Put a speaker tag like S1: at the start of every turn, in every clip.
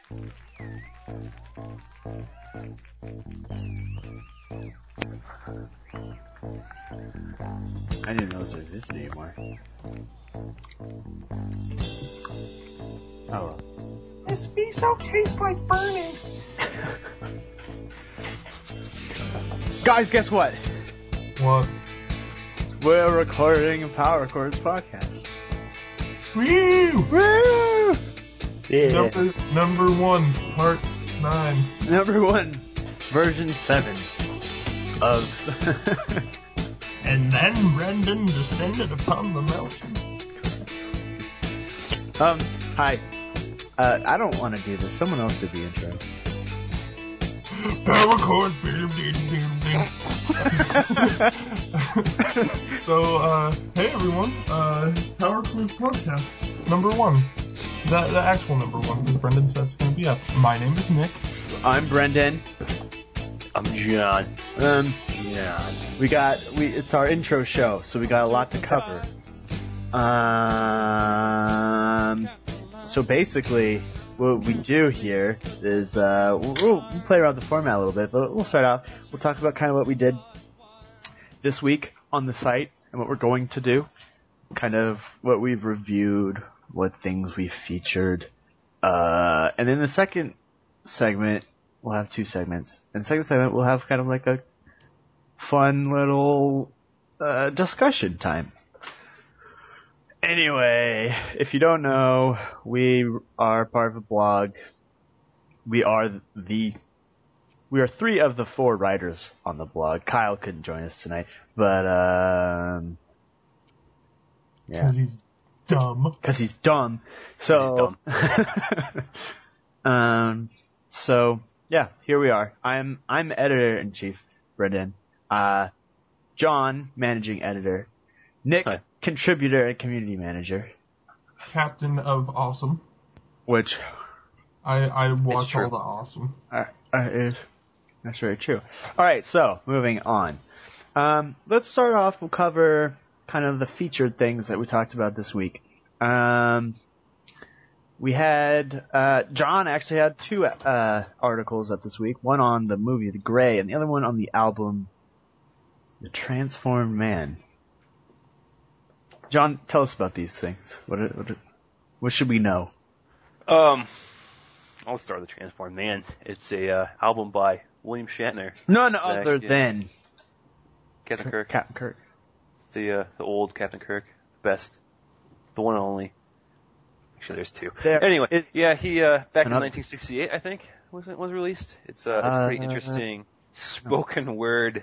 S1: I didn't know those existed anymore. Oh well.
S2: This miso tastes like burning.
S1: Guys, guess what?
S2: What?
S1: We're recording a Power Chords podcast.
S2: Woo!
S1: Woo! Yeah.
S2: Number 1, part 9.
S1: Number 1, version 7 of...
S2: And then Brendan descended upon the mountain.
S1: Hi. I don't want to do this. Someone else did the intro.
S2: Power chords. So, hey everyone. Power chords podcast. Number 1. The actual number 1, because Brendan said it's going to be us. My name is Nick.
S1: I'm Brendan.
S3: I'm John.
S1: Yeah. It's our intro show, so we got a lot to cover. So basically, what we do here is, we'll play around the format a little bit, but we'll start out. We'll talk about kind of what we did this week on the site and what we're going to do. Kind of what we've reviewed, what things we featured. And in the second segment, we'll have 2 segments. In the second segment, we'll have kind of like a fun little discussion time. Anyway, if you don't know, we are part of a blog. We are 3 of the 4 writers on the blog. Kyle couldn't join us tonight, but yeah,
S2: Because he's dumb.
S1: Because he's dumb. So, so yeah, here we are. I'm editor-in-chief, Brendan. John, managing editor. Nick, hi. Contributor and community manager.
S2: Captain of Awesome.
S1: Which
S2: I watch all the Awesome.
S1: That's very true. Alright, so, moving on. Let's start off, we'll cover kind of the featured things that we talked about this week. We had, John actually had 2 articles up this week. One on the movie The Grey, and the other one on the album The Transformed Man. John, tell us about these things. What should we know?
S3: I'll start with The Transformed Man. It's a album by William Shatner.
S1: None other than
S3: Captain Kirk.
S1: Captain Kirk.
S3: The old Captain Kirk. Best. The one and only. Actually, there's 2. Anyway, he back in 1968, I think, was released. It's a pretty interesting spoken word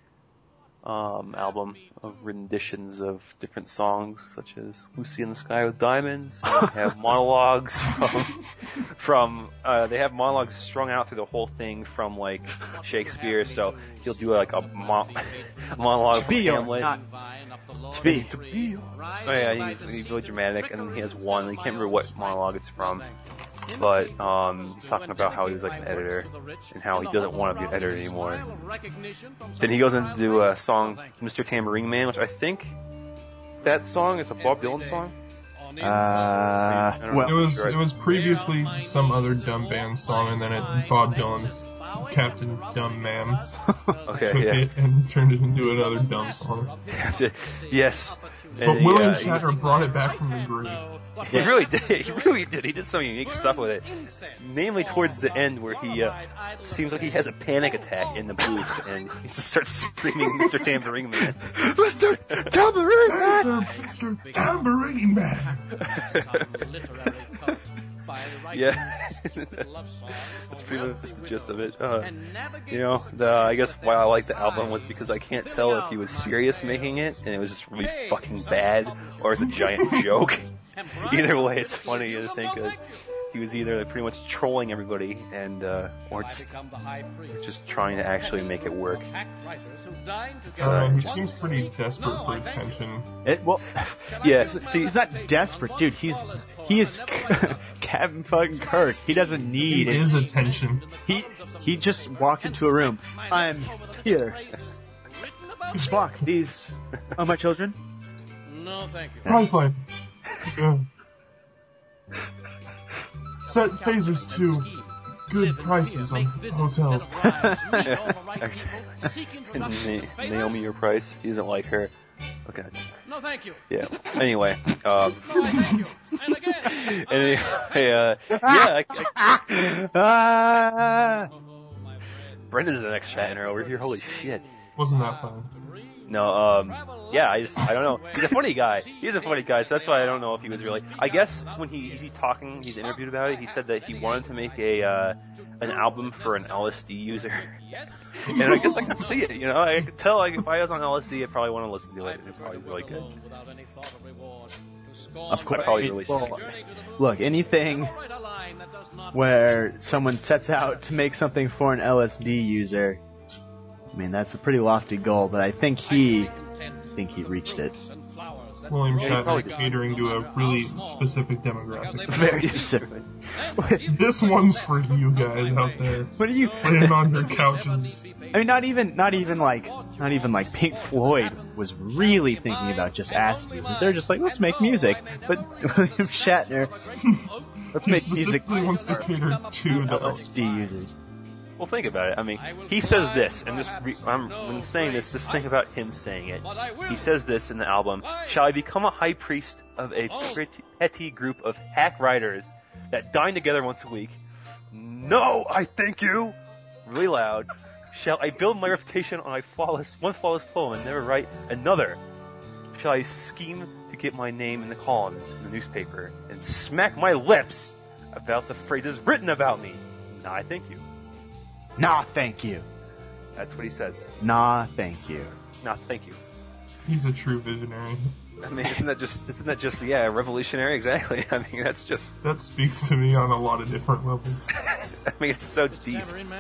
S3: album of renditions of different songs, such as Lucy in the Sky with Diamonds. And they have monologues from they have monologues strung out through the whole thing from like Shakespeare. So he'll do like a monologue from Hamlet. To be. Oh yeah, he's really dramatic, and he has one. I can't remember what monologue it's from. But he's talking about how he was like an editor and how he doesn't want to be an editor anymore. Then he goes into a song, Mr. Tambourine Man, which I think that song is a Bob Dylan song.
S2: It was previously some other dumb band song, and then Bob Dylan, Captain Dumb Man, took it and turned it into another dumb song.
S3: Yes.
S2: But William Shatner brought it back from the grave.
S3: He really did. He did some unique stuff with it. Namely towards the end where he seems like he has a panic attack in the booth and he just starts screaming Mr. Tambourine Man.
S2: Mr. Tambourine Man! Mr. Tambourine Man!
S3: Yeah. That's pretty much the gist of it. I guess why I like the album was because I can't tell if he was serious making it and it was just really fucking bad or it's a giant joke. Either way, it's funny to think that he was either pretty much trolling everybody and or just trying to actually make it work.
S2: He seems pretty desperate for attention.
S1: He's not desperate, dude. He is Captain fucking Kirk. He doesn't need
S2: it. He is attention.
S1: He just walked into a room. I'm here. Spock, these are my children?
S4: No, thank you.
S2: Priceline. set phasers to good prices on hotels.
S3: Naomi, your price. He doesn't like her. Okay.
S4: No, thank you.
S3: Yeah. Anyway. No,
S4: thank you. And again.
S3: Anyway, Brendan's the next Shatner over here. Holy shit.
S2: Wasn't that fun?
S3: No, yeah, I don't know. He's a funny guy. So that's why I don't know if he was really. I guess when he's talking, he's interviewed about it. He said that he wanted to make an album for an LSD user, and I guess I can see it. You know, I could tell. Like, if I was on LSD, I'd probably want to listen to it. It'd probably be really good.
S1: Of course. Look, anything where someone sets out to make something for an LSD user. I mean, that's a pretty lofty goal, but I think he reached it.
S2: William Shatner catering to a really specific demographic.
S1: Very specific.
S2: This one's for you guys out there.
S1: What are you
S2: laying on your couches?
S1: I mean, not even like Pink Floyd was really thinking about just acid users. They're just like, let's make music. But William Shatner, let's make music.
S2: He wants to cater to
S1: LSD users.
S3: Well, think about it. I mean, he says this, and when saying this, just think about him saying it. He says this in the album, "Shall I become a high priest of a petty group of hack writers that dine together once a week? No, I thank you!" Really loud. "Shall I build my reputation on one flawless poem and never write another? Shall I scheme to get my name in the columns in the newspaper and smack my lips about the phrases written about me? No, I thank you."
S1: Nah, thank you.
S3: That's what he says.
S1: Nah, thank you.
S3: Nah, thank you.
S2: He's a true visionary.
S3: I mean, isn't that just revolutionary? Exactly. I mean, that
S2: speaks to me on a lot of different levels.
S3: I mean, it's so deep.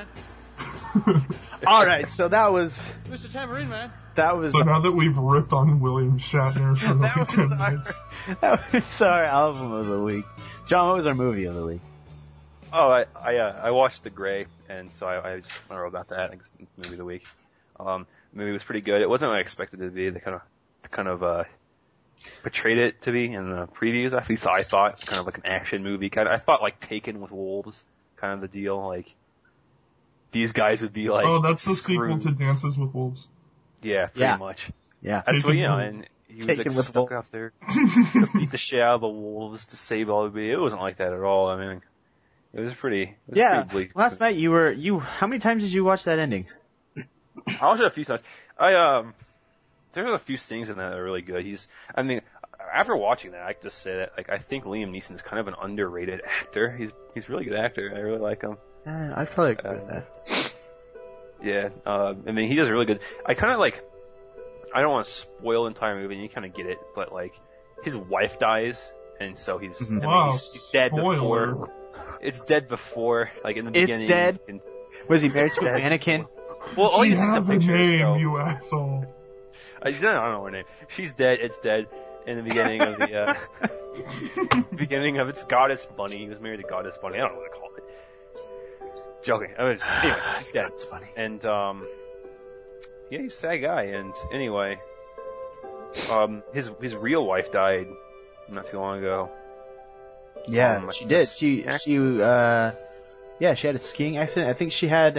S1: All right, so that was
S4: Mr. Tambourine Man.
S1: That was.
S2: So now that we've ripped on William Shatner for like 10 minutes.
S1: That was our album of the week. John, what was our movie of the week?
S3: Oh, I watched The Grey, and so I just wrote about that. I guess the movie of the week. The movie was pretty good. It wasn't what I expected it to be. They kind of portrayed it to be in the previews. At least I thought kind of like an action movie. I thought like Taken with wolves, kind of the deal. Like these guys would be like.
S2: Oh, that's the sequel to Dances with Wolves.
S3: Yeah, pretty much.
S1: Yeah,
S3: that's what and he was like stuck out there to beat the shit out of the wolves to save all the. It wasn't like that at all. I mean. It was pretty bleak.
S1: Last night how many times did you watch that ending?
S3: I watched it a few times. There's a few scenes in that that are really good. After watching that, I can just say that, like, I think Liam Neeson's kind of an underrated actor. He's a really good actor. I really like him.
S1: I probably agree with that.
S3: Yeah, I mean, he does really good. I kind of I don't want to spoil the entire movie, and you kind of get it, but like, his wife dies, and so he's dead before. It's dead before, like in the beginning.
S1: It's dead? Was he married to a mannequin?
S3: Well,
S2: she has a name, you asshole.
S3: I don't know her name. She's dead, it's dead. In the beginning of the, beginning of its Goddess Bunny. He was married to Goddess Bunny. I don't know what to call it. Joking. Anyway, he's dead.
S1: That's funny.
S3: And, yeah, he's a sad guy. And anyway, his real wife died not too long ago.
S1: Yeah, she did. She had a skiing accident. I think she had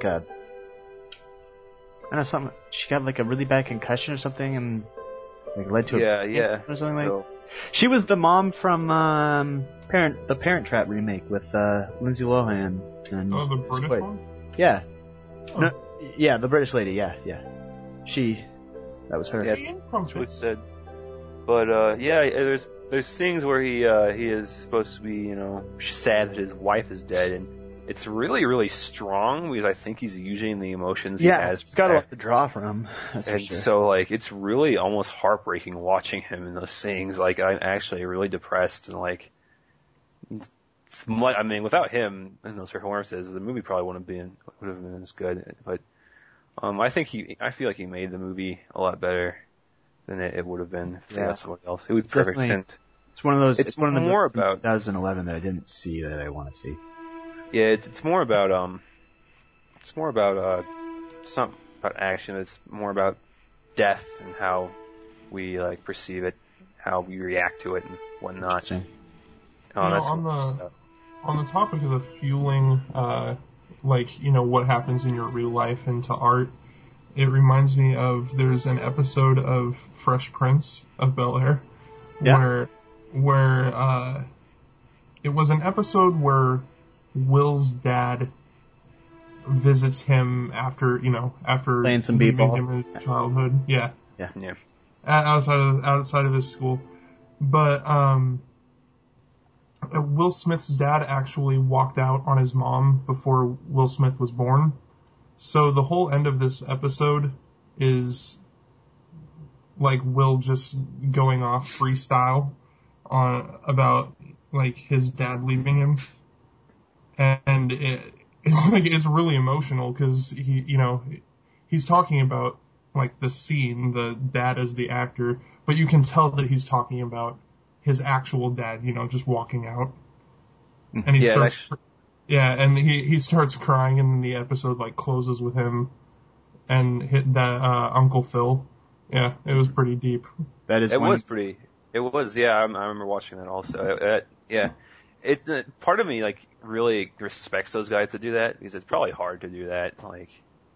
S1: something. She got like a really bad concussion or something, and like led to or something like. She was the mom from the Parent Trap remake with Lindsay Lohan and.
S2: Oh, the British one.
S1: Yeah.
S2: Oh.
S1: No, yeah, the British lady. Yeah. That was her.
S3: Yeah, that's what it said. But there's scenes where he is supposed to be, sad that his wife is dead, and it's really, really strong because I think he's using the emotions he has.
S1: He's got a lot to draw from. That's
S3: and
S1: for sure.
S3: So, like, it's really almost heartbreaking watching him in those scenes. Like, I'm actually really depressed, and like, without him in those performances, the movie probably would have been as good. But I feel like he made the movie a lot better than it would have been if they had someone else. It was perfect. And
S1: it's one of those.
S3: It's one of the about
S1: 2011 that I didn't see that I want to see.
S3: Yeah, it's more about it's not about action. It's more about death and how we like perceive it, how we react to it, and whatnot.
S2: On on the topic of the fueling, like, you know, what happens in your real life into art, it reminds me of, there's an episode of Fresh Prince of Bel-Air where it was an episode where Will's dad visits him after
S1: playing some b-ball
S2: him in childhood. Yeah. Outside of his school. But Will Smith's dad actually walked out on his mom before Will Smith was born. So the whole end of this episode is like Will just going off freestyle about like his dad leaving him, and it's really emotional because he's talking about like the scene, the dad as the actor, but you can tell that he's talking about his actual dad, just walking out, and he starts crying, and then the episode like closes with him and hit that Uncle Phil. Yeah, it was pretty deep.
S3: It was. Yeah, I remember watching that also. Part of me like really respects those guys that do that, because it's probably hard to do that. Like,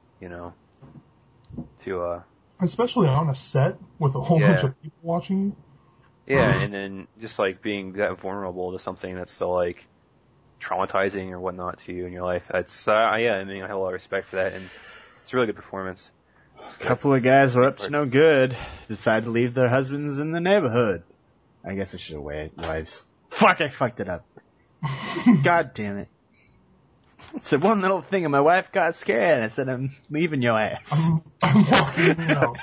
S2: especially on a set with a whole bunch of people watching you.
S3: Yeah, and then just like being that vulnerable to something that's so like traumatizing or whatnot to you in your life. It's I have a lot of respect for that, and it's a really good performance.
S1: A couple of guys were up to no good, decided to leave their husbands in the neighborhood. I guess I should have waited, wives. Fuck, I fucked it up. God damn it. Said one little thing and my wife got scared. I said, I'm leaving your ass.
S2: I'm walking out.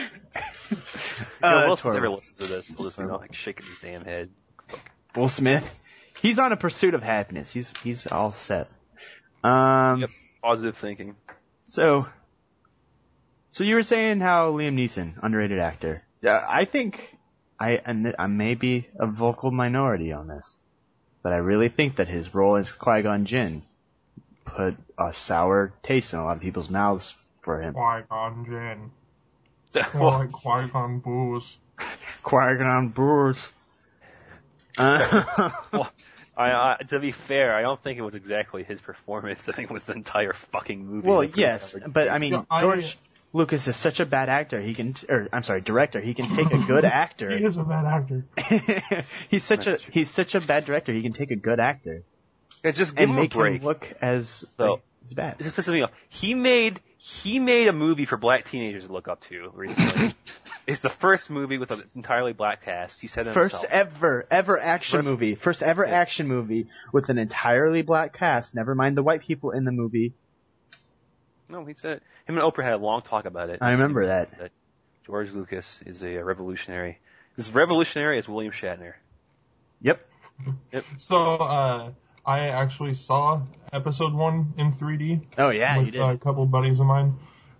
S3: Will Smith never listens to this. Will Smith like shaking his damn head.
S1: Will Smith, he's on a pursuit of happiness. He's all set.
S3: Yep, positive thinking.
S1: So you were saying how Liam Neeson, underrated actor. I think I may be a vocal minority on this, but I really think that his role as Qui-Gon Jinn put a sour taste in a lot of people's mouths for him.
S2: Qui-Gon Jinn. More like Qui-Gon Booze.
S1: Qui-Gon Booze.
S3: Well, to be fair, I don't think it was exactly his performance. I think it was the entire fucking movie.
S1: Well, yes, but I mean, George Lucas is such a bad actor. Director. He can take a good actor.
S2: He is a bad actor.
S1: He's such a bad director. He can take a good actor.
S3: It's just give him a break.
S1: And make him look as bad.
S3: This is pissing me off. He made a movie for black teenagers to look up to recently. It's the first movie with an entirely black cast. He said it himself.
S1: First ever action movie. First ever action movie with an entirely black cast. Never mind the white people in the movie.
S3: No, he said it. Him and Oprah had a long talk about it.
S1: I remember that.
S3: George Lucas is a revolutionary. As revolutionary as William Shatner.
S1: Yep.
S2: So, I actually saw episode 1 in 3D.
S1: Oh yeah,
S2: with
S1: you did.
S2: A couple buddies of mine.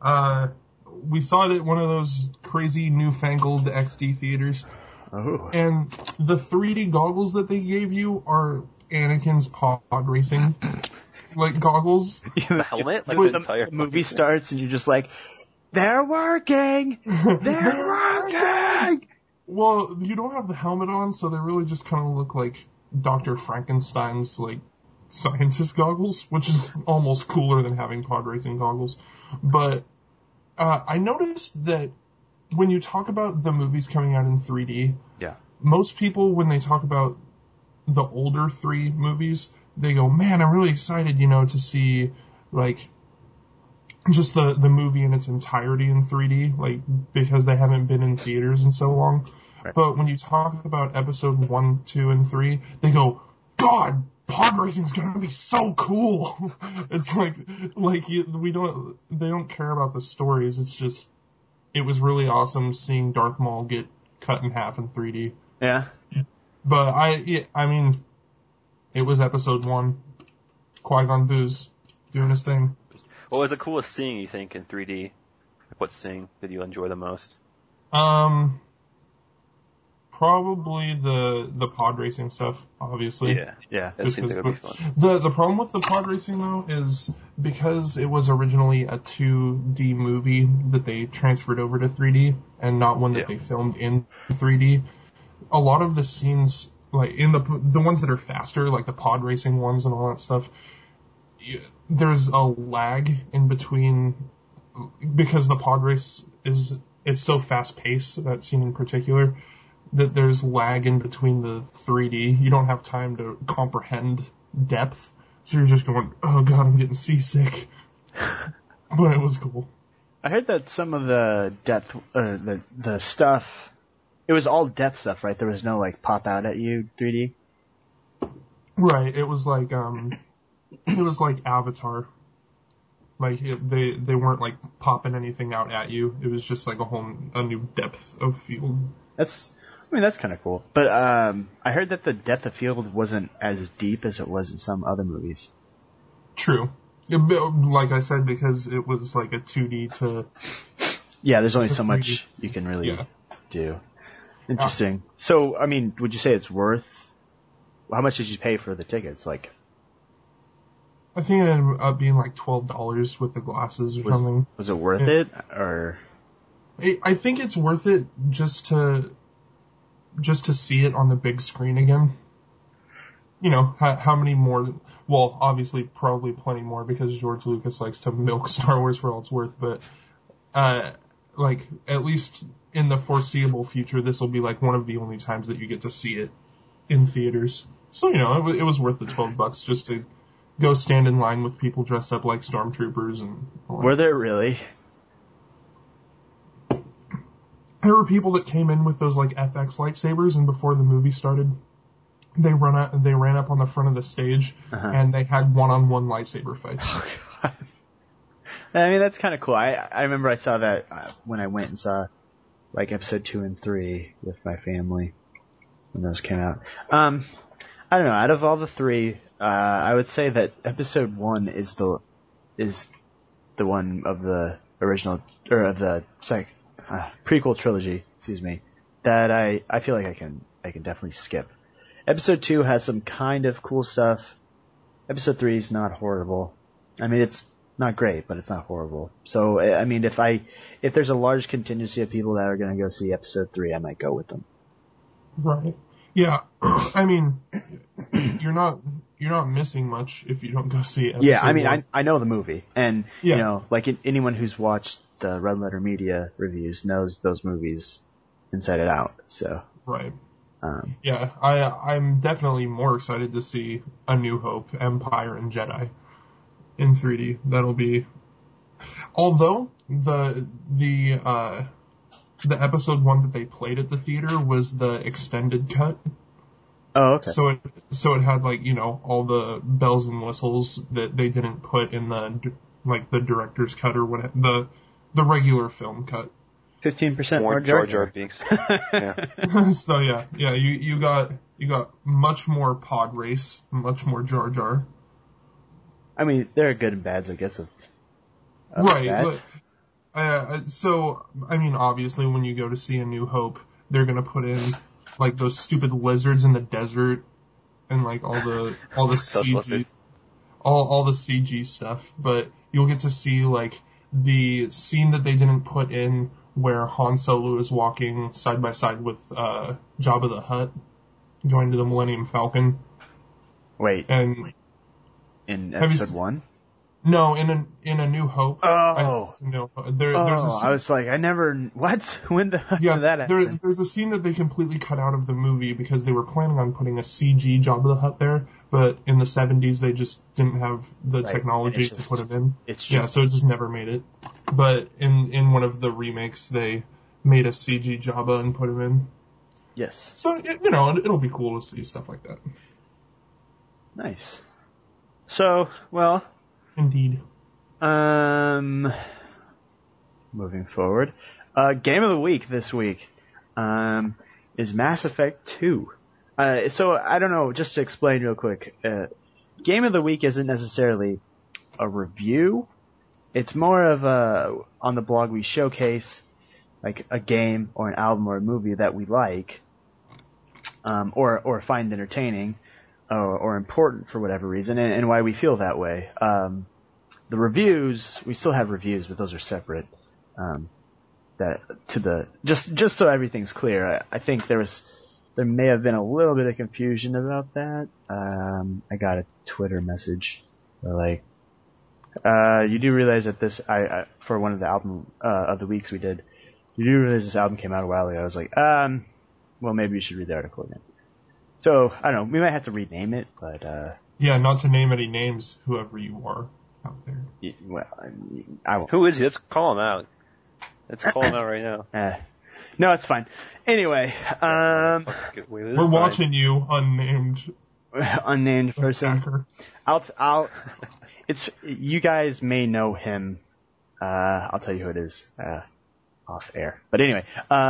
S2: We saw it at one of those crazy newfangled XD theaters.
S1: Oh.
S2: And the 3D goggles that they gave you are Anakin's pod racing like goggles.
S3: The helmet? Like
S1: the entire movie starts and you're just like, they're working! They're working!
S2: Well, you don't have the helmet on, so they really just kind of look like Dr. Frankenstein's, like, scientist goggles, which is almost cooler than having pod racing goggles. But I noticed that when you talk about the movies coming out in 3D, most people, when they talk about the older 3 movies, they go, man, I'm really excited, to see, like, just the movie in its entirety in 3D, like, because they haven't been in theaters in so long. Right. But when you talk about episode 1, 2, and 3, they go, God, pod racing's gonna be so cool. It's they don't care about the stories. It's just, it was really awesome seeing Darth Maul get cut in half in 3D.
S1: Yeah.
S2: But I mean, it was episode 1. Qui-Gon Booze doing his thing.
S3: What was the coolest scene, you think, in 3D? What scene did you enjoy the most?
S2: Probably the pod racing stuff, obviously.
S3: Yeah. That seems like it would be fun.
S2: The problem with the pod racing, though, is because it was originally a 2D movie that they transferred over to 3D, and not one that they filmed in 3D, a lot of the scenes, like in the ones that are faster, like the pod racing ones and all that stuff, there's a lag in between because the pod race it's so fast paced, that scene in particular, that there's lag in between the 3D. You don't have time to comprehend depth, so you're just going, oh god, I'm getting seasick. But it was cool.
S1: I heard that some of the depth, the stuff, it was all depth stuff, right? There was no like pop out at you 3D.
S2: Right. It was like Avatar. Like they weren't like popping anything out at you. It was just like a new depth of field.
S1: That's kind of cool. But I heard that the depth of field wasn't as deep as it was in some other movies.
S2: True. Like I said, because it was like a 2D to...
S1: Yeah, there's only
S2: to
S1: so
S2: 3D.
S1: much you can really do. Interesting. So, I mean, would you say it's worth... How much did you pay for the tickets? Like,
S2: I think it ended up being like $12 with the glasses or something.
S1: was it worth it? Or
S2: I think it's worth it just to see it on the big screen again. You know, how many more... Well, obviously, probably plenty more because George Lucas likes to milk Star Wars for all it's worth, but, like, at least in the foreseeable future, this will be like one of the only times that you get to see it in theaters. So, you know, it was worth the $12 just to go stand in line with people dressed up like stormtroopers and all that.
S1: were there really?
S2: There were people that came in with those, like, FX lightsabers, and before the movie started, they ran up on the front of the stage, and they had one-on-one lightsaber fights.
S1: Oh, God. I mean, that's kind of cool. I remember I saw that when I went and saw, like, episode 2 and 3 with my family when those came out. I don't know. Out of all the three, I would say that episode 1 is the one of the original, or of the prequel trilogy, excuse me, that I feel like I can definitely skip. Episode 2 has some kind of cool stuff. Episode 3 is not horrible. I mean, it's not great, but it's not horrible. So, I mean, if there's a large contingency of people that are going to go see episode 3, I might go with them.
S2: Right. Yeah. I mean, you're not missing much if you don't go see episode
S1: 1. I mean,
S2: one.
S1: I know the movie, and you know, like anyone who's watched the Red Letter Media reviews knows those movies inside and out. So.
S2: Right. Yeah, I'm definitely more excited to see A New Hope, Empire, and Jedi in 3D. That'll be... Although, the episode 1 that they played at the theater was the extended cut.
S1: Oh, okay.
S2: So it had, like, you know, all the bells and whistles that they didn't put in the director's cut or what, the regular film cut.
S1: 15%
S3: More Jar Jar Binks. Yeah.
S2: So you got much more pod race, much more Jar Jar.
S1: I mean, there are good and bads, I guess, of
S2: right.
S1: that.
S2: But, so, I mean, obviously, when you go to see A New Hope, they're gonna put in, like, those stupid lizards in the desert, and, like, all the CG, all the CG stuff, but you'll get to see, like, the scene that they didn't put in where Han Solo is walking side by side with, Jabba the Hutt, joined to the Millennium Falcon.
S1: Wait.
S2: And
S1: in episode 1?
S2: No, in A New Hope.
S1: Oh.
S2: There's a scene,
S1: I was like, what? When the heck did that happen?
S2: There's a scene that they completely cut out of the movie because they were planning on putting a CG Jabba the Hutt there, but in the 70s they just didn't have the technology to put it in. So it just never made it. But in one of the remakes they made a CG Jabba and put him in.
S1: Yes.
S2: So, you know, it'll be cool to see stuff like that.
S1: Nice. So, well...
S2: Indeed.
S1: Moving forward. Game of the week this week, is Mass Effect 2. So, I don't know, just to explain real quick, Game of the week isn't necessarily a review. It's more of on the blog we showcase, like, a game or an album or a movie that we like, or find entertaining, or important for whatever reason, and why we feel that way. The reviews, we still have reviews, but those are separate. Just so everything's clear, I think there was there may have been a little bit of confusion about that. I got a Twitter message like, you do realize that this, for one of the album, of the weeks we did, you do realize this album came out a while ago. I was like, well, maybe you should read the article again. So, I don't know, we might have to rename it, but,
S2: Yeah, not to name any names, whoever you are out there.
S1: well, I won't.
S3: Who is he? Let's call him out. Let's call him out right now.
S1: No, it's fine. Anyway,
S2: We're watching you,
S1: unnamed person.
S2: attacker.
S1: I'll, it's, you guys may know him. I'll tell you who it is, off air. But anyway,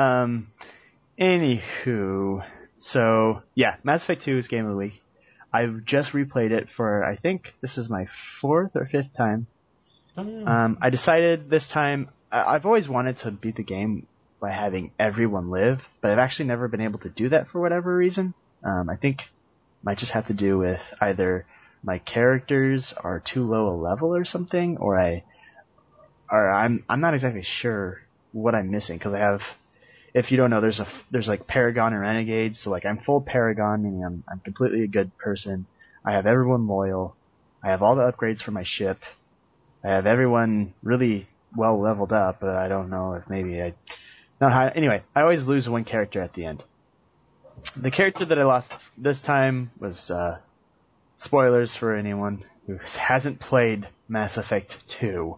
S1: anywho, so, yeah, Mass Effect 2 is Game of the Week. I've just replayed it for, I think this is my 4th or 5th time. I decided this time, I've always wanted to beat the game by having everyone live, but I've actually never been able to do that for whatever reason. I think it might just have to do with either my characters are too low a level or something, or I'm not exactly sure what I'm missing, because I have, if you don't know, there's like Paragon and Renegades, so like I'm full Paragon, meaning I'm completely a good person. I have everyone loyal. I have all the upgrades for my ship. I have everyone really well leveled up, but I don't know if maybe not high. Anyway, I always lose one character at the end. The character that I lost this time was, spoilers for anyone who hasn't played Mass Effect 2.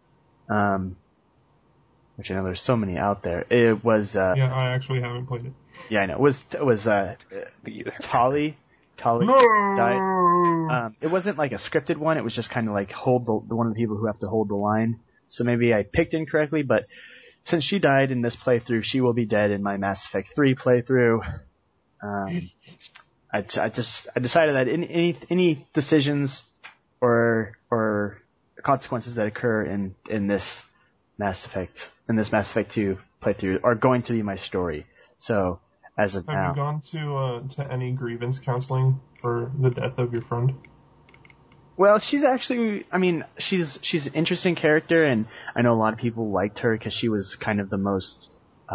S1: Which I know there's so many out there. It was,
S2: Yeah, I actually haven't played it.
S1: yeah, I know. It was Tali. Tali
S2: No!
S1: died. It wasn't like a scripted one. It was just kind of like one of the people who have to hold the line. So maybe I picked incorrectly, but since she died in this playthrough, she will be dead in my Mass Effect 3 playthrough. I decided that any decisions or consequences that occur in this Mass Effect 2 playthrough are going to be my story. So as of now,
S2: have you gone to any grievance counseling for the death of your friend?
S1: well, she's actually, I mean, she's an interesting character, and I know a lot of people liked her because she was kind of the most,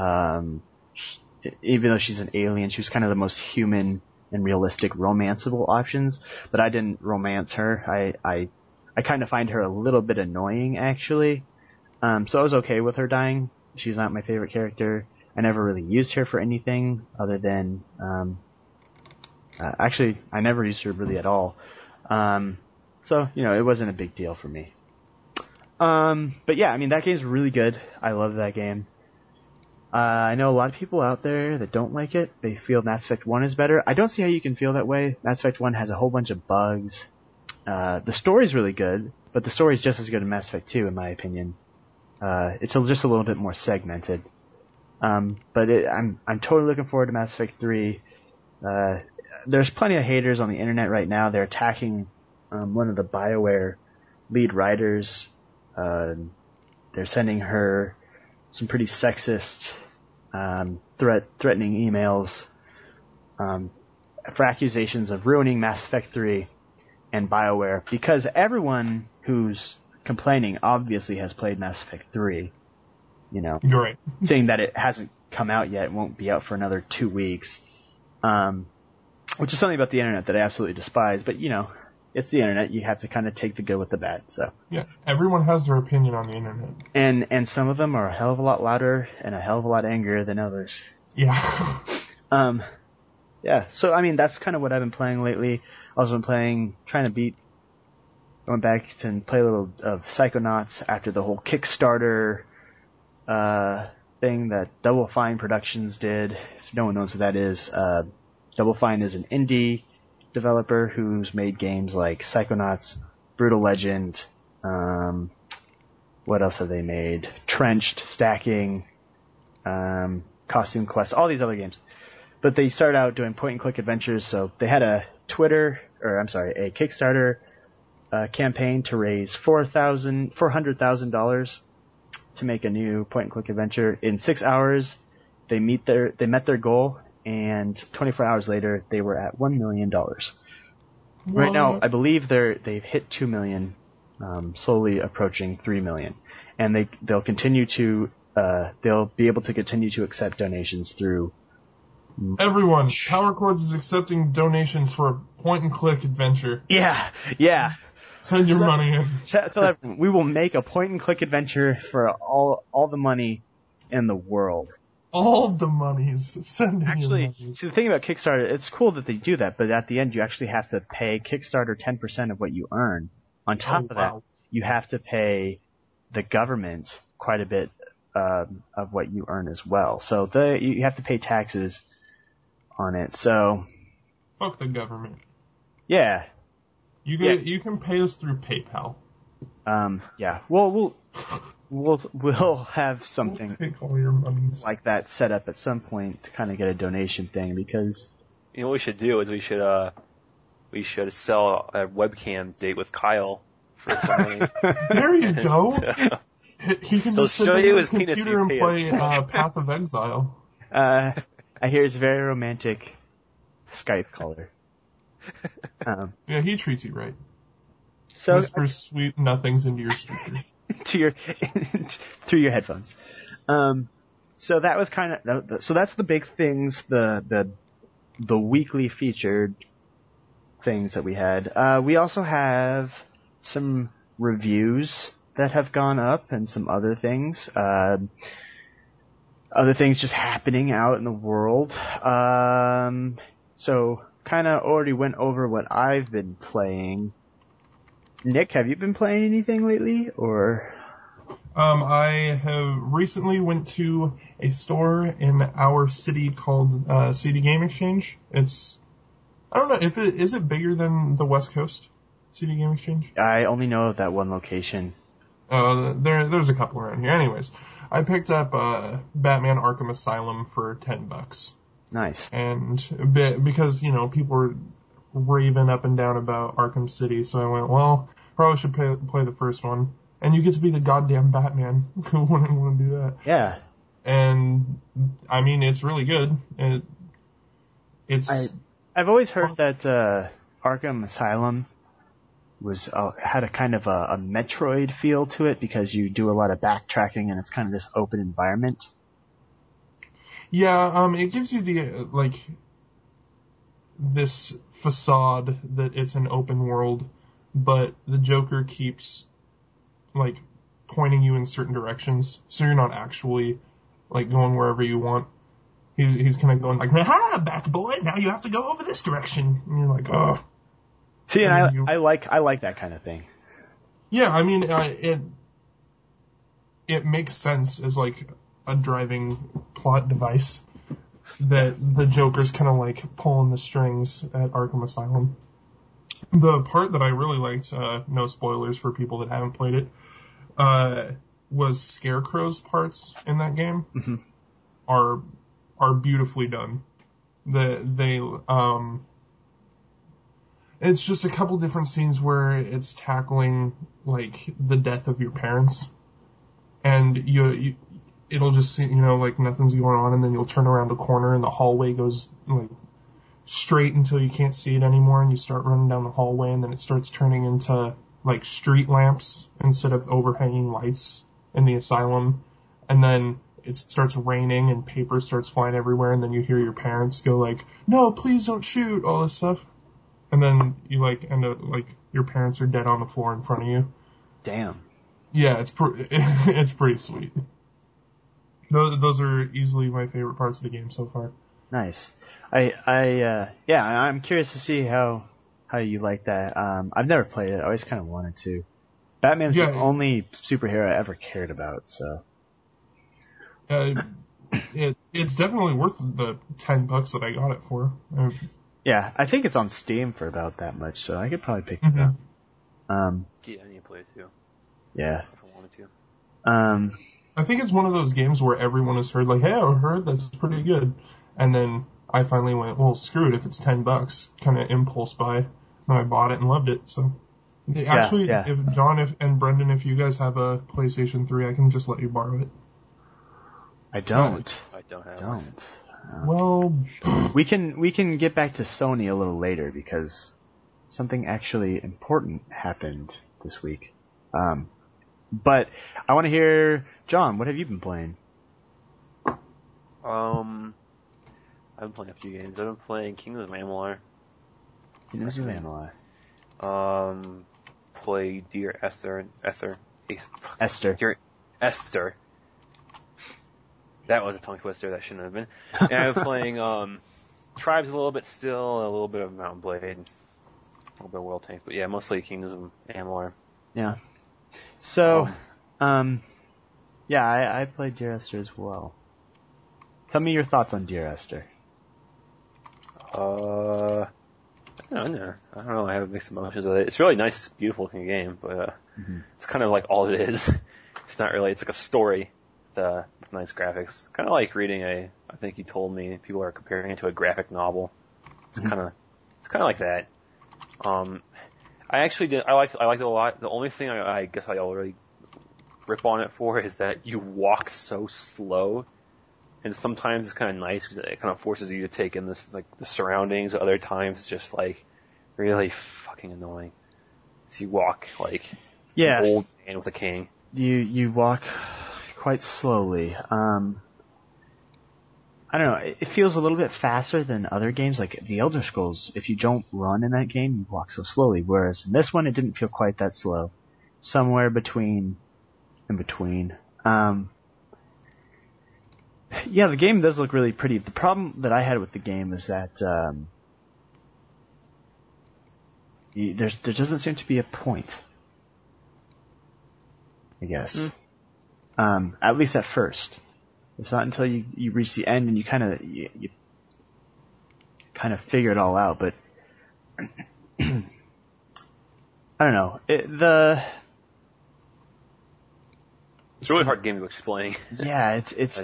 S1: even though she's an alien, she was kind of the most human and realistic romanceable options. But I didn't romance her. I kind of find her a little bit annoying, actually. So I was okay with her dying. She's not my favorite character. I never really used her for anything other than, actually, I never used her really at all. So, you know, it wasn't a big deal for me. But yeah, I mean, that game's really good. I love that game. I know a lot of people out there that don't like it. They feel Mass Effect 1 is better. I don't see how you can feel that way. Mass Effect 1 has a whole bunch of bugs. The story's really good, but the story's just as good in Mass Effect 2, in my opinion. It's just a little bit more segmented. But I'm totally looking forward to Mass Effect 3. There's plenty of haters on the internet right now. They're attacking one of the BioWare lead writers. They're sending her some pretty sexist, threatening emails for accusations of ruining Mass Effect 3 and BioWare, because everyone who's complaining obviously has played Mass Effect 3. You know,
S2: You're right.
S1: saying that it hasn't come out yet, it won't be out for another 2 weeks, which is something about the internet that I absolutely despise. But you know, it's the internet; you have to kind of take the good with the bad. So
S2: Yeah, everyone has their opinion on the internet.
S1: and some of them are a hell of a lot louder and a hell of a lot angrier than others.
S2: Yeah.
S1: Yeah. So I mean, that's kind of what I've been playing lately. I've also been going back to play a little of Psychonauts after the whole Kickstarter thing that Double Fine Productions did. If no one knows who that is, Double Fine is an indie developer who's made games like Psychonauts, Brutal Legend, what else have they made? Trenched, Stacking, Costume Quest, all these other games. But they started out doing point-and-click adventures, so they had a Kickstarter campaign to raise $400,000 to make a new point-and-click adventure. In 6 hours, they met their goal, and 24 hours later, they were at $1 million. Right now, I believe they've hit 2 million, slowly approaching 3 million, and they'll be able to continue to accept donations through
S2: Everyone, Power Chords is accepting donations for a point-and-click adventure.
S1: Yeah.
S2: Send your money in.
S1: Tell everyone, we will make a point-and-click adventure for all the money in the world.
S2: All the monies. Send in
S1: Actually,
S2: your monies.
S1: see, the thing about Kickstarter, it's cool that they do that, but at the end you actually have to pay Kickstarter 10% of what you earn. On top of that, you have to pay the government quite a bit of what you earn as well. So you have to pay taxes on it. So
S2: Fuck the government.
S1: yeah.
S2: You can pay us through PayPal.
S1: Yeah. We'll have something
S2: We'll take all your monies.
S1: like that set up at some point to kind of get a donation thing, because
S3: You know what we should do is we should sell a webcam date with Kyle for some money.
S2: There you go. He can
S3: He'll
S2: just sit
S3: show
S2: there
S3: you
S2: on
S3: his
S2: his
S3: penis
S2: computer and
S3: you
S2: play
S3: pay
S2: Path of Exile.
S1: I hear it's a very romantic Skype caller.
S2: Yeah, he treats you right.
S1: So
S2: Whispers sweet nothings into your speaker.
S1: to your through your headphones. So that was kind of so that's the big things, the weekly featured things that we had. We also have some reviews that have gone up and some other things. Other things just happening out in the world. So kind of already went over what I've been playing. Nick, have you been playing anything lately, or?
S2: I have recently went to a store in our city called CD Game Exchange. I don't know, is it bigger than the West Coast CD Game Exchange?
S1: I only know of that one location.
S2: There's a couple around here. Anyways, I picked up Batman Arkham Asylum for $10.
S1: Nice.
S2: And because, people were raving up and down about Arkham City, so I went, well, probably should play the first one. And you get to be the goddamn Batman. Who wouldn't want to do that?
S1: Yeah.
S2: And, I mean, it's really good.
S1: I've always heard that Arkham Asylum had a kind of a Metroid feel to it, because you do a lot of backtracking and it's kind of this open environment.
S2: Yeah, it gives you the, this facade that it's an open world, but the Joker keeps, pointing you in certain directions, so you're not actually, going wherever you want. He's kind of going "Ha, back boy, now you have to go over this direction." And you're like, "Ugh."
S1: See, and I like that kind of thing.
S2: Yeah, I mean, it makes sense as, a driving plot device that the Joker's kind of, pulling the strings at Arkham Asylum. The part that I really liked, no spoilers for people that haven't played it, was Scarecrow's parts in that game.
S1: Mm-hmm.
S2: are beautifully done. It's just a couple different scenes where it's tackling the death of your parents, and it'll just seem nothing's going on, and then you'll turn around a corner and the hallway goes straight until you can't see it anymore, and you start running down the hallway, and then it starts turning into street lamps instead of overhanging lights in the asylum, and then it starts raining and paper starts flying everywhere, and then you hear your parents go "No, please don't shoot," all this stuff. And then you end up your parents are dead on the floor in front of you.
S1: Damn.
S2: Yeah, it's it's pretty sweet. Those are easily my favorite parts of the game so far.
S1: Nice. I'm curious to see how you like that. I've never played it. I always kind of wanted to. Batman's the only superhero I ever cared about, so.
S2: It's definitely worth the $10 that I got it for.
S1: Yeah, I think it's on Steam for about that much, so I could probably pick it up.
S3: Yeah, I need to play it too.
S1: Yeah.
S3: If I wanted to.
S2: I think it's one of those games where everyone has heard hey, I heard that's pretty good, and then I finally went, well, screw it, if it's $10, kind of impulse buy, and I bought it and loved it. So actually, if John and Brendan, if you guys have a PlayStation 3, I can just let you borrow it.
S1: I don't.
S3: I don't have one.
S2: Well,
S1: we can get back to Sony a little later, because something actually important happened this week. But I want to hear, John, what have you been playing?
S3: I've been playing a few games. I've been playing Kingdom of Amalur.
S1: Kingdoms of Amalur.
S3: Play Dear Esther.
S1: Esther.
S3: Esther. That was a tongue twister. That shouldn't have been. And I've been playing Tribes a little bit still, a little bit of Mountain Blade, a little bit of World Tanks, but yeah, mostly Kingdoms of Amalur.
S1: Yeah. So, yeah, I played Dear Esther as well. Tell me your thoughts on Dear Esther.
S3: I don't know. I have mixed emotions with it. It's really nice, beautiful looking game, but it's kind of like all it is. It's not really. It's like a story with nice graphics. Kind of like reading I think you told me people are comparing it to a graphic novel. It's kind of like that. I actually did. I liked it a lot. The only thing I guess I already rip on it for is that you walk so slow. And sometimes it's kind of nice because it kind of forces you to take in this, like, the surroundings. Other times it's just, like, really fucking annoying. So you walk like an old man with a cane.
S1: You walk quite slowly. I don't know. It feels a little bit faster than other games, like the Elder Scrolls. If you don't run in that game, you walk so slowly. Whereas in this one, it didn't feel quite that slow. Somewhere in between. Yeah, the game does look really pretty. The problem that I had with the game is that there doesn't seem to be a point, I guess. At least at first. It's not until you reach the end and you kind of figure it all out. But I don't know.
S3: It's a really hard game to explain.
S1: Yeah, it's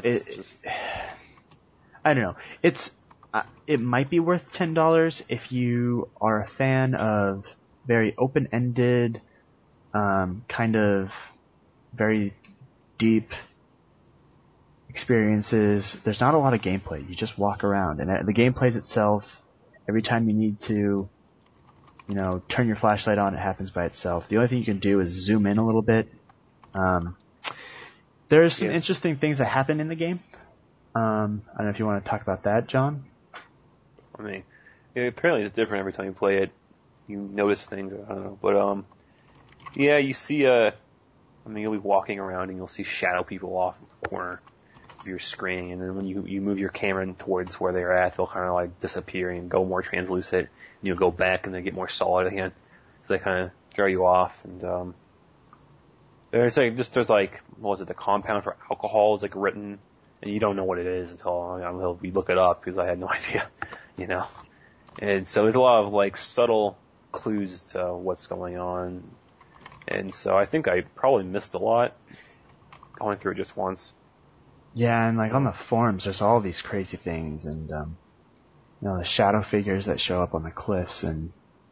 S1: I don't know. It might be worth $10 if you are a fan of very open-ended, kind of very deep experiences. There's not a lot of gameplay. You just walk around, and the gameplay itself, every time you need to, turn your flashlight on, it happens by itself. The only thing you can do is zoom in a little bit. There's some interesting things that happen in the game. I don't know if you want to talk about that, John.
S3: I mean, apparently it's different every time you play it. You notice things, I don't know. But, yeah, you see, you'll be walking around and you'll see shadow people off in the corner of your screen. And then when you move your camera towards where they're at, they'll kind of like disappear and go more translucent. And you'll go back and they get more solid again. So they kind of throw you off. And, there's the compound for alcohol is like written, and you don't know what it is until we look it up because I had no idea, And so there's a lot of like subtle clues to what's going on, and so I think I probably missed a lot going through it just once.
S1: Yeah, and like on the forums, there's all these crazy things, and the shadow figures that show up on the cliffs, and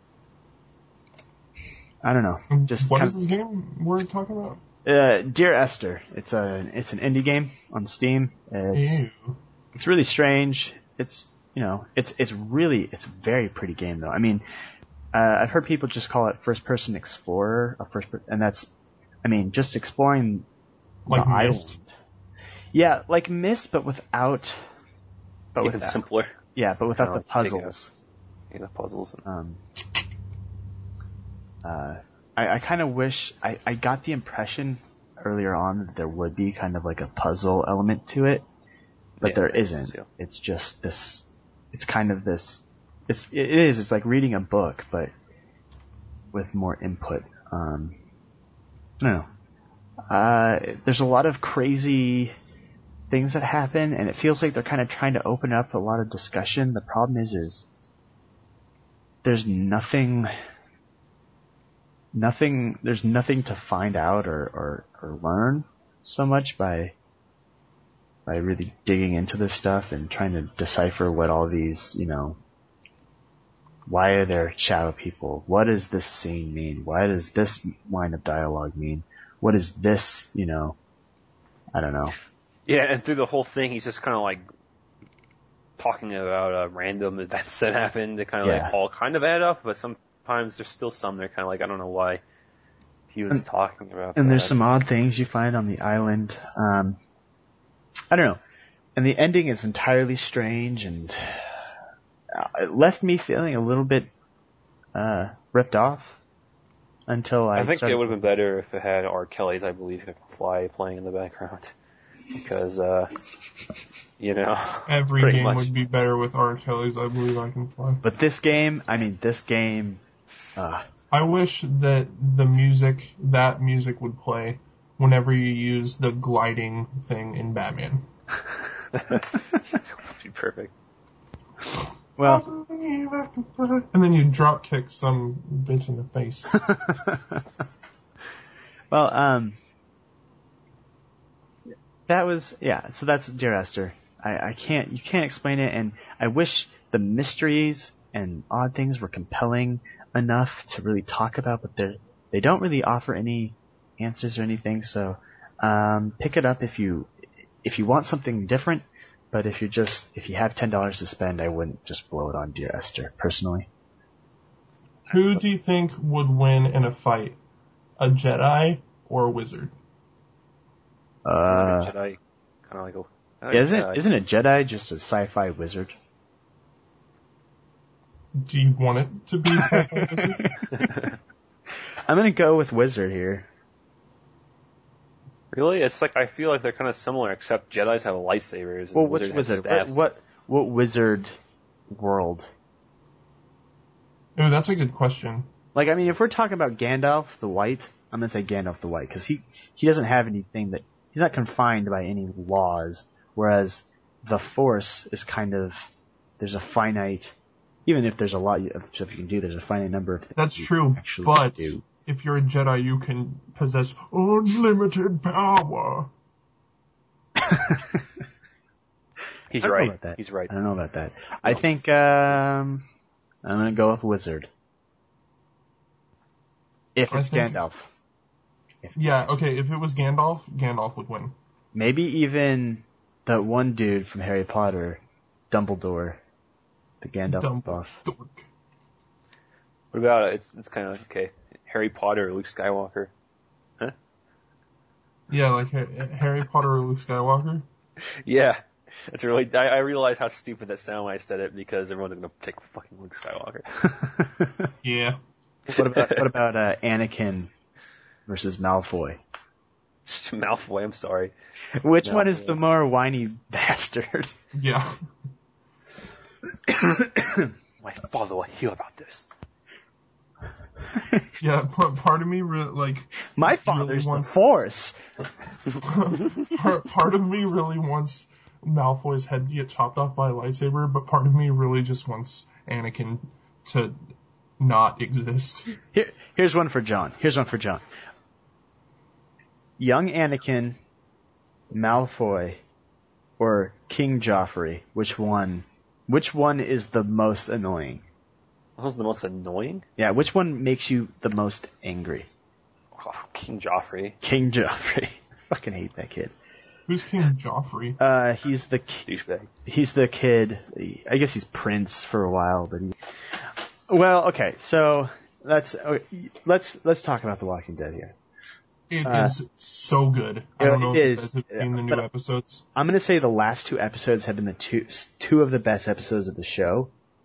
S1: I don't know. Just
S2: what is this game we're talking about?
S1: Dear Esther. It's an indie game on Steam. It's really strange. It's a very pretty game though. I mean, I've heard people just call it first person explorer, and that's, just exploring
S2: like
S1: the
S2: Myst?
S1: island. Yeah, like Myst, but without.
S3: Even simpler.
S1: Yeah, but without the puzzles.
S3: The puzzles.
S1: I kind of wish I got the impression earlier on that there would be kind of like a puzzle element to it, but there isn't.
S3: Yeah.
S1: It's just this. It's kind of this. It's like reading a book, but with more input. I don't know. There's a lot of crazy things that happen, and it feels like they're kind of trying to open up a lot of discussion. The problem is there's nothing to find out or learn so much by really digging into this stuff and trying to decipher what all these, why are there shadow people? What does this scene mean? Why does this line of dialogue mean? What is this, I don't know.
S3: Yeah, and through the whole thing, he's just kind of like talking about random events that happened. They kind of like all kind of add up, but sometimes there's still some that are kind of like, I don't know why he was talking about
S1: and
S3: that.
S1: There's some odd things you find on the island. I don't know. And the ending is entirely strange, and it left me feeling a little bit ripped off until
S3: I think
S1: started...
S3: it would have been better if it had R. Kelly's I Believe You Can Fly playing in the background. Because,
S2: Every
S3: pretty
S2: game
S3: much.
S2: would be better with R. Kelly's I Believe I Can Fly.
S1: But this game,
S2: I wish that that music would play whenever you use the gliding thing in Batman.
S3: That would be perfect.
S1: well,
S2: And then you drop kick some bitch in the face.
S1: well, that was, so that's Dear Esther. You can't explain it, and I wish the mysteries and odd things were compelling enough to really talk about, but they don't really offer any answers or anything, so, pick it up if you want something different, but if you have $10 to spend, I wouldn't just blow it on Dear Esther, personally.
S2: Who do you think would win in a fight? A Jedi or a wizard?
S3: Jedi, kind of like
S1: Isn't a Jedi just a sci-fi wizard?
S2: Do you want it to be a sci-fi wizard?
S1: I'm gonna go with wizard here.
S3: Really? It's like, I feel like they're kind of similar, except Jedis have lightsabers and
S1: Well, which
S3: wizards have
S1: wizard?
S3: staffs.
S1: What wizard world?
S2: Oh, that's a good question.
S1: Like, I mean, if we're talking about Gandalf the White, I'm gonna say Gandalf the White, because he doesn't have anything that, he's not confined by any laws, whereas the Force is kind of, there's a finite, even if there's a lot of stuff you can do, there's a finite number of things.
S2: That's
S1: you
S2: true,
S1: actually
S2: but
S1: do.
S2: if you're a Jedi, you can possess unlimited power.
S3: He's
S1: I don't know
S3: right.
S1: about that.
S3: He's right.
S1: I don't know about that. I think, I'm gonna go with wizard. If it's Gandalf.
S2: Yeah, okay, if it was Gandalf, Gandalf would win.
S1: Maybe even the one dude from Harry Potter, Dumbledore, the Gandalf buff.
S2: Dork.
S3: What about it? It's kind of like, okay, Harry Potter or Luke Skywalker? Huh?
S2: Yeah, like Harry Potter or Luke Skywalker.
S3: Yeah. It's really, I realize how stupid that sounded when I said it, because everyone's gonna pick fucking Luke Skywalker.
S2: Yeah.
S1: What about Anakin versus Malfoy?
S3: Malfoy, I'm sorry.
S1: Which
S3: Malfoy.
S1: one is the more whiny bastard?
S2: Yeah.
S3: My father will hear about this.
S2: Yeah, part of me
S1: My father's
S2: really
S1: the Force.
S2: part of me really wants Malfoy's head to get chopped off by a lightsaber, but part of me really just wants Anakin to not exist.
S1: Here's one for John. Young Anakin, Malfoy, or King Joffrey. Which one is the most annoying?
S3: What was the most annoying?
S1: Yeah, which one makes you the most angry?
S3: Oh, King Joffrey.
S1: King Joffrey. I fucking hate that kid.
S2: Who's King Joffrey?
S1: He's the
S3: Douchebag.
S1: He's the kid. I guess he's Prince for a while, but well, okay. So let's talk about The Walking Dead here.
S2: It is so good. I don't know if you guys have seen the new episodes.
S1: I'm gonna say the last two episodes have been the two of the best episodes of the show.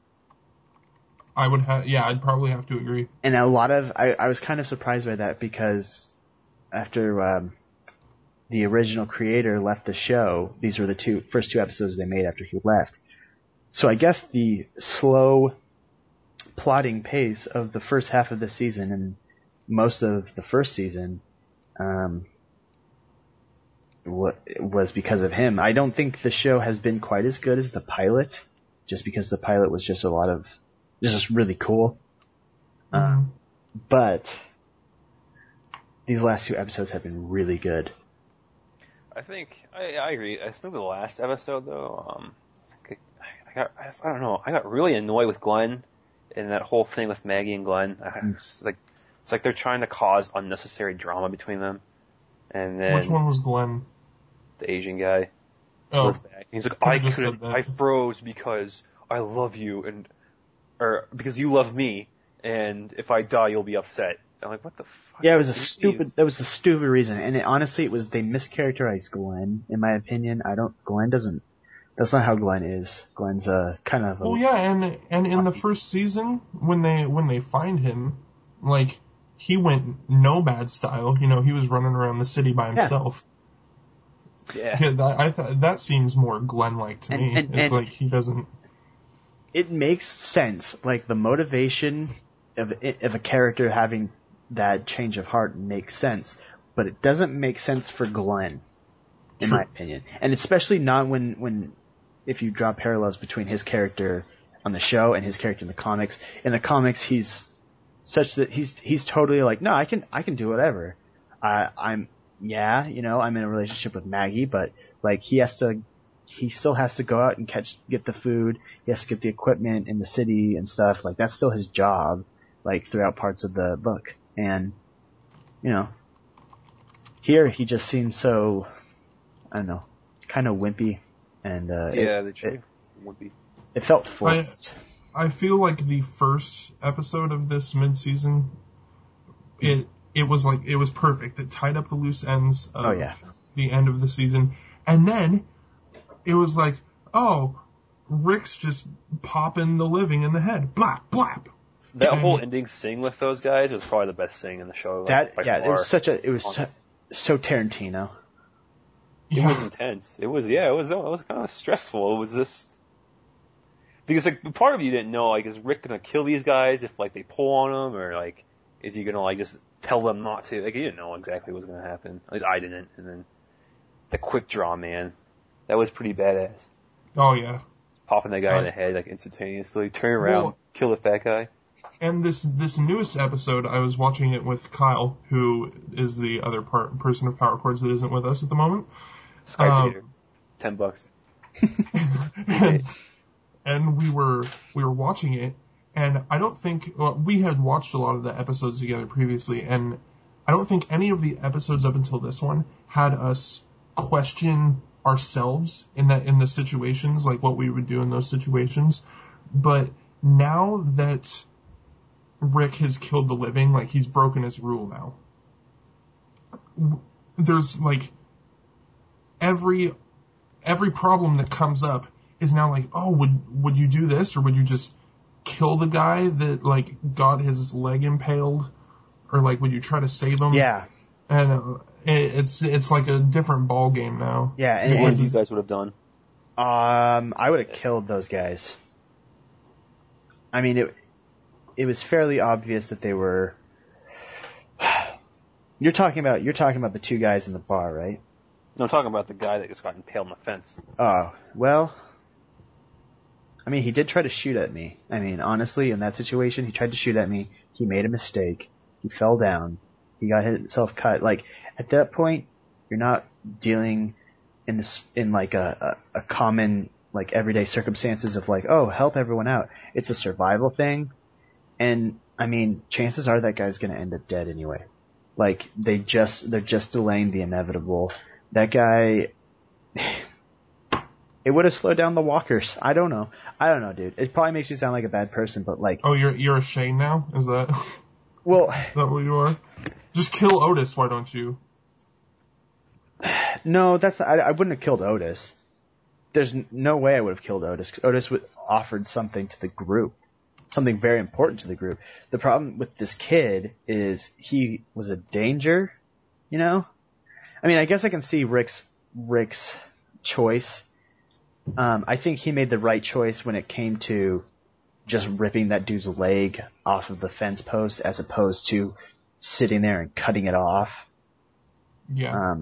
S2: I'd probably have to agree.
S1: And a lot of, I was kind of surprised by that, because after the original creator left the show, these were the first two episodes they made after he left. So I guess the slow plotting pace of the first half of the season and most of the first season was because of him. I don't think the show has been quite as good as the pilot, just because the pilot was just just really cool. But these last two episodes have been really good.
S3: I think I agree. I think the last episode though, I don't know. I got really annoyed with Glenn and that whole thing with Maggie and Glenn. It's like they're trying to cause unnecessary drama between them. And then
S2: Which one was Glenn?
S3: The Asian guy.
S2: Oh,
S3: Was back. He's like, I froze because I love you or because you love me, and if I die, you'll be upset. I'm like, what the fuck?
S1: Yeah, that was a stupid reason, and honestly, they mischaracterized Glenn, in my opinion. Glenn doesn't That's not how Glenn is. Glenn's kind of.
S2: Well, yeah, and in the first season, when they find him, like, he went nomad style. You know, he was running around the city by himself.
S3: Yeah.
S2: I thought that seems more Glenn-like to me. It's like he doesn't.
S1: It makes sense. Like, the motivation of a character having that change of heart makes sense, but it doesn't make sense for Glenn, in my opinion. And especially not when if you draw parallels between his character on the show and his character in the comics. In the comics, he's such that he's totally like, no, I can do whatever. I'm in a relationship with Maggie, but like he still has to go out and get the food. He has to get the equipment in the city and stuff. Like, that's still his job, like, throughout parts of the book. And, you know, here he just seems so, I don't know, kind of wimpy. And,
S3: wimpy.
S1: It felt forced.
S2: I feel like the first episode of this mid-season, it was perfect. It tied up the loose ends of the end of the season. And then it was like, oh, Rick's just popping the living in the head. Blap, blap.
S3: That whole ending scene with those guys was probably the best scene in the show.
S1: It was so Tarantino.
S3: It was intense. It was kind of stressful. It was just because like part of you didn't know, like, is Rick gonna kill these guys if like they pull on him, or like is he gonna like just tell them not to? Like, you didn't know exactly what was gonna happen. At least I didn't. And then the quick draw, man, that was pretty badass.
S2: Oh yeah,
S3: popping that guy in the head like instantaneously, turn around, kill the fat guy. And
S2: this newest episode, I was watching it with Kyle, who is the other person of Power Chords that isn't with us at the moment.
S3: Skype $10.
S2: And we were watching it, and I don't think we had watched a lot of the episodes together previously, and I don't think any of the episodes up until this one had us question ourselves in the situations, like what we would do in those situations. But now that Rick has killed the living, like, he's broken his rule now, there's like every problem that comes up is now like, oh, would you do this, or would you just kill the guy that like got his leg impaled, or like would you try to save him?
S1: Yeah.
S2: And it's like a different ball game now.
S1: Yeah, and
S3: what you guys would have done?
S1: I would have killed those guys. I mean, it was fairly obvious that they were. You're talking about the two guys in the bar, right?
S3: No, I'm talking about the guy that just got impaled on the fence.
S1: Oh, well, I mean, he did try to shoot at me. I mean, honestly, in that situation, he tried to shoot at me. He made a mistake. He fell down. He got himself cut. Like, at that point, you're not dealing in like a common, like, everyday circumstances of like, oh, help everyone out. It's a survival thing. And, I mean, chances are that guy's gonna end up dead anyway. Like, they're just delaying the inevitable. That guy, it would have slowed down the walkers. I don't know, dude. It probably makes you sound like a bad person, but like...
S2: Oh, you're a Shane now? Is that...
S1: Well...
S2: Is that what you are? Just kill Otis, why don't you?
S1: No, I wouldn't have killed Otis. There's no way I would have killed Otis. Otis offered something to the group. Something very important to the group. The problem with this kid is he was a danger, you know? I mean, I guess I can see Rick's choice. I think he made the right choice when it came to just ripping that dude's leg off of the fence post as opposed to sitting there and cutting it off.
S2: Yeah.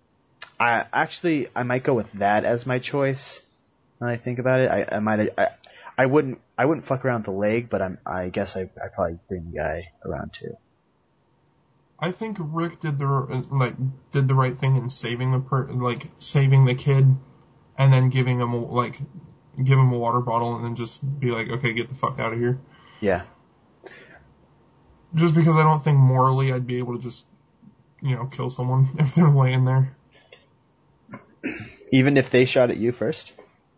S1: I might go with that as my choice when I think about it. I wouldn't fuck around with the leg, but I guess I probably bring the guy around too.
S2: I think Rick did the right thing in saving the kid, and then give him a water bottle, and then just be like, okay, get the fuck out of here.
S1: Yeah.
S2: Just because I don't think morally I'd be able to just, kill someone if they're laying there.
S1: Even if they shot at you first?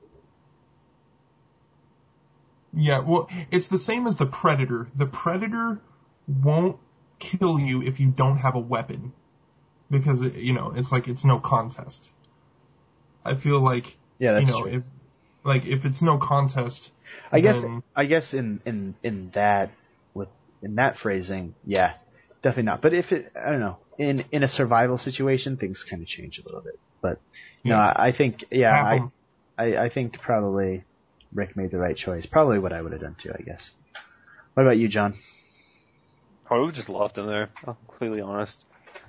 S2: Yeah, well, it's the same as the Predator. The Predator won't kill you if you don't have a weapon. Because, it's like, it's no contest. I feel like,
S1: yeah, that's true.
S2: Like, if it's no contest,
S1: I guess in that phrasing, yeah, definitely not. But if it, I don't know, in a survival situation, things kind of change a little bit. But no, I think, I think probably Rick made the right choice. Probably what I would have done too, I guess. What about you, John?
S3: I would have just left him there. I'm completely honest.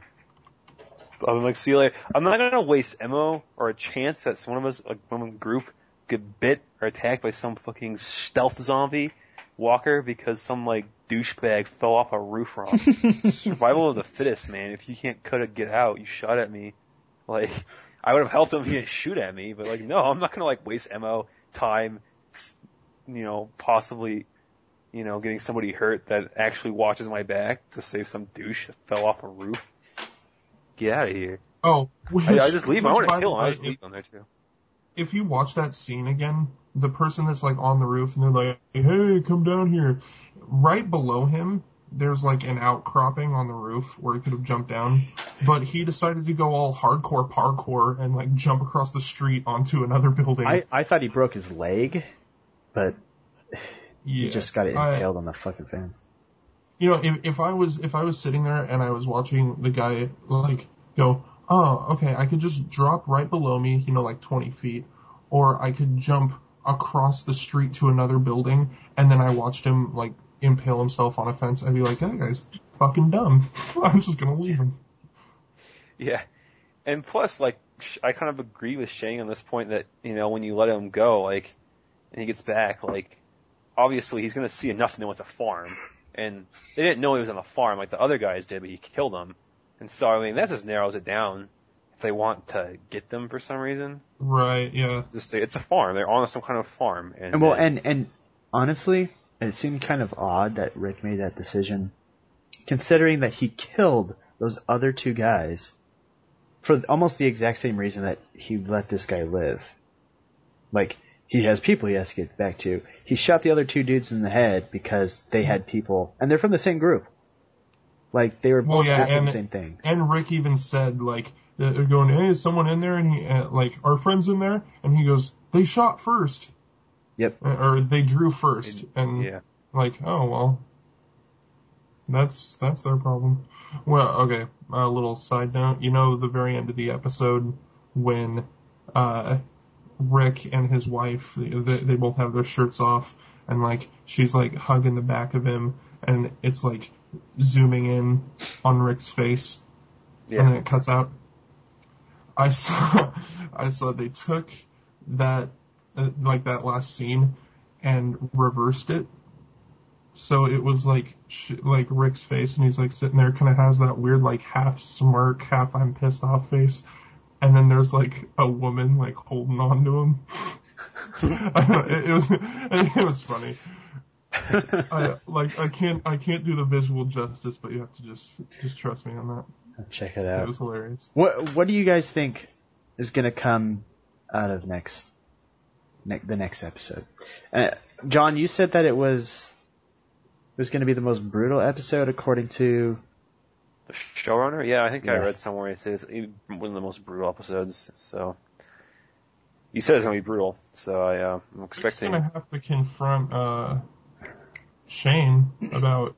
S3: I'm like, see you later. I'm not gonna waste ammo or a chance that one of us, like one of the group, get bit or attacked by some fucking stealth zombie walker because some like douchebag fell off a roof wrong. Survival of the fittest, man. If you can't get out, you shot at me. Like, I would have helped him if he didn't shoot at me, but like, no, I'm not gonna like waste ammo, time, possibly, getting somebody hurt that actually watches my back to save some douche that fell off a roof. Get out of here.
S2: Oh,
S3: I just leave him. I want to kill him. I just leave him there too.
S2: If you watch that scene again, the person that's like on the roof and they're like, hey, come down here. Right below him, there's like an outcropping on the roof where he could have jumped down, but he decided to go all hardcore parkour and like jump across the street onto another building.
S1: I thought he broke his leg, but he just got impaled on the fucking fence.
S2: If I was sitting there and I was watching the guy like go, oh, okay, I could just drop right below me, like 20 feet, or I could jump across the street to another building, and then I watched him like impale himself on a fence, I'd be like, that guy's fucking dumb. I'm just gonna leave him.
S3: Yeah. And plus, like, I kind of agree with Shane on this point that, when you let him go, like, and he gets back, like, obviously he's gonna see enough to know it's a farm. And they didn't know he was on a farm like the other guys did, but he killed them. And so, I mean, that just narrows it down if they want to get them for some reason.
S2: Right, yeah.
S3: Just say it's a farm. They're on some kind of farm.
S1: And honestly, it seemed kind of odd that Rick made that decision, considering that he killed those other two guys for almost the exact same reason that he let this guy live. Like, he has people he has to get back to. He shot the other two dudes in the head because they had people, and they're from the same group. Like, they were both doing the same thing.
S2: And Rick even said, like, they're going, hey, is someone in there? And he, like, our friend's in there? And he goes, they shot first.
S1: Yep.
S2: Or they drew first. And, like, oh, well, that's their problem. Well, okay, a little side note. The very end of the episode when, Rick and his wife, they both have their shirts off, and like she's like hugging the back of him, and it's like zooming in on Rick's face, and then it cuts out. I saw they took that that last scene and reversed it, so it was like Rick's face, and he's like sitting there, kind of has that weird like half smirk, half I'm pissed off face. And then there's like a woman like holding on to him. It was funny. I can't do the visual justice, but you have to just trust me on that.
S1: I'll check it out.
S2: It was hilarious.
S1: What do you guys think is going to come out of the next episode? John, you said that it was going to be the most brutal episode according to
S3: the showrunner? Yeah, I think I read somewhere it says one of the most brutal episodes. So you said it's going to be brutal. So I'm expecting.
S2: I'm going to have to confront Shane about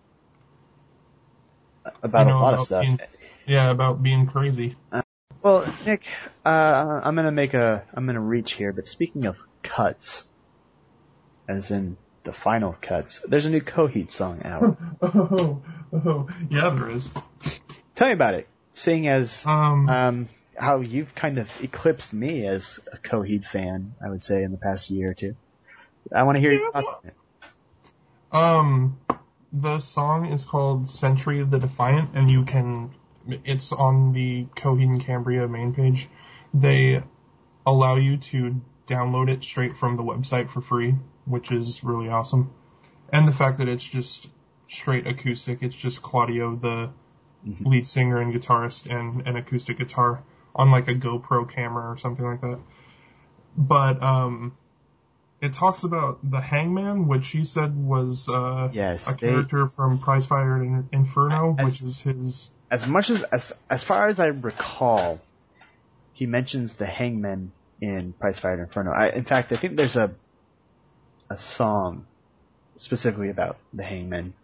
S1: a lot of stuff.
S2: About being crazy.
S1: Well, Nick, I'm gonna reach here. But speaking of cuts, as in the final cuts, there's a new Coheed song out.
S2: Yeah, there is.
S1: Tell me about it. Seeing as how you've kind of eclipsed me as a Coheed fan, I would say, in the past year or two. I want to hear your thoughts on it.
S2: The song is called Century of the Defiant, and it's on the Coheed and Cambria main page. They allow you to download it straight from the website for free, which is really awesome. And the fact that it's just straight acoustic, it's just Claudio, the lead singer and guitarist, and an acoustic guitar on like a GoPro camera or something like that. But it talks about the Hangman, which he said was a character from Prizefighter and Inferno, which is his.
S1: As far as I recall, he mentions the Hangman in Prize Fighter Inferno. In fact, I think there's a song specifically about the Hangman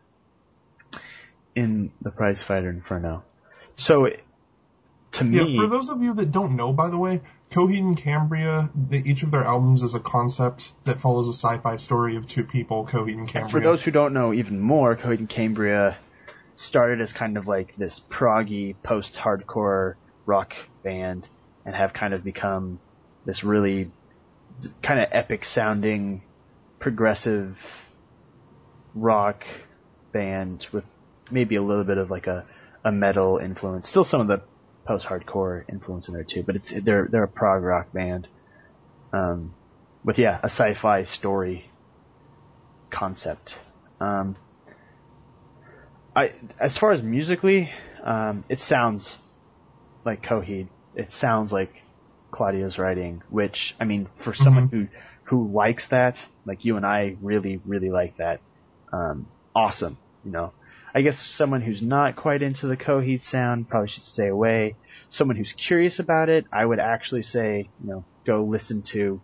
S1: in the Prize Fighter Inferno. So, to me...
S2: Yeah, for those of you that don't know, by the way, Coheed and Cambria, each of their albums is a concept that follows a sci-fi story of two people, Coheed and Cambria.
S1: For those who don't know even more, Coheed and Cambria started as kind of like this proggy, post-hardcore rock band and have kind of become this really kind of epic-sounding, progressive rock band with maybe a little bit of like a metal influence. Still some of the post-hardcore influence in there too, but they're a prog rock band with a sci-fi story concept. As far as musically, it sounds like Coheed. It sounds like Claudio's writing, which, I mean, for someone who likes that, like you and I really, really like that, awesome, you know. I guess someone who's not quite into the Coheed sound probably should stay away. Someone who's curious about it, I would actually say, you know, go listen to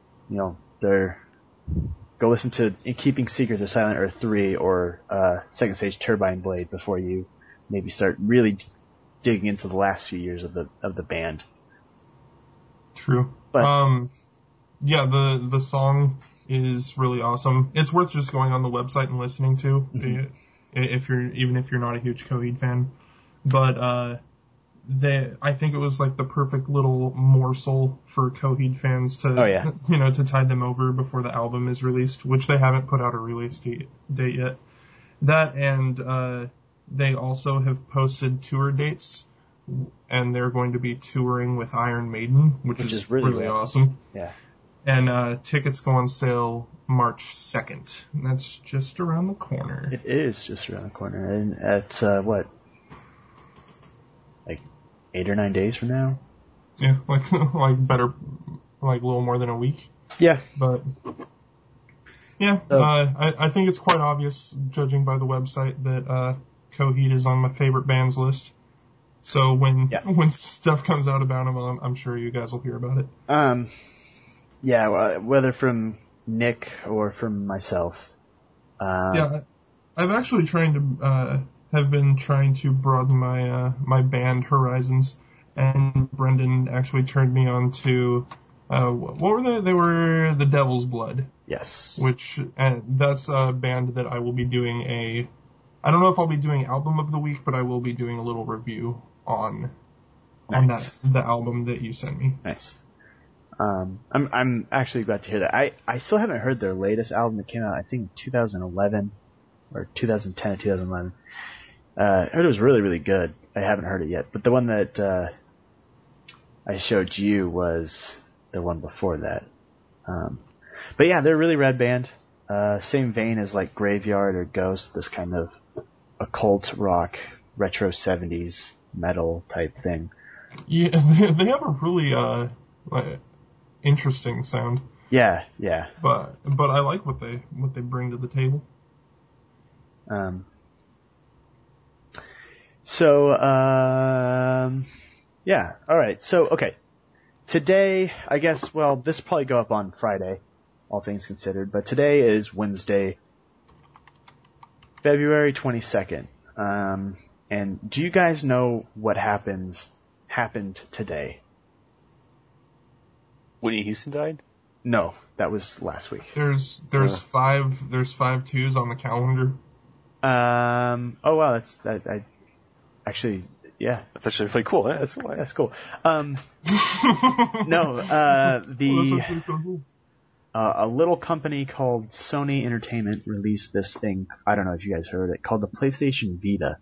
S1: In Keeping Secrets of Silent Earth 3 or Second Stage Turbine Blade before you maybe start really digging into the last few years of the band.
S2: True.
S1: But,
S2: the song is really awesome. It's worth just going on the website and listening to, if you're not a huge Coheed fan. But I think it was like the perfect little morsel for Coheed fans to to tide them over before the album is released, which they haven't put out a release date yet. That, and they also have posted tour dates, and they're going to be touring with Iron Maiden, which is really awesome.
S1: Yeah.
S2: And tickets go on sale March 2nd. And that's just around the corner.
S1: It is just around the corner. And it's, like 8 or 9 days from now?
S2: Yeah, like a little more than a week.
S1: Yeah.
S2: But, yeah, so, I think it's quite obvious, judging by the website, that Coheed is on my favorite bands list. So when stuff comes out about them, I'm sure you guys will hear about it.
S1: Whether from Nick or from myself.
S2: I've actually have been trying to broaden my band horizons, and Brendan actually turned me on to what were they? They were the Devil's Blood.
S1: Yes.
S2: That's a band that I will be doing I don't know if I'll be doing album of the week, but I will be doing a little review on the album that you sent me.
S1: Nice. I'm actually glad to hear that. I still haven't heard their latest album that came out, I think, 2011 or 2010 or 2011. I heard it was really, really good. I haven't heard it yet, but the one that I showed you was the one before that. But yeah, they're a really rad band. Same vein as like Graveyard or Ghost, this kind of occult rock, retro 70s metal type thing.
S2: Yeah, they have a really interesting sound.
S1: Yeah.
S2: But I like what they bring to the table.
S1: Yeah. All right. So, okay. Today, I guess, this will probably go up on Friday, all things considered, but today is Wednesday, February 22nd. And do you guys know what happened today?
S3: Whitney Houston died?
S1: No, that was last week.
S2: There's 5 twos on the calendar.
S1: Oh wow, actually, yeah.
S3: That's actually really cool. Yeah,
S1: that's cool. No, a little company called Sony Entertainment released this thing. I don't know if you guys heard it, called the PlayStation Vita.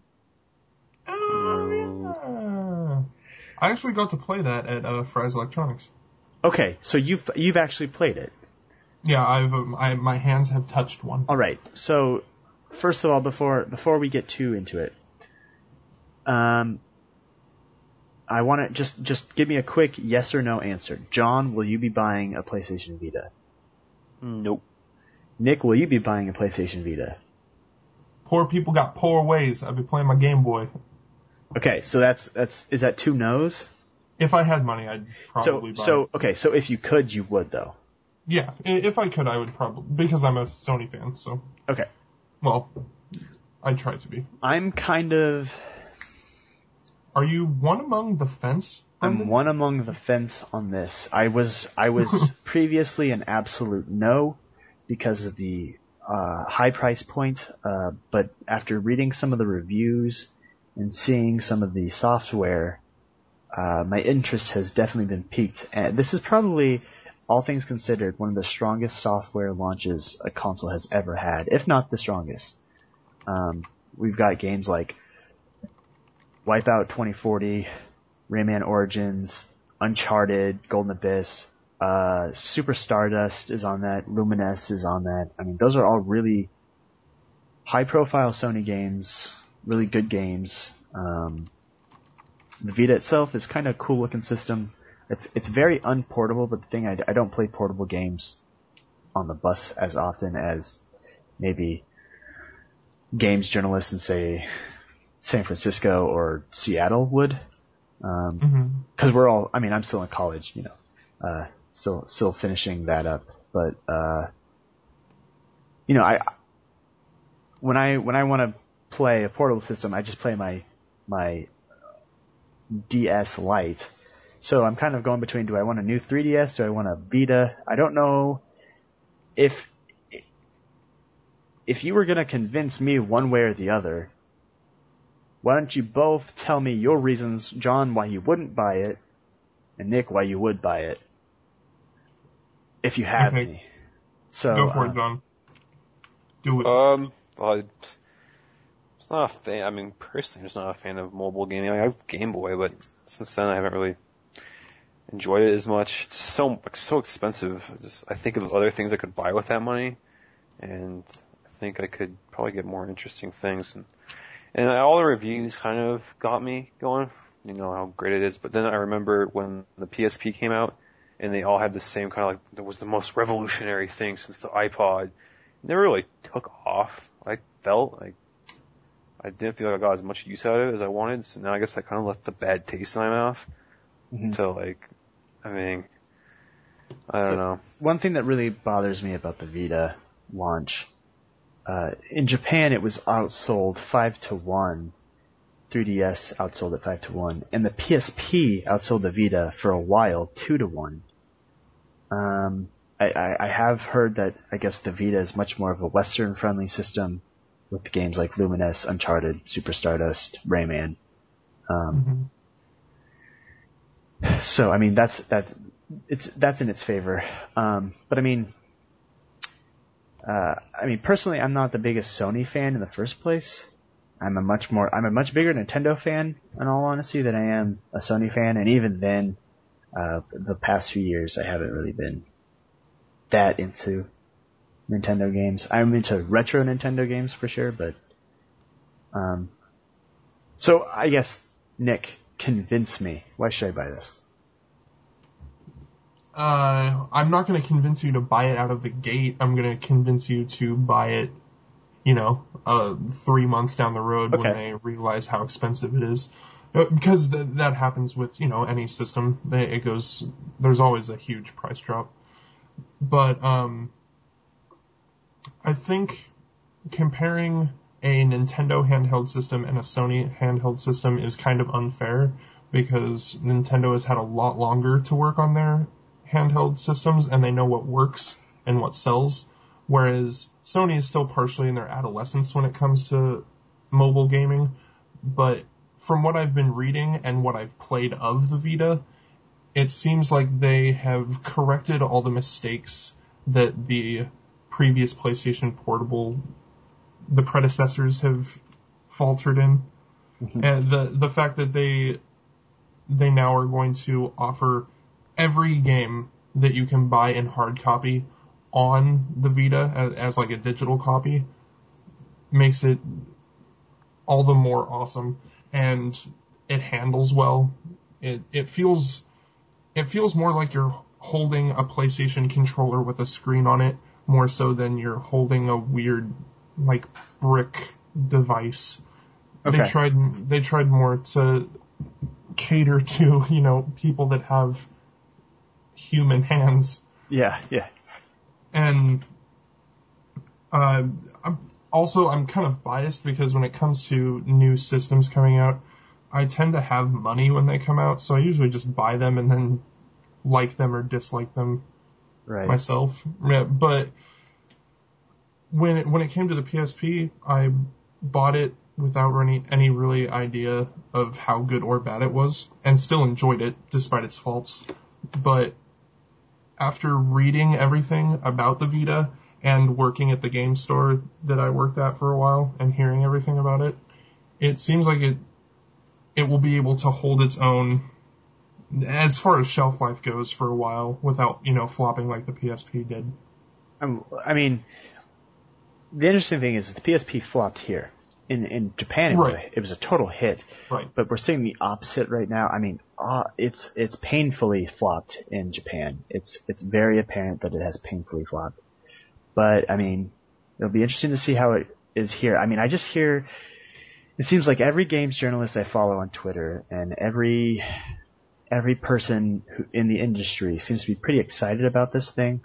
S2: Oh, yeah. I actually got to play that at Fry's Electronics.
S1: Okay, so you've actually played it.
S2: Yeah, my hands have touched one.
S1: All right. So, first of all, before we get too into it, I want to just give me a quick yes or no answer. John, will you be buying a PlayStation Vita?
S3: Nope.
S1: Nick, will you be buying a PlayStation Vita?
S2: Poor people got poor ways. I'll be playing my Game Boy.
S1: Okay, so is that 2 no's?
S2: If I had money, I'd probably buy it.
S1: Okay, so if you could, you would though.
S2: Yeah, if I could, I would probably, because I'm a Sony fan, so.
S1: Okay.
S2: Well, I try to be.
S1: I'm kind of...
S2: Are you one among the fence?
S1: I'm one among the fence on this. I was previously an absolute no because of the high price point, but after reading some of the reviews and seeing some of the software, my interest has definitely been piqued. And this is probably, all things considered, one of the strongest software launches a console has ever had, if not the strongest. We've got games like Wipeout 2040, Rayman Origins, Uncharted, Golden Abyss, Super Stardust is on that, Lumines is on that. I mean, those are all really high-profile Sony games, really good games. The Vita itself is kind of a cool-looking system. It's very unportable, but the thing, I don't play portable games on the bus as often as maybe games journalists in, say, San Francisco or Seattle would. Cause we're all, I mean, I'm still in college, you know, still finishing that up, but, you know, when I want to play a portable system, I just play my DS Lite. So I'm kind of going between, do I want a new 3DS? Do I want a Vita? I don't know if you were going to convince me one way or the other. Why don't you both tell me your reasons, John, why you wouldn't buy it, and Nick, why you would buy it, if you have any. So
S2: go for it, John. Do it.
S3: Well, it's not a fan. I mean, personally, I'm just not a fan of mobile gaming. I mean, I have Game Boy, but since then I haven't really enjoyed it as much. It's so expensive. I think of other things I could buy with that money, and I think I could probably get more interesting things. And all the reviews kind of got me going, you know, how great it is. But then I remember when the PSP came out, and they all had the same kind of like, it was the most revolutionary thing since the iPod. It never really took off. I felt like I didn't feel like I got as much use out of it as I wanted. So now I guess I kind of left a bad taste in my mouth. So like, I mean, I don't know.
S1: One thing that really bothers me about the Vita launch, in Japan, it was outsold 5-1. 3DS outsold it 5-1, and the PSP outsold the Vita for a while 2-1. I have heard that I guess the Vita is much more of a Western-friendly system with games like Lumines, Uncharted, Super Stardust, Rayman. So I mean that's in its favor. But I mean personally, I'm not the biggest Sony fan in the first place. I'm a much bigger Nintendo fan, in all honesty, than I am a Sony fan. And even then, the past few years, I haven't really been that into Nintendo games. I'm into retro Nintendo games for sure, but, so I guess, Nick, convince me. Why should I buy this?
S2: I'm not going to convince you to buy it out of the gate. I'm going to convince you to buy it, 3 months down the road when they realize how expensive it is. Because that happens with, any system. There's always a huge price drop. But, I think comparing a Nintendo handheld system and a Sony handheld system is kind of unfair because Nintendo has had a lot longer to work on their handheld systems and they know what works and what sells, whereas Sony is still partially in their adolescence when it comes to mobile gaming. But from what I've been reading and what I've played of the Vita, it seems like they have corrected all the mistakes that the previous PlayStation Portable, the predecessors, have faltered in. And the fact that they now are going to offer every game that you can buy in hard copy on the Vita as like a digital copy makes it all the more awesome, and it handles well. It feels more like you're holding a PlayStation controller with a screen on it, more so than you're holding a weird like brick device. Okay. They tried more to cater to, you know, people that have human hands.
S1: Yeah, yeah.
S2: And I'm kind of biased because when it comes to new systems coming out, I tend to have money when they come out, so I usually just buy them and then like them or dislike them myself. Yeah, but when it came to the PSP, I bought it without any really idea of how good or bad it was, and still enjoyed it despite its faults. But after reading everything about the Vita and working at the game store that I worked at for a while and hearing everything about it, it seems like it will be able to hold its own as far as shelf life goes for a while without, you know, flopping like the PSP did.
S1: I mean, the interesting thing is the PSP flopped here. In Japan, it was a total hit.
S2: Right.
S1: But we're seeing the opposite right now. I mean, it's painfully flopped in Japan. It's very apparent that it has painfully flopped. But I mean, it'll be interesting to see how it is here. I mean, I just hear it seems like every games journalist I follow on Twitter and every person in the industry seems to be pretty excited about this thing.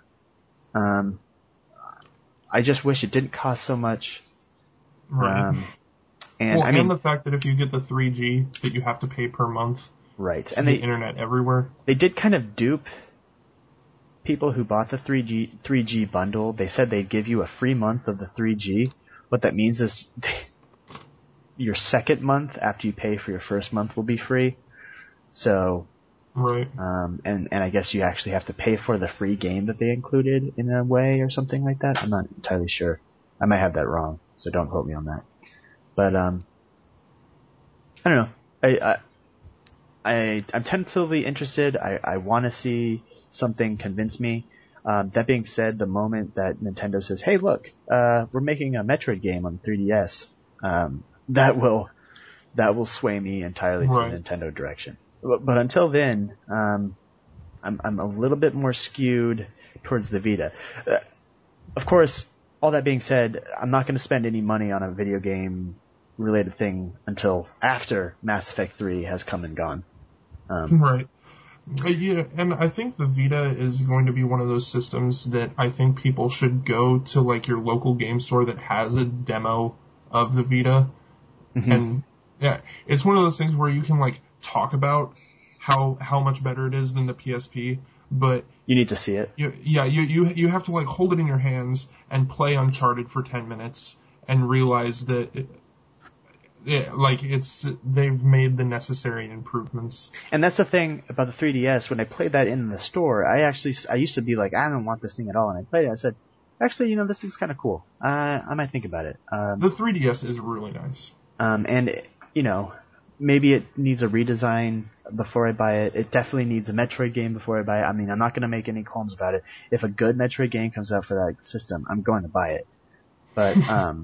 S1: I just wish it didn't cost so much.
S2: Right.
S1: And I mean,
S2: and the fact that if you get the 3G, that you have to pay per month.
S1: Right.
S2: And the internet everywhere.
S1: They did kind of dupe people who bought the 3G bundle. They said they'd give you a free month of the 3G. What that means is your second month after you pay for your first month will be free. So,
S2: right.
S1: And I guess you actually have to pay for the free game that they included in a way or something like that. I'm not entirely sure. I might have that wrong, so don't quote me on that. But I don't know. I'm tentatively interested. I want to see something convince me. That being said, the moment that Nintendo says, "Hey, look, we're making a Metroid game on 3DS," that will sway me entirely to the Nintendo direction. But until then, I'm a little bit more skewed towards the Vita. Of course, all that being said, I'm not going to spend any money on a video game related thing until after Mass Effect 3 has come and gone.
S2: Right. Yeah, and I think the Vita is going to be one of those systems that I think people should go to, like, your local game store that has a demo of the Vita. Mm-hmm. And yeah, it's one of those things where you can, like, talk about how much better it is than the PSP, but
S1: you need to see it.
S2: You have to, like, hold it in your hands and play Uncharted for 10 minutes and realize that they've made the necessary improvements.
S1: And that's the thing about the 3DS. When I played that in the store, I used to be like, I don't want this thing at all. And I played it. I said, actually, you know, this is kind of cool. I might think about it.
S2: The 3DS is really nice.
S1: And you know, maybe it needs a redesign before I buy it. It definitely needs a Metroid game before I buy it. I mean, I'm not going to make any qualms about it. If a good Metroid game comes out for that system, I'm going to buy it. But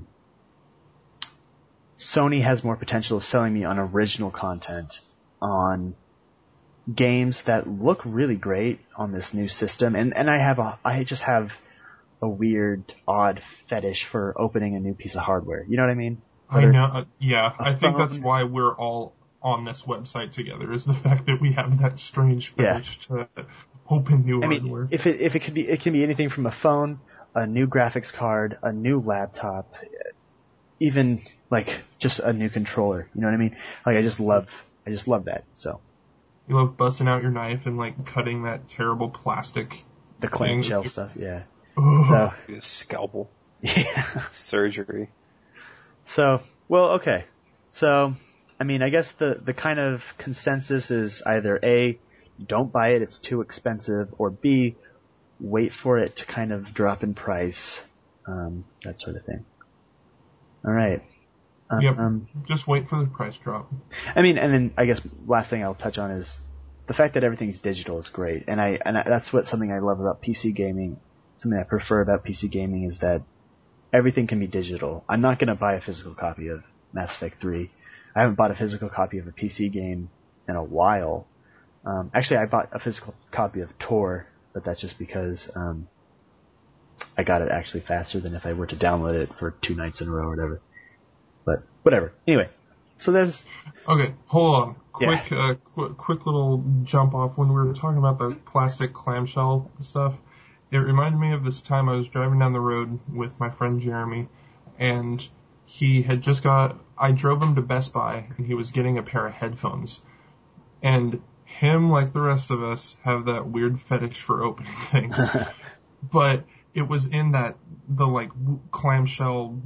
S1: Sony has more potential of selling me on original content, on games that look really great on this new system. And I just have a weird, odd fetish for opening a new piece of hardware. You know what I mean?
S2: I know. Yeah, I think that's why we're all on this website together, is the fact that we have that strange fetish to open new hardware.
S1: If it could be, it can be anything from a phone, a new graphics card, a new laptop, even like just a new controller. You know what I mean? Like I just love that. So
S2: you love busting out your knife and like cutting that terrible plastic,
S1: the clamshell stuff. Yeah.
S2: So,
S3: scalpel.
S1: Yeah.
S3: Surgery.
S1: So, well, okay. So, I mean, I guess the kind of consensus is either A, don't buy it, it's too expensive, or B, wait for it to kind of drop in price, that sort of thing. All right.
S2: Yep. Just wait for the price drop.
S1: I mean, and then I guess last thing I'll touch on is the fact that everything's digital is great, and that's something I love about PC gaming. Something I prefer about PC gaming is that everything can be digital. I'm not going to buy a physical copy of Mass Effect 3. I haven't bought a physical copy of a PC game in a while. Actually, I bought a physical copy of Tor, but that's just because I got it actually faster than if I were to download it for 2 nights in a row or whatever. But whatever. Anyway, So there's...
S2: Okay, hold on.
S1: Yeah.
S2: Quick little jump off. When we were talking about the plastic clamshell stuff, it reminded me of this time I was driving down the road with my friend Jeremy, and he had just I drove him to Best Buy, and he was getting a pair of headphones. And him, like the rest of us, have that weird fetish for opening things. But it was in the like clamshell,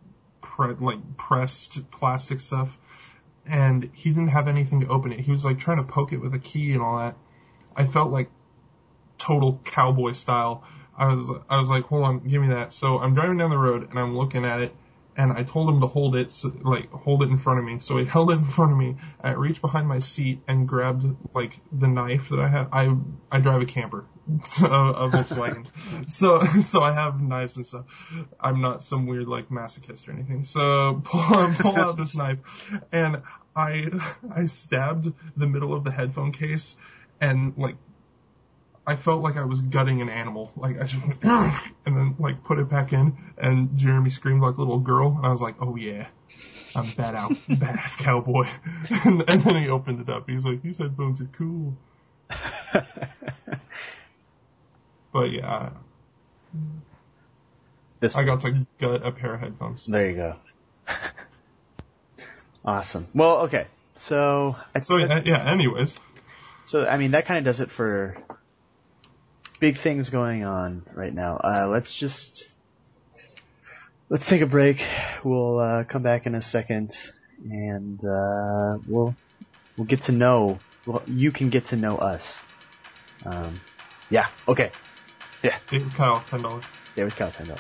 S2: pressed plastic stuff. And he didn't have anything to open it. He was like trying to poke it with a key and all that. I felt like total cowboy style. I was like, hold on, give me that. So I'm driving down the road and I'm looking at it, and I told him to hold it in front of me. So he held it in front of me. I reached behind my seat and grabbed like the knife that I had. I drive a camper, a Volkswagen. So I have knives and stuff. I'm not some weird like masochist or anything. So pull out this knife, and I stabbed the middle of the headphone case, and like I felt like I was gutting an animal. Like I just went, and then like put it back in, and Jeremy screamed like a little girl, and I was like, oh yeah, I'm badass cowboy. And then he opened it up. He's like, these headphones are cool. But yeah, I got to gut a pair of headphones.
S1: There you go. Awesome. Well, okay. So
S2: anyways.
S1: So, I mean, that kind of does it for big things going on right now. Let's take a break. We'll come back in a second, and we'll get to know. Well, you can get to know us. Yeah. Okay. Yeah.
S2: David Kyle, $10.
S1: David Kyle, $10.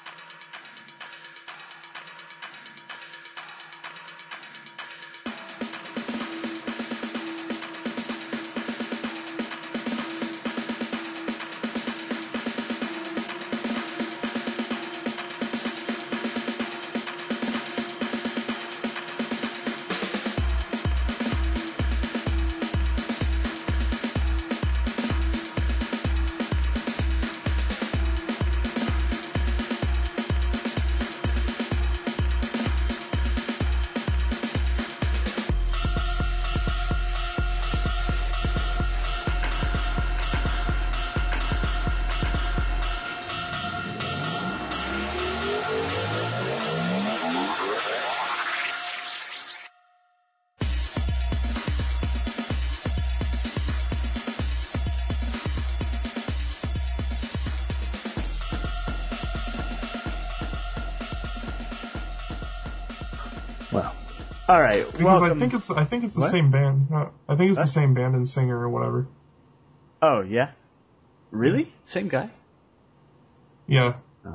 S1: Well, all right.
S2: Because
S1: welcome.
S2: I think it's the
S1: What?
S2: same band. I think it's the same band and singer or whatever.
S1: Oh yeah, really? Same guy?
S2: Yeah.
S1: Oh.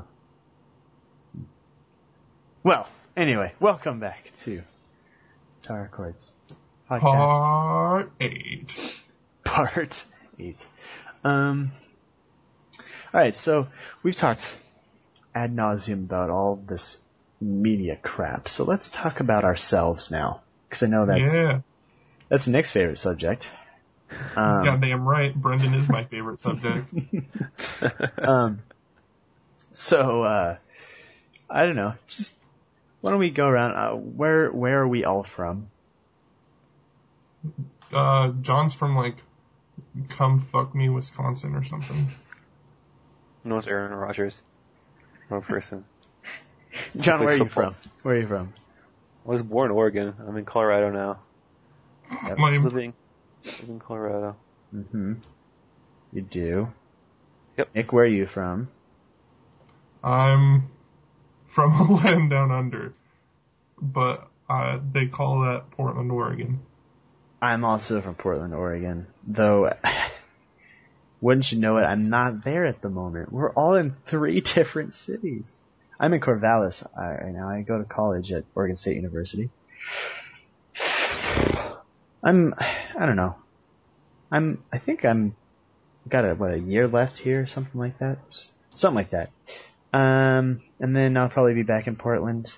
S1: Well, anyway, welcome back to Tower Chords podcast.
S2: Part 8.
S1: Part 8. All right, so we've talked ad nauseum about all this media crap. So let's talk about ourselves now, because I know that's Nick's favorite subject.
S2: Goddamn right, Brendan is my favorite subject.
S1: So I don't know. Just why don't we go around? Where are we all from?
S2: John's from like Come Fuck Me, Wisconsin or something.
S3: No, it's Aaron Rodgers. No person.
S1: John, where are you
S3: football.
S1: from? Where are you from?
S3: I was born in Oregon. I'm in Colorado now.
S2: Lame.
S3: Living in Colorado.
S1: Mm-hmm. You do?
S3: Yep.
S1: Nick, where are you from?
S2: I'm from a land down under, but they call that Portland, Oregon.
S1: I'm also from Portland, Oregon. Though, wouldn't you know it, I'm not there at the moment. We're all in 3 different cities. I'm in Corvallis right now. I go to college at Oregon State University. I don't know. I think I'm got a year left here, something like that. Something like that. And then I'll probably be back in Portland.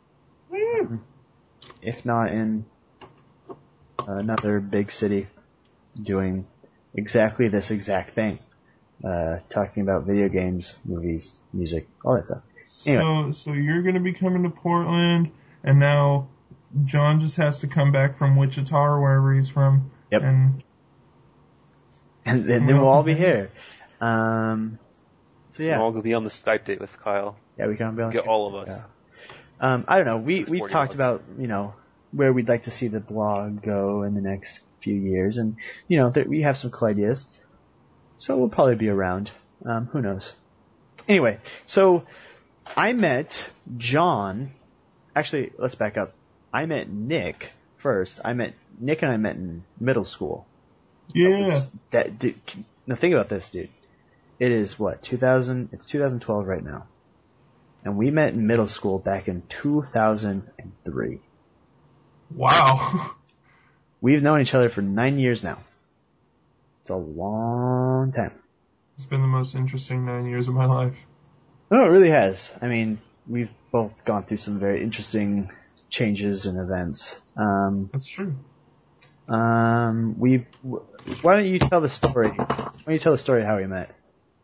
S1: If not in another big city doing exactly this exact thing. Talking about video games, movies, music, all that stuff. Anyway.
S2: So you're gonna be coming to Portland, and now John just has to come back from Wichita or wherever he's from.
S1: Yep.
S2: And
S1: then we'll all be here. So yeah.
S3: We're all gonna be on the Skype date with Kyle.
S1: Yeah, we can be on
S3: Get all of us.
S1: Yeah. I don't know. We've
S3: 40
S1: talked
S3: of us.
S1: about, where we'd like to see the blog go in the next few years, and that we have some cool ideas. So we'll probably be around. Who knows? Anyway, so I met John. Actually, let's back up. I met Nick first. Nick and I met in middle school.
S2: yeah.
S1: Now think about this, dude. It is what, 2000? It's 2012 right now. And we met in middle school back in 2003.
S2: Wow.
S1: We've known each other for 9 years now. It's a long time.
S2: It's been the most interesting 9 years of my life.
S1: No, it really has. I mean, we've both gone through some very interesting changes and events.
S2: That's true.
S1: Why don't you tell the story? Why don't you tell the story how we met?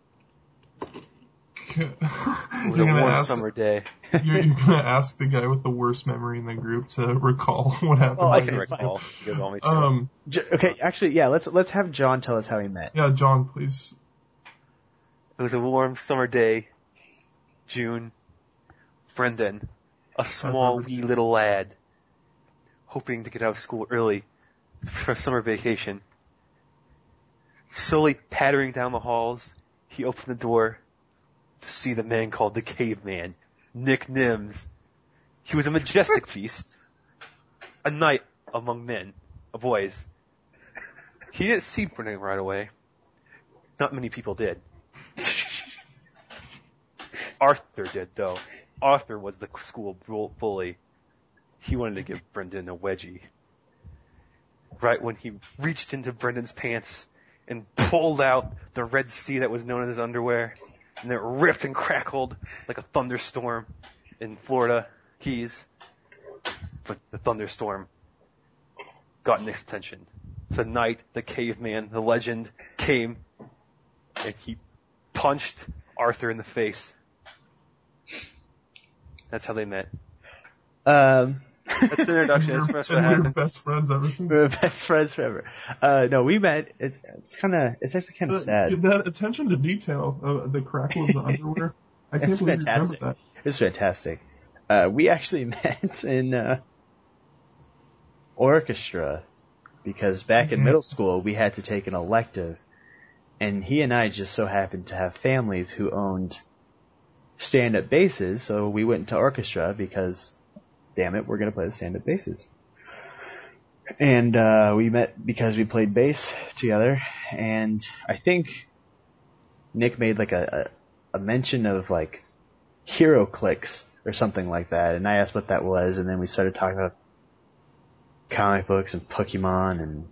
S3: It was a warm summer day.
S2: You're gonna ask the guy with the worst memory in the group to recall what happened.
S1: Oh,
S3: I
S1: okay,
S3: can
S1: fine.
S3: recall. You guys want me to?
S1: Okay, actually, yeah. Let's have John tell us how he met.
S2: Yeah, John, please.
S3: It was a warm summer day, June. Brendan, a small wee little lad, hoping to get out of school early for a summer vacation. Slowly pattering down the halls, he opened the door to see the man called the Caveman, Nick Nims. He was a majestic beast, a knight among men, boys. He didn't see Brendan right away. Not many people did. Arthur did, though. Arthur was the school bully. He wanted to give Brendan a wedgie. Right when he reached into Brendan's pants and pulled out the Red Sea that was known as his underwear, and it ripped and crackled like a thunderstorm in Florida Keys. But the thunderstorm got Nick's attention. The knight, the caveman, the legend came, and he punched Arthur in the face. That's how they met. That's the introduction. That's what
S2: And we're
S3: happened.
S2: best friends ever since.
S1: We're best friends forever. No, we met. It's actually kind of sad.
S2: That attention to detail of the crackle of the underwear. I can't
S1: It's
S2: believe you remember
S1: fantastic.
S2: that.
S1: It's fantastic. We actually met in orchestra because back in middle school we had to take an elective, and he and I just so happened to have families who owned stand-up basses, so we went into orchestra because, damn it, we're going to play the stand-up basses. And we met because we played bass together, and I think Nick made like a mention of like Hero Clicks or something like that, and I asked what that was, and then we started talking about comic books and Pokemon and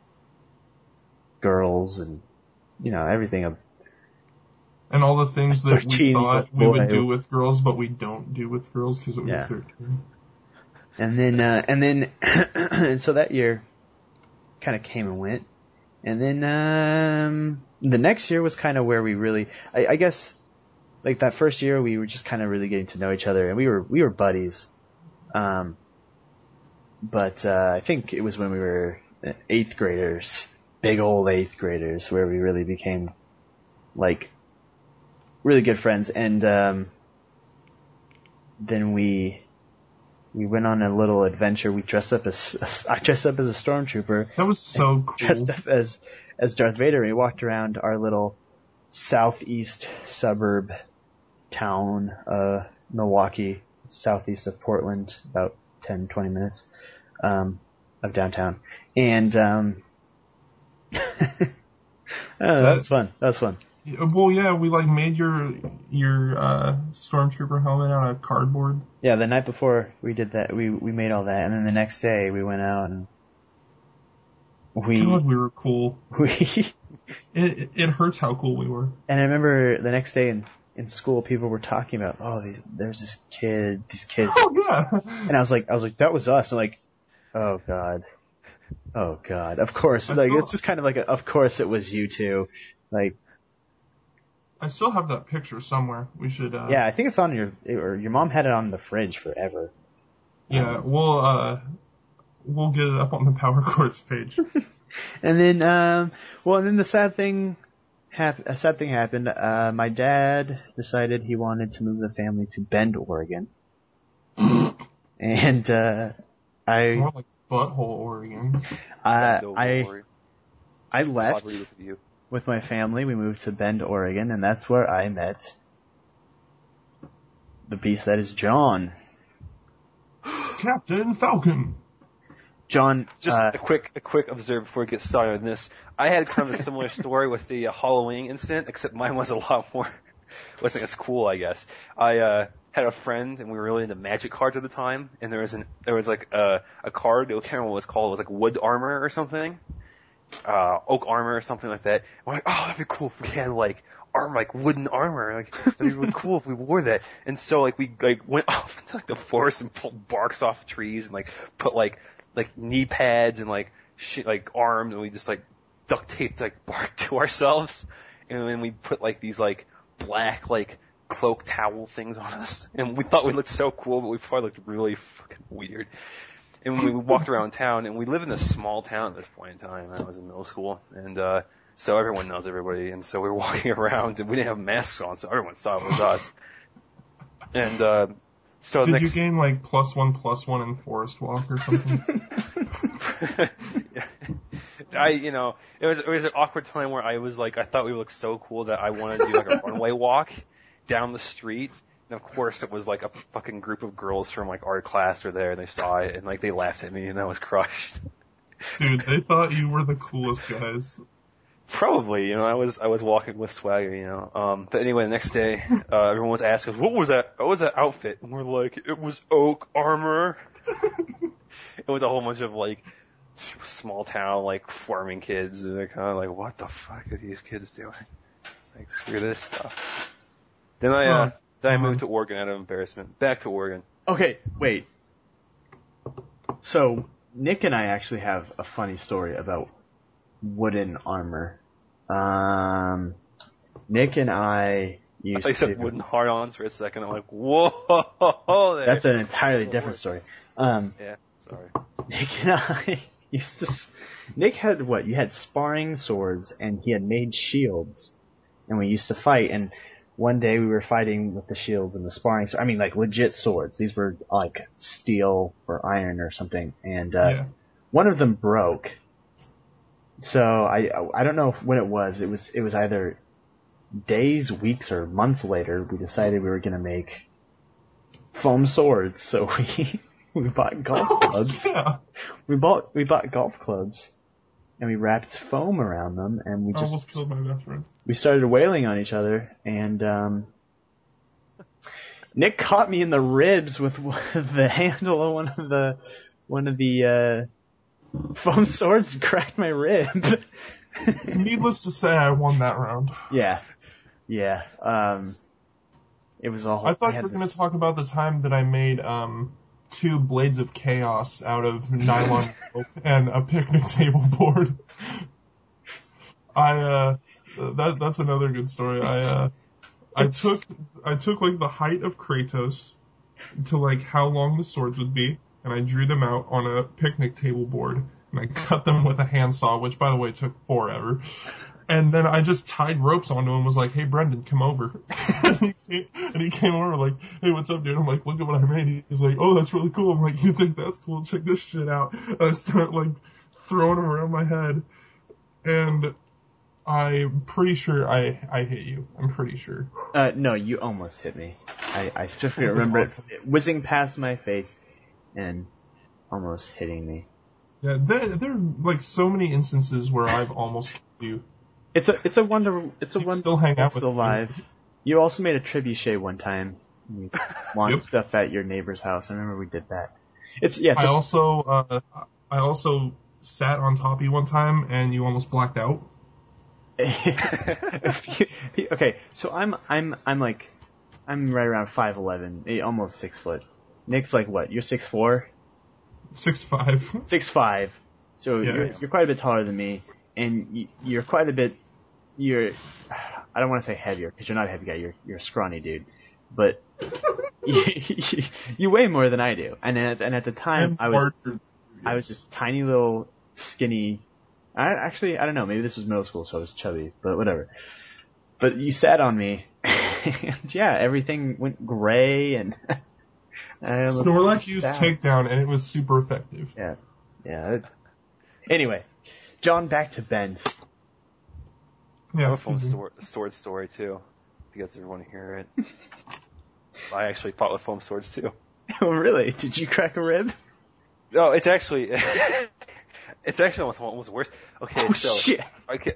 S1: girls and everything.
S2: And all the things that we
S1: 13
S2: thought we would
S1: boy.
S2: do with girls, but we don't do with girls because we were 13.
S1: And then and so that year kind of came and went, and then the next year was kind of where we really, I guess, like that first year we were just kind of really getting to know each other, and we were buddies. But I think it was when we were 8th graders, big old 8th graders, where we really became like really good friends. And then we went on a little adventure. We dressed up I dressed up as a stormtrooper.
S2: That was so cool.
S1: Dressed up as Darth Vader. We walked around our little southeast suburb town, Milwaukee, southeast of Portland, about 10, 20 minutes of downtown. And I don't know, that was fun. That was fun.
S2: Well, yeah, we like made your stormtrooper helmet out of cardboard.
S1: Yeah, the night before we did that, we made all that, and then the next day we went out and
S2: God, we were cool.
S1: we
S2: It hurts how cool we were.
S1: and I remember the next day in school, people were talking about, there's these kids,
S2: Oh yeah.
S1: and I was like, that was us. And like, oh god, of course. Like it's just kind of like of course it was you two, like.
S2: I still have that picture somewhere. We should.
S1: Yeah, I think it's on your mom had it on the fridge forever.
S2: Yeah, we'll get it up on the Power Chords page.
S1: And then, and then the sad thing happened. My dad decided he wanted to move the family to Bend, Oregon. And,
S2: More like Butthole, Oregon.
S1: I left
S3: Poverty with you.
S1: with my family. We moved to Bend, Oregon, and that's where I met the beast that is John.
S2: Captain Falcon.
S1: John,
S3: Just a quick observe before we get started on this. I had kind of a similar story with the Halloween incident, except mine was a lot more, wasn't as cool, I guess. I had a friend, and we were really into magic cards at the time, and there was like a card, I can't remember what it was called, it was like wood armor or something, oak armor or something like that. We're like, oh, that'd be cool if we had like wooden armor, like that'd be really cool if we wore that. And so like we went off into like the forest and pulled barks off trees and like put like knee pads and like shit, like arms, and we just like duct taped like bark to ourselves, and then we put like these like black like cloak towel things on us, and we thought we looked so cool, but we probably looked really fucking weird. And we walked around town, and we live in a small town at this point in time. I was in middle school, and so everyone knows everybody, and so we were walking around, and we didn't have masks on, so everyone saw it was us. And so
S2: did you gain like +1 in Forest Walk or something?
S3: It was an awkward time where I was like, I thought we looked so cool that I wanted to do like a runway walk down the street. And of course it was like a fucking group of girls from like our class were there, and they saw it, and like they laughed at me, and I was crushed.
S2: Dude, they thought you were the coolest guys.
S3: Probably, I was walking with swagger, But anyway, the next day, everyone was asking us, what was that outfit? And we're like, it was oak armor. It was a whole bunch of like small town like farming kids, and they're kind of like, what the fuck are these kids doing? Like, screw this stuff. Then I moved to Oregon out of embarrassment. Back to Oregon.
S1: Okay, wait. So, Nick and I actually have a funny story about wooden armor. Nick and I used to...
S3: I said wooden hard-ons for a second. I'm like, whoa!
S1: That's an entirely different story.
S3: Yeah, sorry.
S1: Nick and I used to... Nick had what? You had sparring swords, and he had made shields. And we used to fight, and one day we were fighting with the shields and the sparring swords. I mean, like, legit swords. These were, like, steel or iron or something. And one of them broke. So I don't know when it was. It was either days, weeks, or months later. We decided we were going to make foam swords. So we bought golf clubs.
S2: Yeah.
S1: We bought golf clubs, and we wrapped foam around them, and we
S2: I
S1: just
S2: almost killed my best friend.
S1: we started wailing on each other. And Nick caught me in the ribs with the handle of one of the foam swords and cracked my rib.
S2: Needless to say, I won that round.
S1: Yeah. It was all.
S2: I thought you were going to talk about the time that I made 2 blades of chaos out of nylon rope and a picnic table board. That's another good story. I took like the height of Kratos to like how long the swords would be, and I drew them out on a picnic table board, and I cut them with a handsaw, which by the way took forever. And then I just tied ropes onto him and was like, hey, Brendan, come over. and he came over like, hey, what's up, dude? I'm like, look at what I made. He's like, oh, that's really cool. I'm like, you think that's cool? Check this shit out. And I start like throwing him around my head. And I'm pretty sure I hit you. I'm pretty sure.
S1: No, you almost hit me. I specifically remember it whizzing past my face and almost hitting me.
S2: Yeah, there are like so many instances where I've almost killed you.
S1: It's a wonder.
S2: Still hang out with
S1: still alive. You also made a trebuchet one time. You launched stuff at your neighbor's house. I remember we did that. I
S2: also sat on top of you one time and you almost blacked out.
S1: Okay, so I'm right around 5'11", almost 6 foot. Nick's like what? You're 6'4"?
S2: 6'5".
S1: 6'5". So
S2: yeah.
S1: you're quite a bit taller than me, and you're quite a bit. I don't want to say heavier because you're not a heavy guy. You're a scrawny dude, but you weigh more than I do, and at the time
S2: And
S1: I was
S2: larger,
S1: I was
S2: yes.
S1: this tiny little skinny. I don't know. Maybe this was middle school, so I was chubby, but whatever. But you sat on me, and yeah, everything went gray, and
S2: Snorlax used
S1: sad.
S2: takedown, and it was super effective.
S1: Yeah. Anyway, John, back to Ben.
S3: I
S2: Yeah,
S3: have a fun
S2: excuse me.
S3: sword story too, if you guys ever want to hear it. I actually fought with foam swords too.
S1: Oh, really? Did you crack a rib?
S3: No, it's actually almost worse. Okay,
S1: Oh,
S3: so
S1: shit.
S3: okay,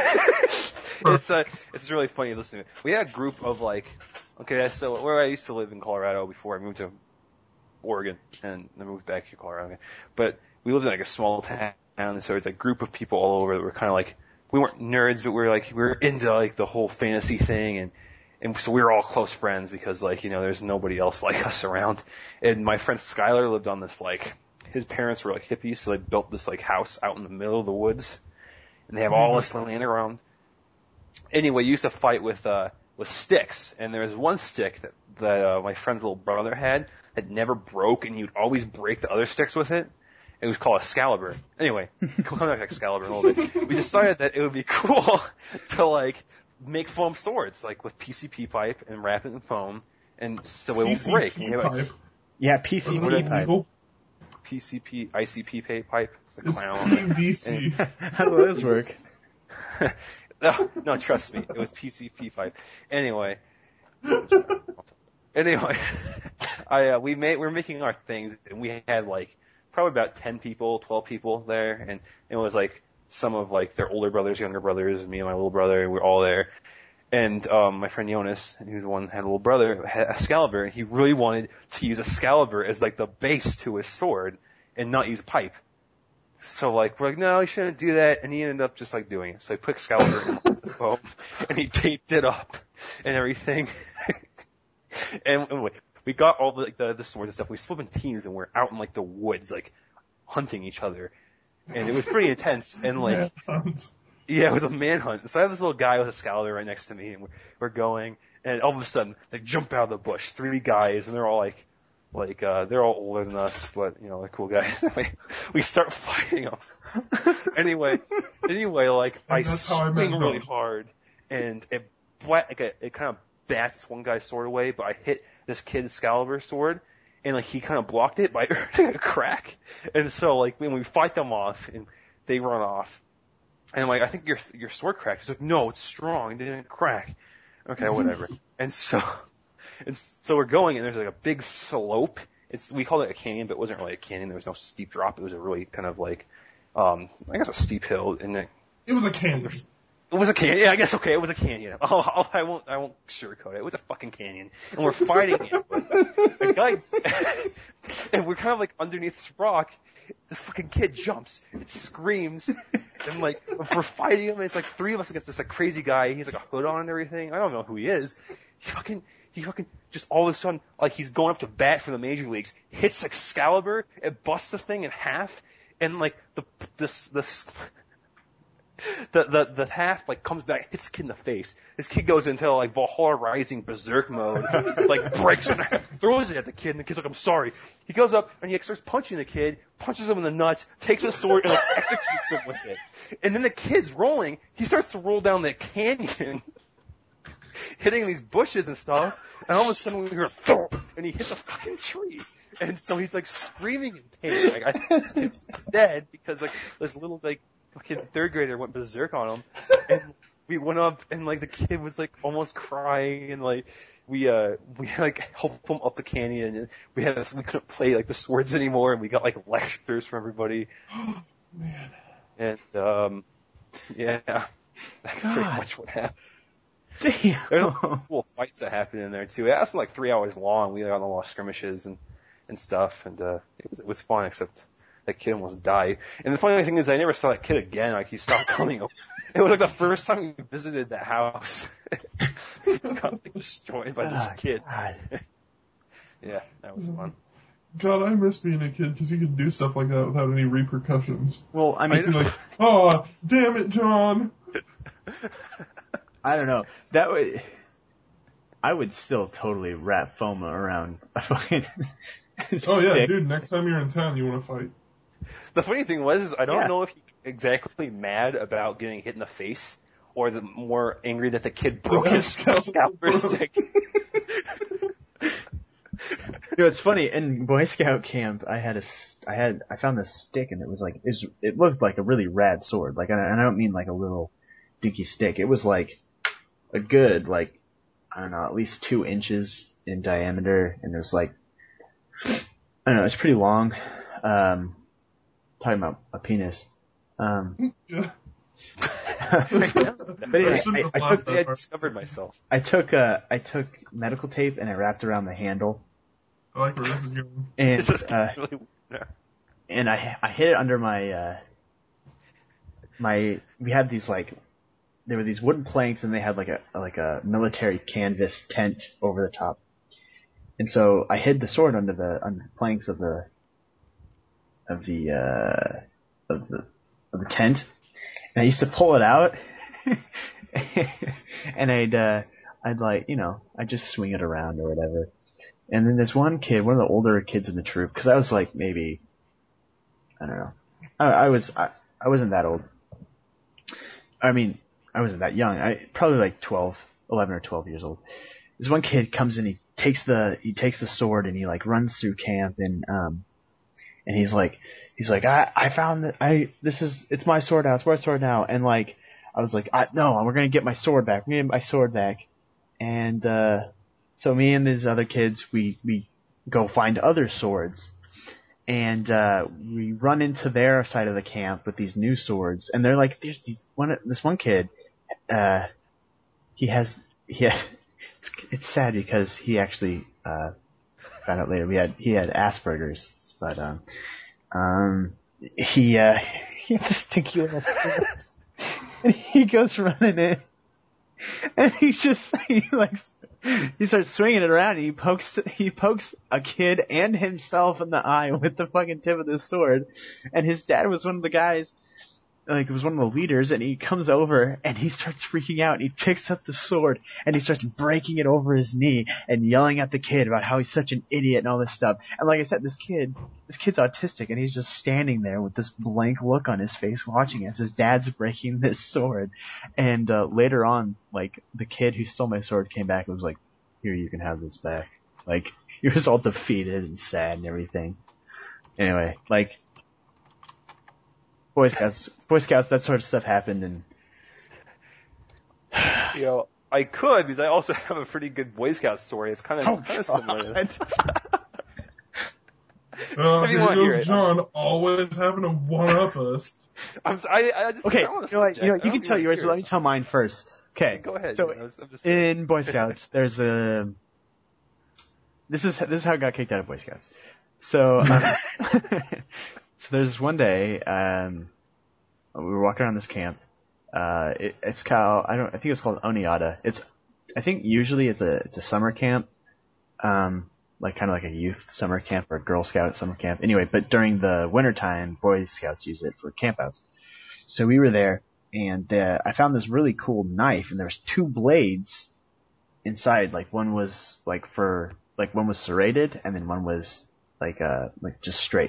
S3: it's really funny listening. We had a group of so where I used to live in Colorado before I moved to Oregon and then moved back to Colorado. Okay. But we lived in like a small town, and so it's a group of people all over that were kind of like, we weren't nerds, but we were into like the whole fantasy thing, and so we were all close friends because there's nobody else like us around. And my friend Skylar lived on this his parents were like hippies, so they built this house out in the middle of the woods, and they have all this land around. Anyway, you used to fight with sticks, and there was one stick that my friend's little brother had that never broke, and you'd always break the other sticks with it. It was called Excalibur. Anyway, coming back to Excalibur a little bit, we decided that it would be cool to make foam swords with PCP pipe and wrap it in foam, and so it won't break.
S2: PCP pipe.
S1: Yeah,
S2: Are
S1: PCP
S2: those
S1: pipe.
S2: illegal?
S3: PCP, ICP pipe, the
S2: It's
S3: clown.
S2: PVC.
S1: How do those work?
S3: No, trust me, it was PCP pipe. Anyway, we were making our things, and we had probably about 10 people, 12 people there, and it was some of their older brothers, younger brothers, and me and my little brother, and we were all there. And my friend Jonas, who's the one that had a little brother, had Excalibur, and he really wanted to use Excalibur as the base to his sword and not use pipe. So we're like, no, he shouldn't do that, and he ended up just doing it. So he put Excalibur in the foam, and he taped it up and everything. And we got all the swords and stuff. We split in teams, and we're out in the woods, hunting each other, and it was pretty intense. And yeah, it was a manhunt. So I have this little guy with a Excalibur right next to me, and we're going, and all of a sudden they jump out of the bush, 3 guys, and they're all they're all older than us, but they're cool guys. We start fighting them. Anyway, I swing really hard, and it kind of bats one guy's sword away, but I hit this kid's Excalibur sword, and he kind of blocked it by earning a crack. And so when we fight them off, and they run off, and I'm I think your sword cracked. He's like, no, it's strong, it didn't crack. Okay, whatever. And so we're going, and there's a big slope. We called it a canyon, but it wasn't really a canyon. There was no steep drop. It was a really kind of I guess a steep hill, and
S2: It was a canyon.
S3: it was a canyon. Yeah, I guess okay. It was a canyon. I won't sugarcoat it. It was a fucking canyon, and we're fighting it. A guy, and we're kind of underneath this rock. This fucking kid jumps, it screams, and we're fighting him. And it's 3 of us against this crazy guy. He's a hood on and everything. I don't know who he is. He fucking just all of a sudden he's going up to bat for the major leagues. Hits Excalibur, it busts the thing in half, and the half comes back, hits the kid in the face. This kid goes into Valhalla Rising berserk mode, breaks it in half, throws it at the kid, and the kid's I'm sorry. He goes up and he starts punching the kid, punches him in the nuts, takes his sword and executes him with it. And then the kid's rolling, he starts to roll down the canyon, hitting these bushes and stuff, and all of a sudden we hear and he hits a fucking tree. And so he's screaming in pain. I think this kid's dead because this little fucking 3rd grader went berserk on him, and we went up, and the kid was almost crying, and we helped him up the canyon, and we couldn't play the swords anymore, and we got lectures from everybody.
S2: Man.
S3: And yeah, that's pretty much what happened.
S1: Damn.
S3: There's cool fights that happened in there too. It lasted 3 hours long. We had a lot of skirmishes and stuff, and it was fun, except that kid almost died. And the funny thing is, I never saw that kid again. He stopped coming over. It was the first time we visited that house. He got destroyed by this kid.
S1: God.
S3: Yeah, that was fun.
S2: God, I miss being a kid because you could do stuff like that without any repercussions.
S1: Well, I
S2: I'd
S1: mean,
S2: be oh, damn it, John.
S1: I don't know. I would still totally wrap Foma around a fucking
S2: Oh yeah,
S1: stick.
S2: dude. Next time you're in town, you want to fight?
S3: The funny thing was, is I don't
S1: Yeah.
S3: know if he's exactly mad about getting hit in the face, or the more angry that the kid broke his scalper stick.
S1: You know, it's funny, in Boy Scout camp, I found this stick, and it looked like a really rad sword. Like, and I don't mean like a little dinky stick. It was like a good, like, I don't know, at least 2 inches in diameter, and it was like, I don't know, it's pretty long. Talking about a penis.
S2: Yeah.
S1: But anyway,
S3: I discovered myself.
S1: I took medical tape and I wrapped around the handle,
S2: I like where this is going.
S1: and
S3: This is really
S1: and I hid it under we had these there were these wooden planks, and they had like a military canvas tent over the top. And so I hid the sword under the planks of the tent. And I used to pull it out and I'd like, you know, I'd just swing it around or whatever. And then this one kid, one of the older kids in the troop, cause I was like maybe, I don't know. I wasn't that old. I mean, I wasn't that young. Probably like 11 or 12 years old. This one kid comes in, he takes the sword and he like runs through camp, and he's like, I found that it's my sword now. It's my sword now. And like, I was like, no, we're going to get my sword back. We're going to get my sword back. And, so me and these other kids, we go find other swords. And, we run into their side of the camp with these new swords. And they're like, this one kid, it's sad because he actually, found out later he had Asperger's, but, he had this stinky little sword. And he goes running in, and he starts swinging it around, and he pokes a kid and himself in the eye with the fucking tip of this sword. And his dad was one of the guys, like, was one of the leaders, and he comes over and he starts freaking out, and he picks up the sword and he starts breaking it over his knee and yelling at the kid about how he's such an idiot and all this stuff. And like I said, this kid's autistic, and he's just standing there with this blank look on his face watching as his dad's breaking this sword. And later on, like, the kid who stole my sword came back and was like, "Here, you can have this back." Like, he was all defeated and sad and everything. Anyway, like, Boy Scouts, that sort of stuff happened, and
S3: You know, I could, because I also have a pretty good Boy Scout story. It's kind of similar. If you
S2: Here
S3: want to hear
S2: goes
S3: it.
S2: John, always having to one-up us.
S3: I just
S1: okay,
S3: I want
S1: you know what, you can tell yours, but let me tell mine first. Okay,
S3: Go ahead.
S1: So
S3: I'm just
S1: in Boy Scouts, there's this is how I got kicked out of Boy Scouts. So, so there's one day, we were walking around this camp. It's called, I think it's called Oniata. I think usually it's a summer camp, like kind of like a youth summer camp or a Girl Scout summer camp. Anyway, but during the wintertime, Boy Scouts use it for campouts. So we were there, and I found this really cool knife, and there was 2 blades inside. Like, one was one was serrated, and then one was like just straight.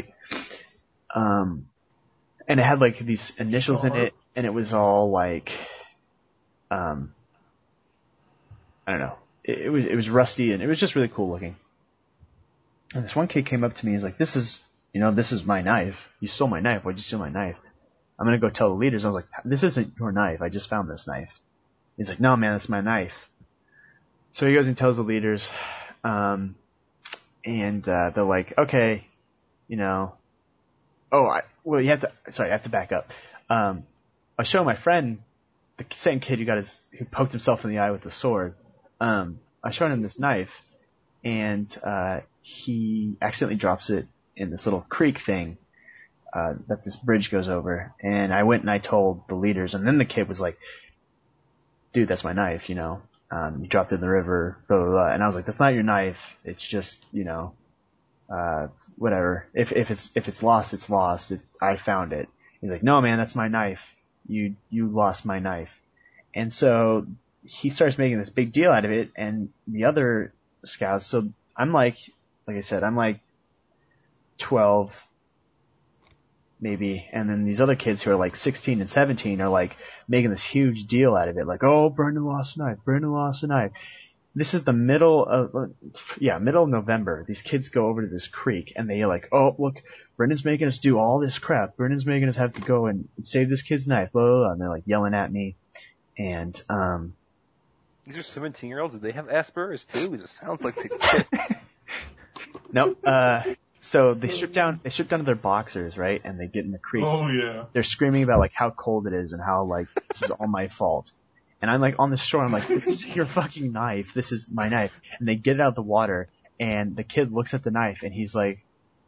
S1: And it had like these initials in it, and it was all like, I don't know. It was rusty, and it was just really cool looking. And this one kid came up to me and was like, this is my knife. You stole my knife. Why'd you steal my knife? I'm gonna go tell the leaders. I was like, this isn't your knife. I just found this knife. He's like, no, man, that's my knife. So he goes and tells the leaders, and they're like, okay, you know, I have to back up. I show my friend, the same kid who poked himself in the eye with the sword. I showed him this knife, and he accidentally drops it in this little creek thing that this bridge goes over. And I went and I told the leaders, and then the kid was like, "Dude, that's my knife, you know. You dropped it in the river, blah blah blah." And I was like, "That's not your knife. It's just, you know, whatever. If it's lost, it's lost. I found it." He's like, "No, man, that's my knife. You lost my knife." And so he starts making this big deal out of it, and the other scouts. So I'm like I said, I'm like 12, maybe, and then these other kids who are like 16 and 17 are like making this huge deal out of it, like, oh, Brendan lost a knife, Brendan lost a knife. This is the middle of November. These kids go over to this creek and they're like, oh, look, Brendan's making us do all this crap. Brendan's making us have to go and save this kid's knife, blah, blah, blah. And they're like yelling at me. And,
S3: These are 17-year-olds. Do they have Asperger's too? Because it sounds like they did.
S1: Nope. So they strip down to their boxers, right? And they get in the creek.
S2: Oh yeah.
S1: They're screaming about like how cold it is and how like this is all my fault. And I'm like on the shore, I'm like, this is your fucking knife. This is my knife. And they get it out of the water, and the kid looks at the knife, and he's like,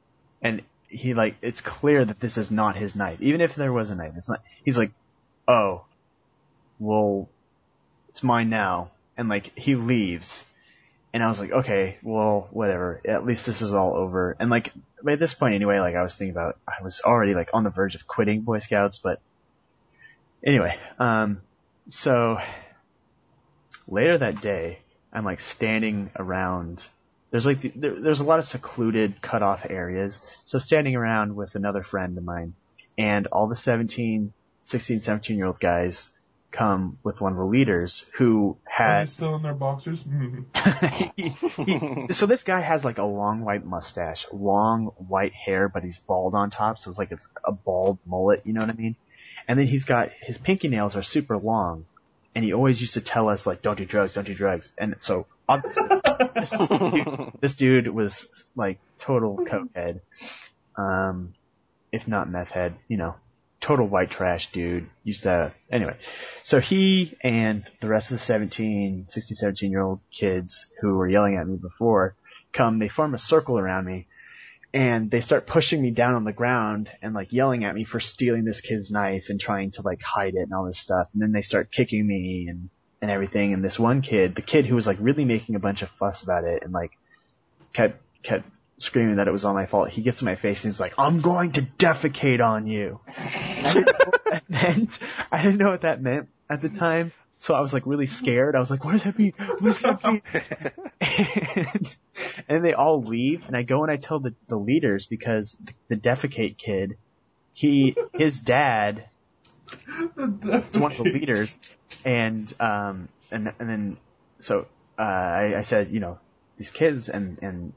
S1: it's clear that this is not his knife. Even if there was a knife, it's not. He's like, oh, well, it's mine now. And like, he leaves. And I was like, okay, well, whatever. At least this is all over. And like, by this point anyway, like I was thinking about, I was already like on the verge of quitting Boy Scouts, but anyway, so later that day, I'm like standing around. There's like there's a lot of secluded, cut off areas. So standing around with another friend of mine, and all the 16, 17-year-old guys come with one of the leaders who
S2: Are
S1: had.
S2: they still in their boxers?
S1: So this guy has like a long white mustache, long white hair, but he's bald on top, so it's like it's a bald mullet. You know what I mean? And then he's got, his pinky nails are super long, and he always used to tell us, like, don't do drugs. And so, obviously, this dude was, like, total cokehead, if not meth head, you know, total white trash dude, anyway. So he and the rest of the 16, 17-year-old kids who were yelling at me before they form a circle around me, and they start pushing me down on the ground and like yelling at me for stealing this kid's knife and trying to like hide it and all this stuff. And then they start kicking me and everything. And this one kid, the kid who was like really making a bunch of fuss about it and like kept screaming that it was all my fault, he gets in my face and he's like, I'm going to defecate on you. I didn't know what that meant. I didn't know what that meant at the time. So I was like really scared. I was like, what does that mean? What does that mean? And they all leave, and I go and I tell the leaders, because the defecate kid, his dad is one of the leaders, and then so I said, you know, these kids and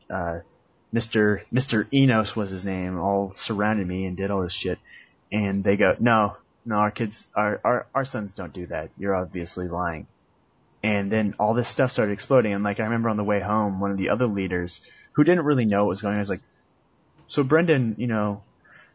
S1: Mr. Enos was his name, all surrounded me and did all this shit, and they go, no, our kids, our sons don't do that. You're obviously lying. And then all this stuff started exploding. And like, I remember on the way home, one of the other leaders who didn't really know what was going on was like, so Brendan, you know,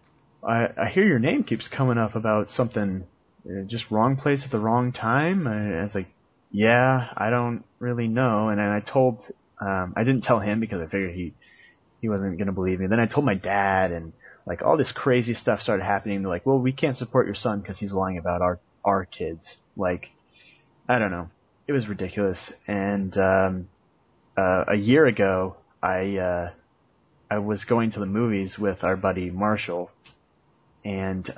S1: I hear your name keeps coming up about something, just wrong place at the wrong time. I was like, yeah, I don't really know. And then I told, I didn't tell him because I figured he wasn't going to believe me. Then I told my dad, and like all this crazy stuff started happening. They're like, well, we can't support your son because he's lying about our kids. Like, I don't know. It was ridiculous. And a year ago, I was going to the movies with our buddy Marshall, and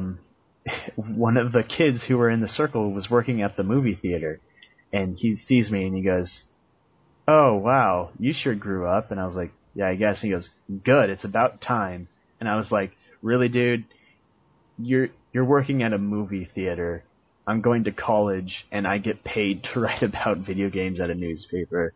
S1: one of the kids who were in the circle was working at the movie theater, and he sees me and he goes, "Oh wow, you sure grew up." And I was like, "Yeah, I guess." And he goes, "Good, it's about time." And I was like, "Really, dude? You're working at a movie theater. I'm going to college, and I get paid to write about video games at a newspaper.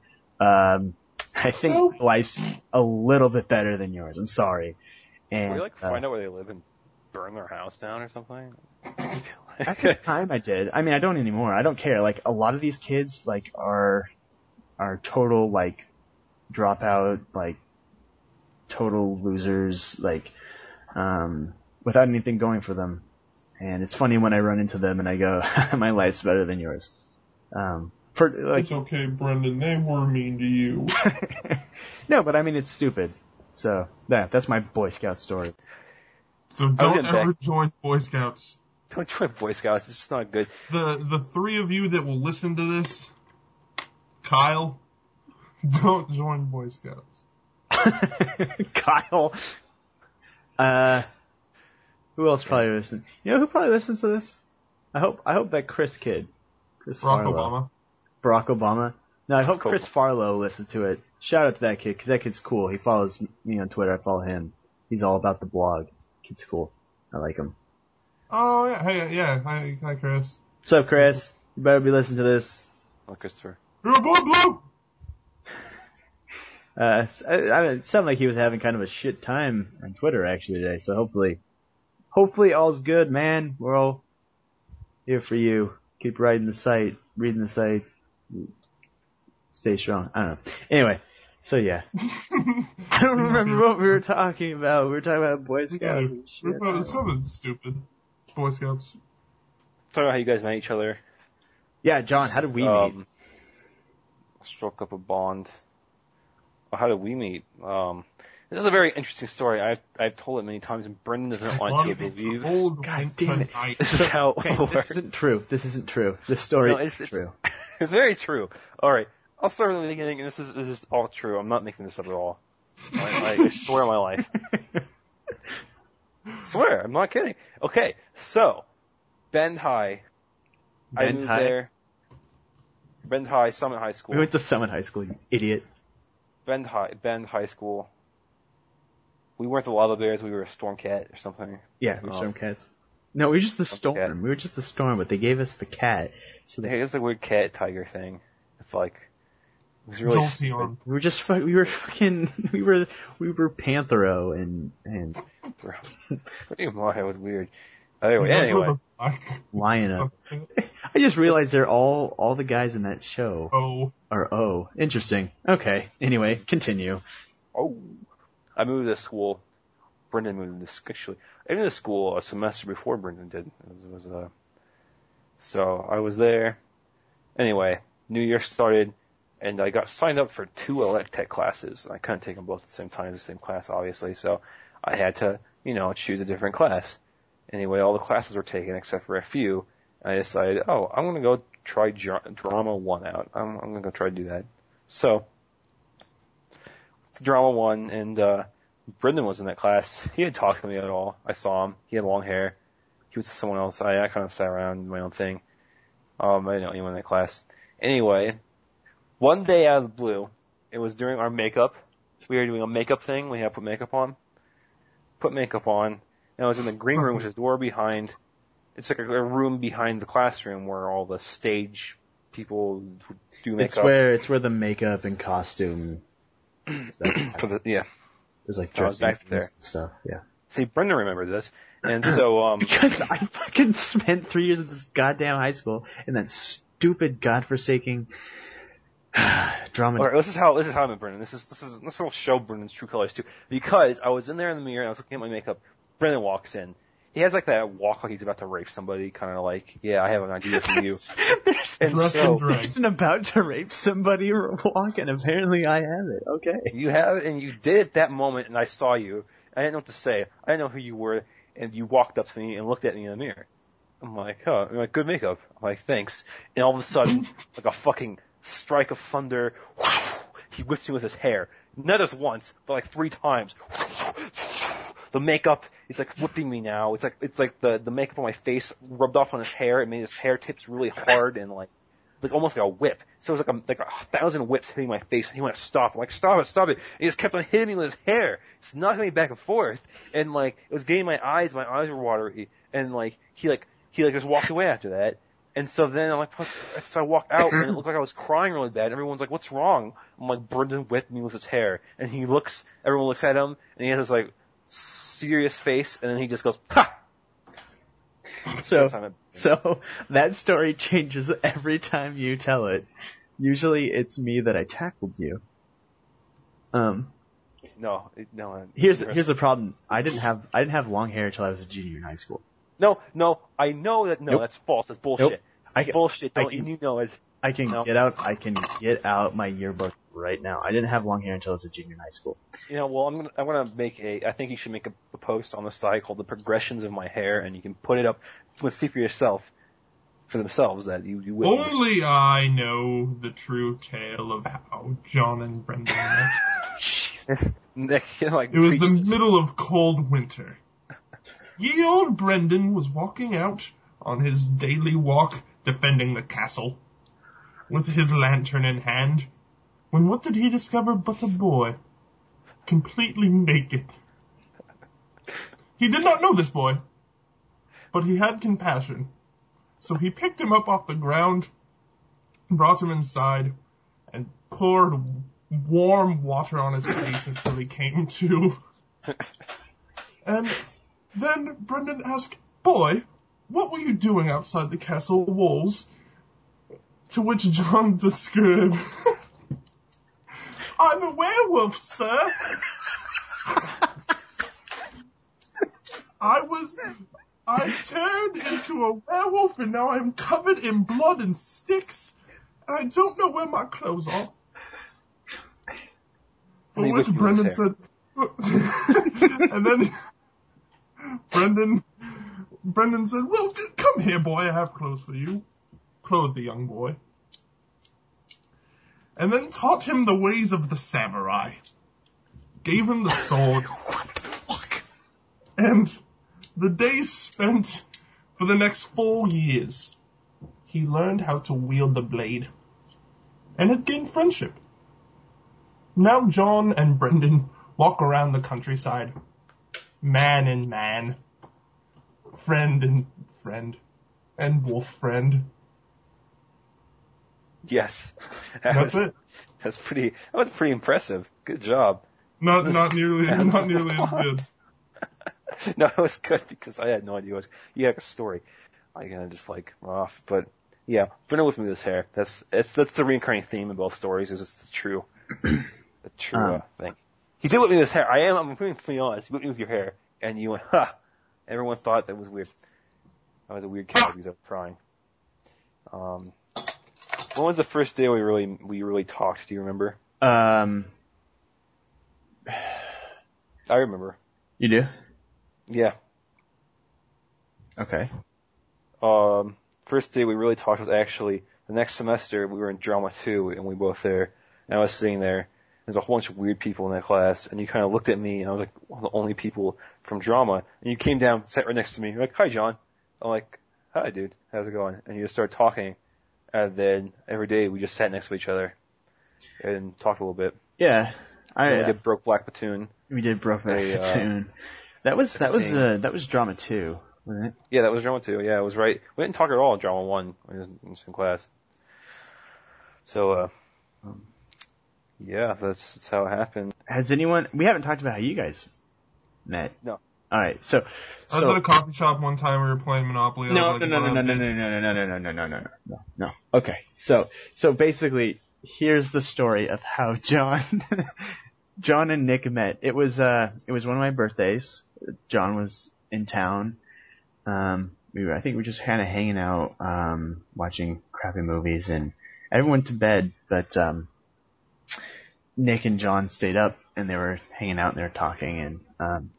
S1: I think life's a little bit better than yours. I'm sorry." And
S3: Can we like find out where they live and burn their house down or something?
S1: At the time I did. I mean, I don't anymore. I don't care. Like, a lot of these kids, like, are total, like, dropout, like, total losers, like, without anything going for them. And it's funny when I run into them and I go, my life's better than yours.
S2: It's okay, Brendan. They were mean to you.
S1: No, but I mean, it's stupid. So, that's my Boy Scout story.
S2: So don't ever join Boy Scouts.
S3: Don't join Boy Scouts. It's just not good.
S2: The three of you that will listen to this, Kyle, don't join Boy Scouts.
S1: Kyle. Who else probably listens? You know who probably listens to this? I hope that Chris kid. Chris
S2: Barack
S1: Farlow.
S2: Obama.
S1: Barack Obama. No, I hope
S3: Cool.
S1: Chris Farlow listened to it. Shout out to that kid, because that kid's cool. He follows me on Twitter. I follow him. He's all about the blog. Kid's cool. I like him.
S2: Oh, yeah. Hey, yeah. Hi, Chris.
S1: What's up, Chris? You better be listening to this.
S3: Oh, Christopher.
S2: You're a boy, Blue!
S1: It sounded like he was having kind of a shit time on Twitter actually today. So hopefully all's good, man. We're all here for you. Keep reading the site. Stay strong. I don't know. Anyway, so yeah. I don't remember what we were talking about. We were talking about Boy Scouts and shit.
S2: Something stupid. Boy Scouts.
S3: Talking about how you guys met each other.
S1: Yeah, John, how did we meet?
S3: Struck up a bond. Well, how did we meet? This is a very interesting story. I've told it many times, and Brendan doesn't want to believe.
S1: God damn it.
S3: This is how
S1: Okay,
S3: it works.
S1: this isn't true. This story is true.
S3: It's very true. All right, I'll start from the beginning, and this is all true. I'm not making this up at all. I swear on my life. Swear, I'm not kidding. Okay, so Bend High. I moved there. Bend High, Summit High School.
S1: We went to Summit High School, you idiot.
S3: Bend High School. We weren't the Lava Bears, we were a Stormcat or something.
S1: Yeah, we were Stormcats. No, we were just the Storm.
S3: Cat.
S1: We were just the Storm, but they gave us the cat. So
S3: It was a weird cat tiger thing. It's like, it was really stupid.
S2: Jolteon.
S1: we were Panthero and
S3: Pretty much, it was weird. Anyway.
S1: Lion-O. I just realized they're all the guys in that show
S2: Oh.
S1: are O. Interesting. Okay. Anyway, continue.
S3: Oh. I moved to school. Brendan moved to actually. I moved to school a semester before Brendan did. So I was there. Anyway, New Year started, and I got signed up for 2 Electech classes. I couldn't take them both at the same time, the same class, obviously. So I had to, choose a different class. Anyway, all the classes were taken except for a few. I decided, I'm going to go try Drama 1 out. I'm going to go try to do that. So, Drama 1, and Brendan was in that class. He didn't talk to me at all. I saw him. He had long hair. He was with someone else. I kind of sat around and did my own thing. I didn't know anyone in that class. Anyway, one day out of the blue, it was during our makeup. We were doing a makeup thing. We had to put makeup on. And I was in the green room, which is the door behind. It's like a room behind the classroom where all the stage people do makeup.
S1: It's where the makeup and costume stuff. There's like dressing
S3: back
S1: rooms
S3: there.
S1: and stuff. Yeah.
S3: See, Brendan remembered this, and so
S1: because I fucking spent 3 years at this goddamn high school in that stupid godforsaking drama.
S3: All right, this is how I met Brendan. This will show Brendan's true colors too. Because I was in there in the mirror and I was looking at my makeup. Brendan walks in. He has like that walk like he's about to rape somebody, kind of like, yeah, I have an idea for you.
S1: There's an about to rape somebody walk, and apparently I have it. Okay.
S3: You have it, and you did at that moment, and I saw you. I didn't know what to say. I didn't know who you were, and you walked up to me and looked at me in the mirror. I'm like, you're like, good makeup. I'm like, thanks. And all of a sudden, like a fucking strike of thunder, he whips me with his hair. Not just once, but like 3 times. The makeup is like whipping me now. It's like the makeup on my face rubbed off on his hair. It made his hair tips really hard and like almost like a whip. So it was like a 1,000 whips hitting my face. And he went, stop. I'm like, stop it. And he just kept on hitting me with his hair. It's knocking me back and forth. And like it was getting my eyes were watery. And like he just walked away after that. And so then I'm like, so I walked out and it looked like I was crying really bad. Everyone's like, what's wrong? I'm like, Brendan whipped me with his hair. And everyone looks at him and he has this like serious face, and then he just goes, ha!
S1: So that story changes every time you tell it. Usually it's me that I tackled you.
S3: No.
S1: Here's the problem. I didn't have long hair until I was a junior in high school.
S3: No, I know that. No,
S1: Nope.
S3: That's false. That's bullshit.
S1: Nope.
S3: Bullshit.
S1: I can get out my yearbook right now. I didn't have long hair until I was a junior in high school.
S3: Well, I'm gonna make I think you should make a post on the site called "The Progressions of My Hair," and you can put it up. See for yourself, for themselves, that you will.
S2: Only I know the true tale of how John and Brendan met. It was the middle of cold winter. Ye old Brendan was walking out on his daily walk defending the castle with his lantern in hand, when what did he discover but a boy, completely naked. He did not know this boy, but he had compassion, so he picked him up off the ground, brought him inside, and poured warm water on his face until he came to. And then Brendan asked, "Boy, what were you doing outside the castle walls?" To which John described, "I'm a werewolf, sir. I turned into a werewolf and now I'm covered in blood and sticks. And I don't know where my clothes are." For which Brendan said, and then Brendan said, "Well, come here, boy, I have clothes for you." Clothed the young boy. And then taught him the ways of the samurai. Gave him the sword.
S1: What the fuck?
S2: And the days spent for the next 4 years, he learned how to wield the blade. And had gained friendship. Now John and Brendan walk around the countryside. Man and man. Friend and friend. And wolf friend.
S3: Yes.
S2: That's it.
S3: That was pretty impressive. Good job.
S2: Not nearly as good.
S3: No, it was good because I had no idea you had a story. I kind of just like off, but yeah, Brendan with me with his hair. That's the recurring theme in both stories. Is it's the true thing. He did whip me with his hair. I'm being fully honest. He whipped me with your hair, and you went, ha! Everyone thought that was weird. That was a weird character because I was crying. When was the first day we really talked? Do you remember?
S1: I
S3: remember.
S1: You do?
S3: Yeah.
S1: Okay.
S3: First day we really talked was actually the next semester. We were in drama 2, and we both there. And I was sitting there. There's a whole bunch of weird people in that class, and you kind of looked at me, and I was like one of the only people from drama. And you came down, sat right next to me. You're like, "Hi, John." I'm like, "Hi, dude. How's it going?" And you just started talking. And then every day we just sat next to each other and talked a little bit.
S1: Yeah.
S3: We did Broke Black Platoon.
S1: We did Broke Black Platoon. That was drama 2, wasn't it?
S3: Yeah, that was drama 2. Yeah, it was right. We didn't talk at all in drama 1 when we was in the same class. So, yeah, that's how it happened.
S1: We haven't talked about how you guys met.
S3: No.
S1: Alright, so.
S2: I was at a coffee shop one time, we were playing Monopoly.
S1: No. Okay, so basically, here's the story of how John and Nick met. It was one of my birthdays. John was in town. I think we were just kind of hanging out, watching crappy movies, and everyone went to bed, but, Nick and John stayed up, and they were hanging out, and they were talking, and,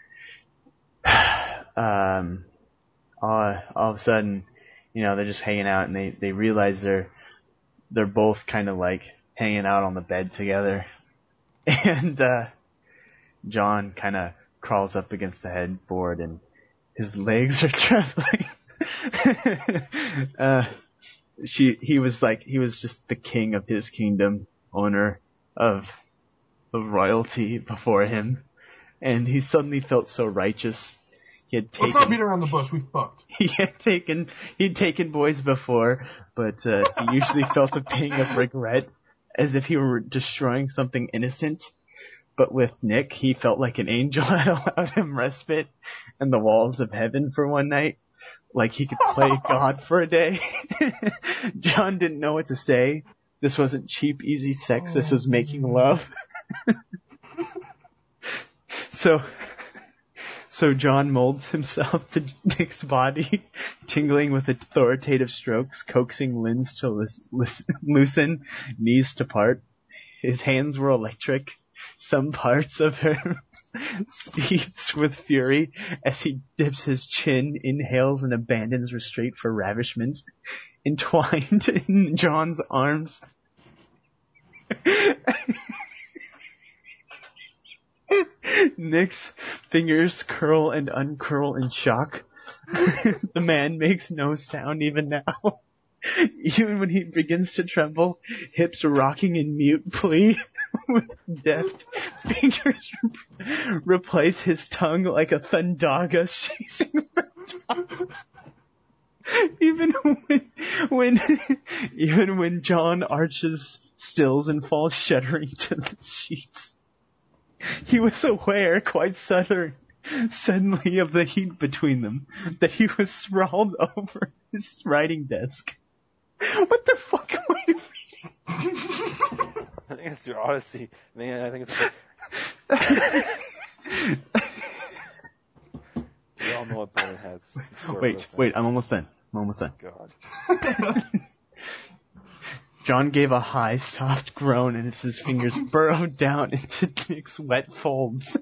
S1: all of a sudden, they're just hanging out, and they realize they're both kind of like hanging out on the bed together. And, John kind of crawls up against the headboard and his legs are trembling. He was just the king of his kingdom, owner of royalty before him. And he suddenly felt so righteous.
S2: Let's not beat around the bush, we fucked.
S1: He'd taken boys before, but, he usually felt a pang of regret, as if he were destroying something innocent. But with Nick, he felt like an angel had allowed him respite and the walls of heaven for one night. Like he could play God for a day. John didn't know what to say. This wasn't cheap, easy sex. This was making love. So John molds himself to Nick's body, tingling with authoritative strokes, coaxing limbs to loosen, knees to part. His hands were electric. Some parts of her seethes with fury as he dips his chin, inhales, and abandons restraint for ravishment, entwined in John's arms. Nick's fingers curl and uncurl in shock. The man makes no sound even now. Even when he begins to tremble, hips rocking in mute plea, with deft fingers replace his tongue like a thundaga chasing the top. Even when John arches, stills, and falls shuddering to the sheets, he was aware, quite suddenly of the heat between them, that he was sprawled over his writing desk. What the fuck am I reading?
S3: I think it's your Odyssey, man. I think it's. We all know what Brendan has.
S1: Wait, I'm almost done.
S3: God.
S1: John gave a high, soft groan as his fingers burrowed down into Nick's wet folds.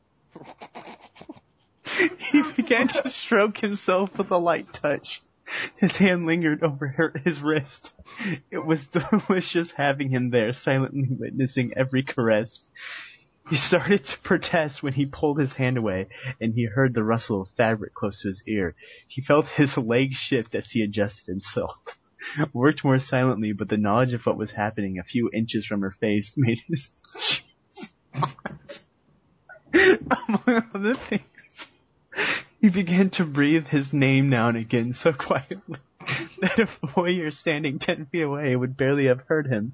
S1: He began to stroke himself with a light touch. His hand lingered over his wrist. It was delicious having him there, silently witnessing every caress. He started to protest when he pulled his hand away, and he heard the rustle of fabric close to his ear. He felt his legs shift as he adjusted himself. Worked more silently, but the knowledge of what was happening a few inches from her face made his cheeks hot. Among other things, he began to breathe his name now and again so quietly that a voyeur standing 10 feet away would barely have heard him.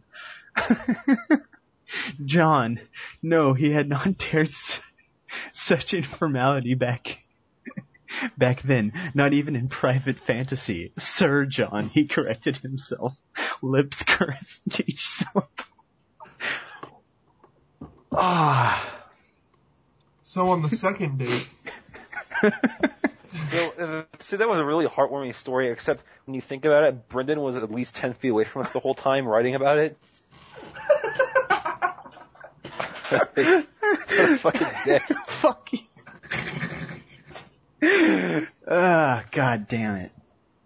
S1: John. No, he had not dared such informality back then, not even in private fantasy. Sir John, he corrected himself, lips caressed each syllable.
S2: So on the second date...
S3: So that was a really heartwarming story, except when you think about it, Brendan was at least 10 feet away from us the whole time writing about it. What a fucking dick.
S1: Fuck you. God damn it.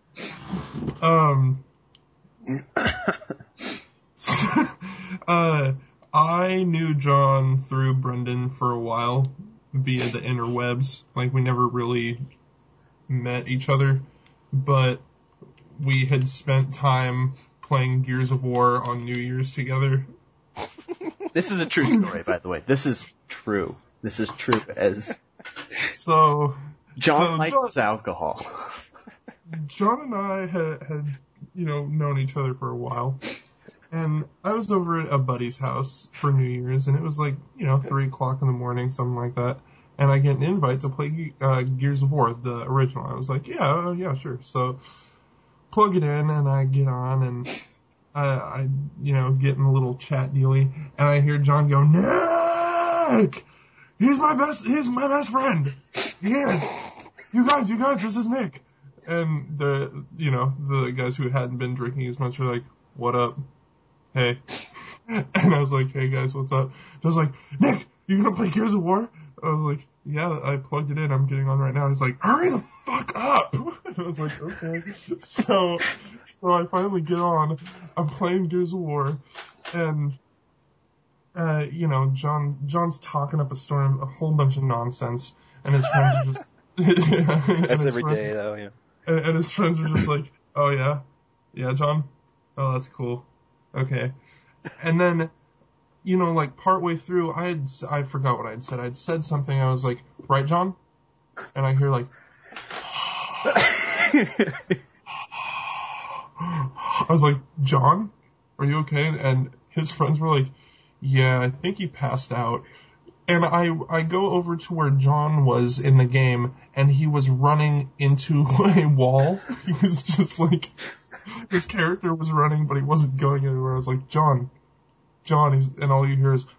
S2: I knew John through Brendan for a while via the interwebs. Like, we never really met each other, but we had spent time playing Gears of War on New Year's together.
S1: This is a true story, by the way. This is true. This is true as...
S2: So...
S1: John likes alcohol.
S2: John and I had known each other for a while. And I was over at a buddy's house for New Year's, and it was like, 3 o'clock in the morning, something like that. And I get an invite to play Gears of War, the original. I was like, yeah, sure. So, plug it in, and I get on, and I get in a little chat dealy, and I hear John go, Nick! He's my best friend! Yeah! You guys, this is Nick! And the guys who hadn't been drinking as much were like, what up? Hey. And I was like, hey guys, what's up? I was like, Nick, you gonna play Gears of War? I was like, yeah, I plugged it in, I'm getting on right now. He's like, hurry the fuck up! And I was like, okay. So I finally get on, I'm playing Gears of War, and, John's talking up a storm, a whole bunch of nonsense, and his friends are just...
S3: That's every day, though, yeah.
S2: And his friends are just like, oh yeah? Yeah, John? Oh, that's cool. Okay. And then, partway through, I forgot what I'd said. I'd said something, I was like, right, John? And I hear like, I was like, John? Are you okay? And his friends were like, yeah, I think he passed out. And I go over to where John was in the game, and he was running into a wall. He was just like, his character was running, but he wasn't going anywhere. I was like, John, and all you hear is,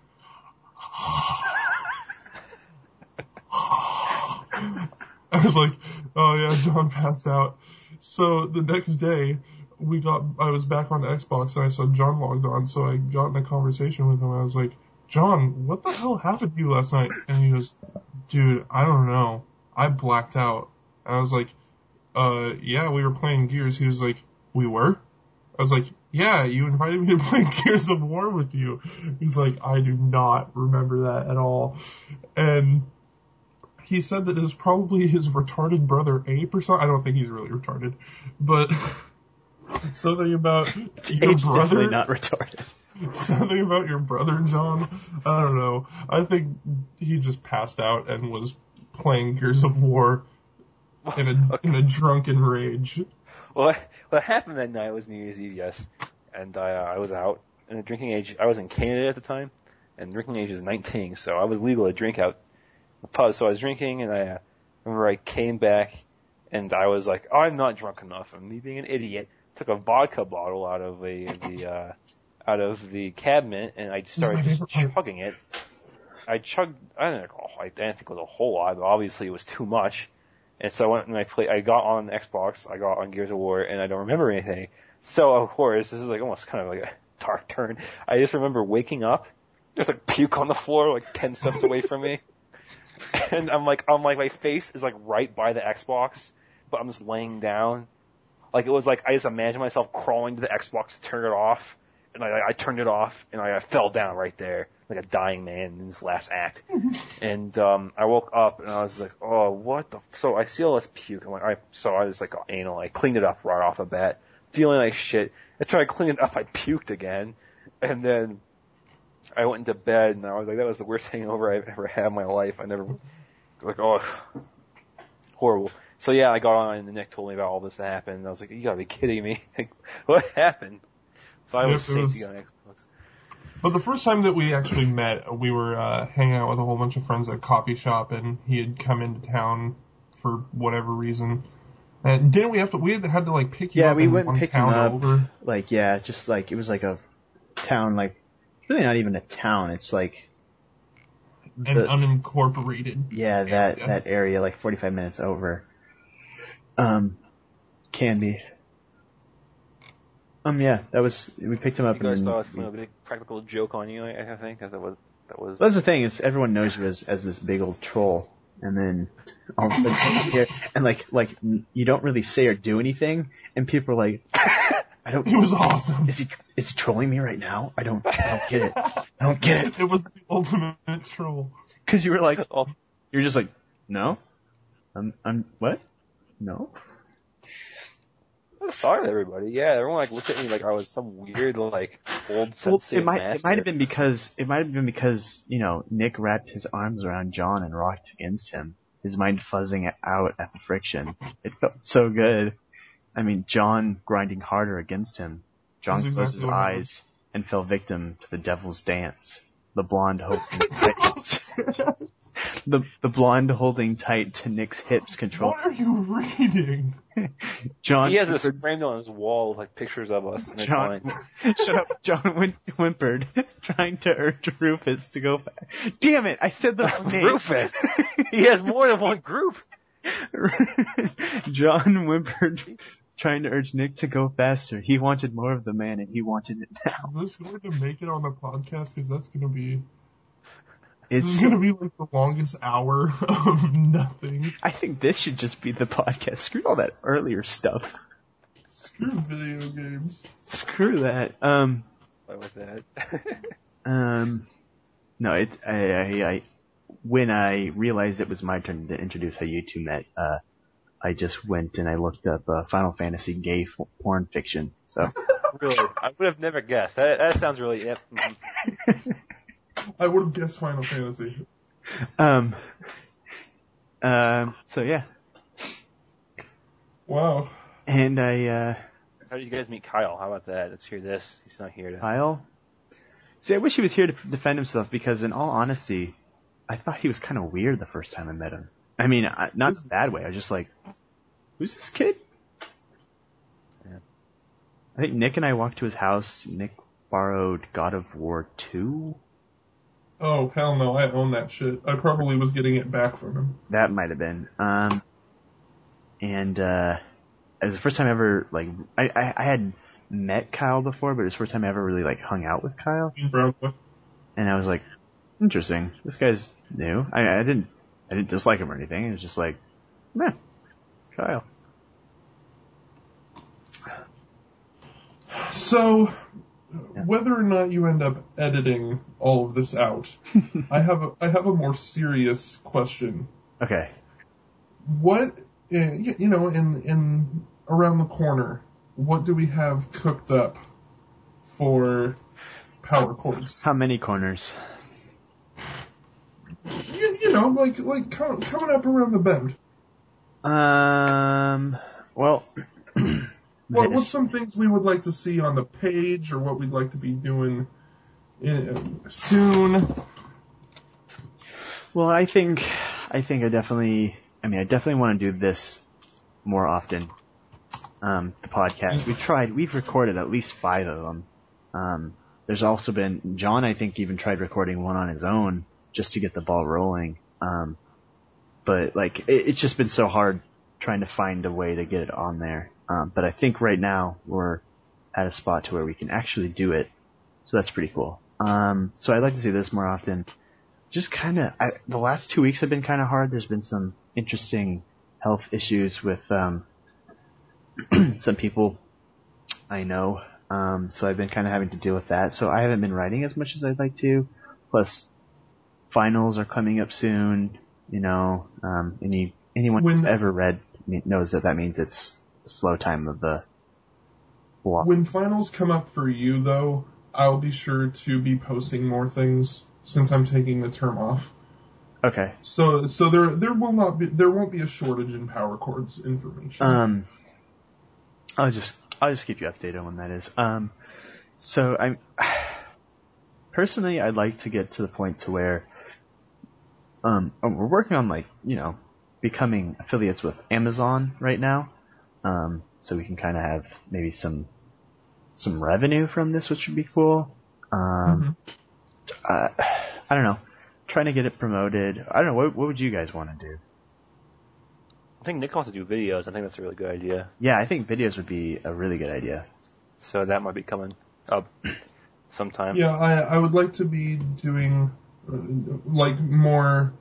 S2: I was like, oh yeah, John passed out. So the next day, I was back on Xbox, and I saw John logged on, so I got in a conversation with him. I was like, John, what the hell happened to you last night? And he goes, dude, I don't know. I blacked out. And I was like, yeah, we were playing Gears. He was like, we were? I was like, yeah, you invited me to play Gears of War with you. He's like, I do not remember that at all. And he said that it was probably his retarded brother Ape or something. I don't think he's really retarded. But Something about your
S1: Age
S2: brother.
S1: definitely not retarded.
S2: Something about your brother, John. I don't know. I think he just passed out and was playing Gears of War in a drunken rage.
S3: Well, what happened that night was New Year's Eve, yes, and I was out, and the drinking age, I was in Canada at the time, and drinking age is 19, so I was legal to drink out the pub, so I was drinking, and I remember I came back, and I was like, oh, I'm not drunk enough, and me being an idiot, took a vodka bottle out of the cabinet, and I started just chugging it. I didn't think it was a whole lot, but obviously it was too much. And so I went and I got on Xbox, I got on Gears of War, and I don't remember anything. So of course, this is like almost kind of like a dark turn. I just remember waking up, there's like puke on the floor, like 10 steps away from me. And I'm like, my face is like right by the Xbox, but I'm just laying down. Like it was like, I just imagined myself crawling to the Xbox to turn it off. And I turned it off, and I fell down right there, like a dying man in his last act. And I woke up, and I was like, oh, what the... So I see all this puke. I'm like, all right. So I was like, anal. I cleaned it up right off the bat, feeling like shit. I tried to clean it up, I puked again. And then I went into bed, and I was like, that was the worst hangover I've ever had in my life. I never... Like, oh, horrible. So yeah, I got on, and Nick told me about all this that happened. And I was like, you gotta be kidding me. Like, what happened? So I was safety on Xbox.
S2: But the first time that we actually met, we were hanging out with a whole bunch of friends at a coffee shop, and he had come into town for whatever reason. And didn't we had to like pick you up?
S1: Yeah, we went and picked him up.
S2: Over?
S1: Like, yeah, just like, it was like a town, like, it's really not even a town, it's like...
S2: An unincorporated.
S1: Yeah, that area, like 45 minutes over. Canby. Yeah, we picked him up.
S3: You guys thought it was kind of a big practical joke on you, I think, because that was...
S1: That's the thing, is everyone knows you as this big old troll, and then all of a sudden you here, and like you don't really say or do anything, and people are like, I don't...
S2: It was awesome.
S1: Is he trolling me right now? I don't get it. I don't get it.
S2: It was the ultimate troll.
S1: Cause you were like, you're just like, no? I'm what? No?
S3: I'm sorry, everybody. Yeah, everyone like looked at me like I was some weird like old sensei.
S1: It might have been because Nick wrapped his arms around John and rocked against him, his mind fuzzing out at the friction. It felt so good. I mean, John grinding harder against him. John closed his eyes and fell victim to the devil's dance. The blonde blonde holding tight to Nick's hips control.
S2: What are you reading?
S1: John.
S3: He has this framed on his wall with like pictures of us.
S1: John, shut up. John whimpered, trying to urge Rufus to go fast. Damn it! I said the wrong name.
S3: Rufus. He has more than one group.
S1: John whimpered, trying to urge Nick to go faster. He wanted more of the man, and he wanted it now.
S2: Is this going to make it on the podcast? Because that's going to be...
S1: This
S2: is going to be like the longest hour of nothing.
S1: I think this should just be the podcast. Screw all that earlier stuff.
S2: Screw video games.
S1: Screw that.
S3: What was that?
S1: No, when I realized it was my turn to introduce how you two met, I just went and I looked up Final Fantasy gay porn fiction. So
S3: really, I would have never guessed. That sounds really. Yep.
S2: I would have guessed Final Fantasy.
S1: So yeah.
S2: Wow.
S1: And
S3: How did you guys meet Kyle? How about that? Let's hear this. He's not here to...
S1: Kyle? See, I wish he was here to defend himself because, in all honesty, I thought he was kind of weird the first time I met him. I mean, not in a bad way. I was just like, who's this kid?
S3: Yeah.
S1: I think Nick and I walked to his house. Nick borrowed God of War 2.
S2: Oh, hell no. I own that shit. I probably was getting it back from him.
S1: That might have been. And it was the first time I ever, like, I had met Kyle before, but it was the first time I ever really, like, hung out with Kyle. And I was like, interesting. This guy's new. I didn't dislike him or anything. It was just like, meh, Kyle.
S2: So, whether or not you end up editing all of this out, I have a more serious question.
S1: Okay.
S2: What, in around the corner, what do we have cooked up for power chords?
S1: How many corners?
S2: You know, like coming up around the bend.
S1: Well,
S2: What's some things we would like to see on the page, or what we'd like to be doing soon?
S1: well, I definitely want to do this more often. The podcast. We've recorded at least 5 of them. There's also been, John, I think, even tried recording one on his own just to get the ball rolling. But like, it's just been so hard trying to find a way to get it on there. But I think right now we're at a spot to where we can actually do it. So that's pretty cool. So I'd like to see this more often. Just the last 2 weeks have been kind of hard. There's been some interesting health issues with, some people I know. So I've been kind of having to deal with that. So I haven't been writing as much as I'd like to. Plus, finals are coming up soon. You know, anyone who's ever read knows that means it's a slow time of the block.
S2: When finals come up for you, though, I'll be sure to be posting more things since I'm taking the term off.
S1: Okay.
S2: So there won't be a shortage in power chords information.
S1: I'll just keep you updated on when that is. So personally, I'd like to get to the point to where, we're working on becoming affiliates with Amazon right now. So we can kind of have maybe some revenue from this, which would be cool. I don't know. Trying to get it promoted. I don't know. What would you guys want to do?
S3: I think Nick wants to do videos. I think that's a really good idea.
S1: Yeah, I think videos would be a really good idea.
S3: So that might be coming up sometime.
S2: Yeah, I would like to be doing more,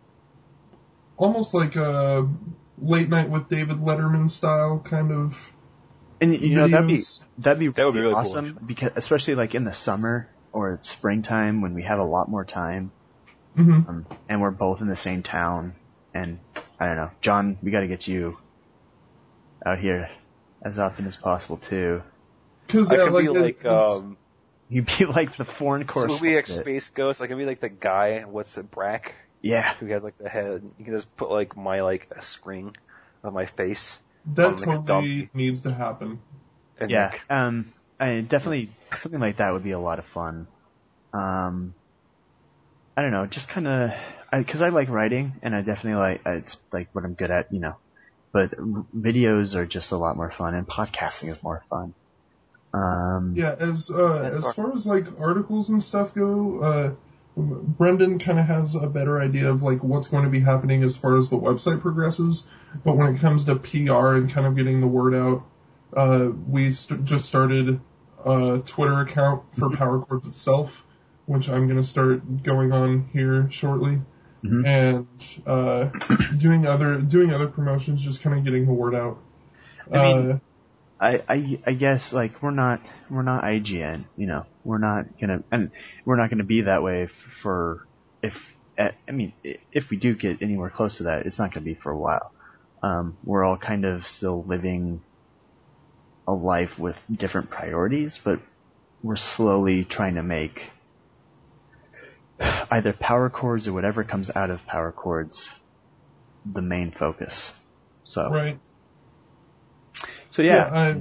S2: almost like a late night with David Letterman style kind of.
S1: And you know, that'd be
S3: really
S1: awesome,
S3: cool.
S1: because especially like in the summer or it's springtime when we have a lot more time, and we're both in the same town. And I don't know, John, we got to get you out here as often as possible too.
S2: Because
S3: I could be
S1: you'd be like the foreign correspondent.
S3: So we'll be like Space Ghost. I can be like the guy. What's it, Brack?
S1: Yeah.
S3: Who has like the head. You can just put like a screen of my face.
S2: That totally needs to happen.
S3: And
S1: yeah. I definitely something like that would be a lot of fun. I don't know, just kind of, because I like writing, and I definitely it's like what I'm good at, you know. But videos are just a lot more fun, and podcasting is more fun.
S2: As far as like articles and stuff go, Brendan kind of has a better idea of like what's going to be happening as far as the website progresses. But when it comes to PR and kind of getting the word out, we just started a Twitter account for Power Chords itself, which I'm going to start going on here shortly, and doing other promotions, just kind of getting the word out.
S1: I mean, I guess like we're not IGN, you know. We're not gonna be that way if we do get anywhere close to that, it's not gonna be for a while. We're all kind of still living a life with different priorities, but we're slowly trying to make either Power Chords or whatever comes out of Power Chords the main focus. So
S2: right.
S1: So yeah.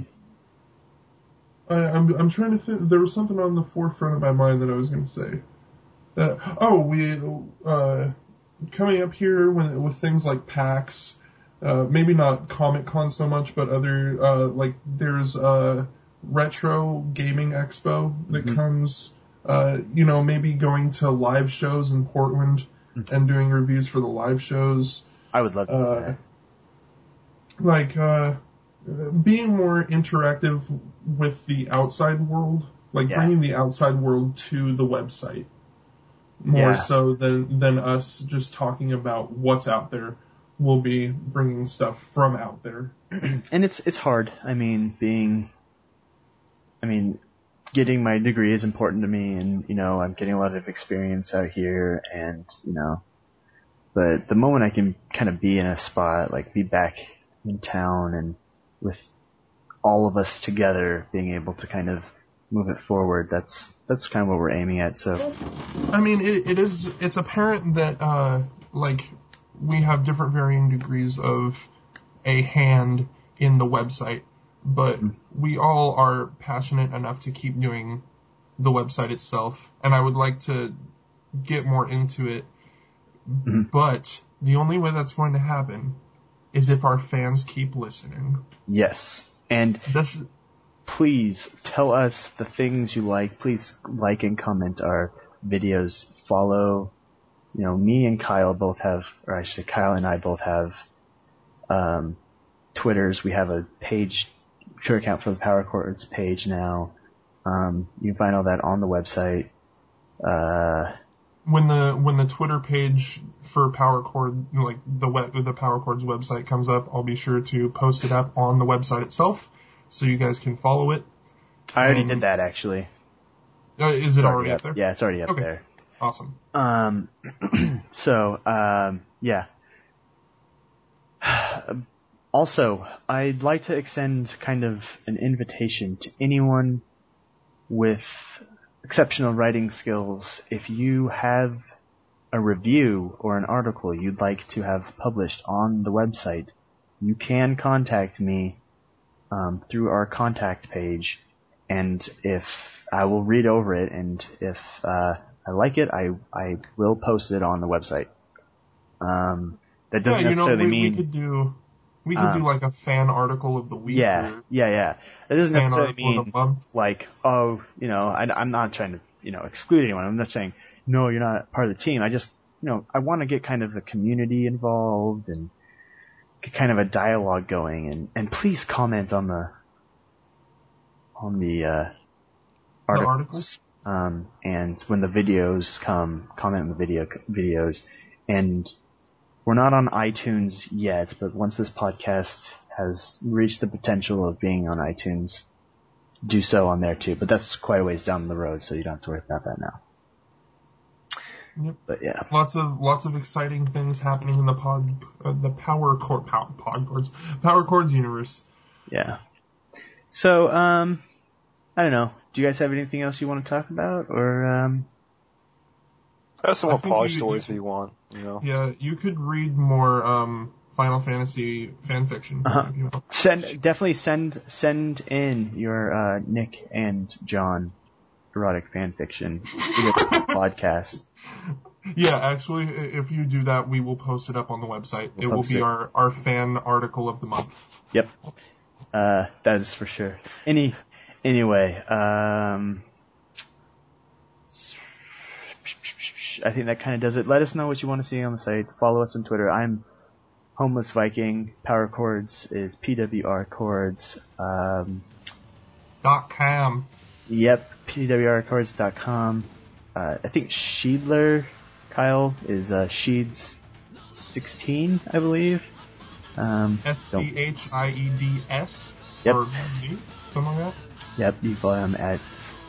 S2: I'm trying to think. There was something on the forefront of my mind that I was going to say. We coming up here with things like PAX, maybe not Comic Con so much, but other there's a retro gaming expo that comes. Maybe going to live shows in Portland and doing reviews for the live shows.
S1: I would love to do that. Being more interactive with the outside world, bringing the outside world to the website more so than us just talking about what's out there. We'll be bringing stuff from out there. And it's hard. Getting my degree is important to me, and, you know, I'm getting a lot of experience out here, and, you know, but the moment I can kind of be in a spot, like be back in town and with all of us together being able to kind of move it forward. That's kind of what we're aiming at. So,
S2: I mean, it's apparent that like we have different varying degrees of a hand in the website, but we all are passionate enough to keep doing the website itself, and I would like to get more into it. But the only way that's going to happen is if our fans keep listening.
S1: yes. And please tell us the things you like. Please like and comment our videos. Follow, me and Kyle both have, or I should say Kyle and I both have, Twitters. We have a Twitter account for the Power Chords page now. You can find all that on the website.
S2: When the Twitter page for Power Chord, like the Power Chords website comes up, I'll be sure to post it up on the website itself, so you guys can follow it.
S1: I already did that, actually.
S2: Is it already up there?
S1: Yeah, it's already up there.
S2: Awesome.
S1: Yeah. Also, I'd like to extend kind of an invitation to anyone with exceptional writing skills. If you have a review or an article you'd like to have published on the website, you can contact me through our contact page, and if I will read over it, and if I like it, I will post it on the website. That doesn't necessarily mean
S2: we could do like a fan article of the week.
S1: Yeah. It doesn't necessarily mean like, I'm not trying to, exclude anyone. I'm not saying, no, you're not part of the team. I just, I want to get kind of the community involved and get kind of a dialogue going, and please comment on the articles. And when the videos come, comment on the videos. And we're not on iTunes yet, but once this podcast has reached the potential of being on iTunes, do so on there too. But that's quite a ways down the road, so you don't have to worry about that now.
S2: Yep.
S1: But yeah,
S2: lots of exciting things happening in the Power Chords universe.
S1: Yeah. So, I don't know. Do you guys have anything else you want to talk about, or
S3: I have some more Polish stories if you want.
S2: Yeah, you could read more Final Fantasy fan fiction. If you want.
S1: Definitely send in your Nick and John erotic fan fiction to the podcast.
S2: Yeah, actually, if you do that, we will post it up on the website. It will be our fan article of the month.
S1: Yep. That is for sure. Anyway, I think that kind of does it. Let us know what you want to see on the site. Follow us on Twitter. I'm Homeless Viking. Power Chords is PWR Chords.
S2: .com.
S1: Yep, pwrchords.com. I think Sheedler Kyle is Sheeds16, I believe.
S2: SCHIEDS.
S1: Yep.
S2: Or Z, something like that.
S1: Yep, you can follow him at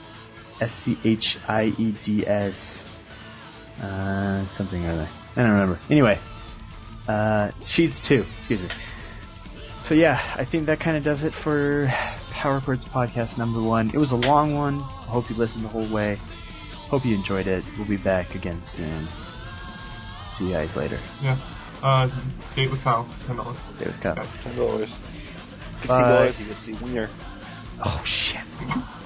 S1: SCHIEDS. Something or other. I don't remember. Anyway, Sheeds2, excuse me. So yeah, I think that kind of does it for Power Chords podcast number 1. It was a long one. I hope you listened the whole way. Hope you enjoyed it. We'll be back again soon. See you guys later.
S2: Yeah. Date with Kyle. $10.
S1: Date with Kyle.
S3: $10.
S1: Bye.
S3: $15 you can see Wiener.
S1: Oh shit.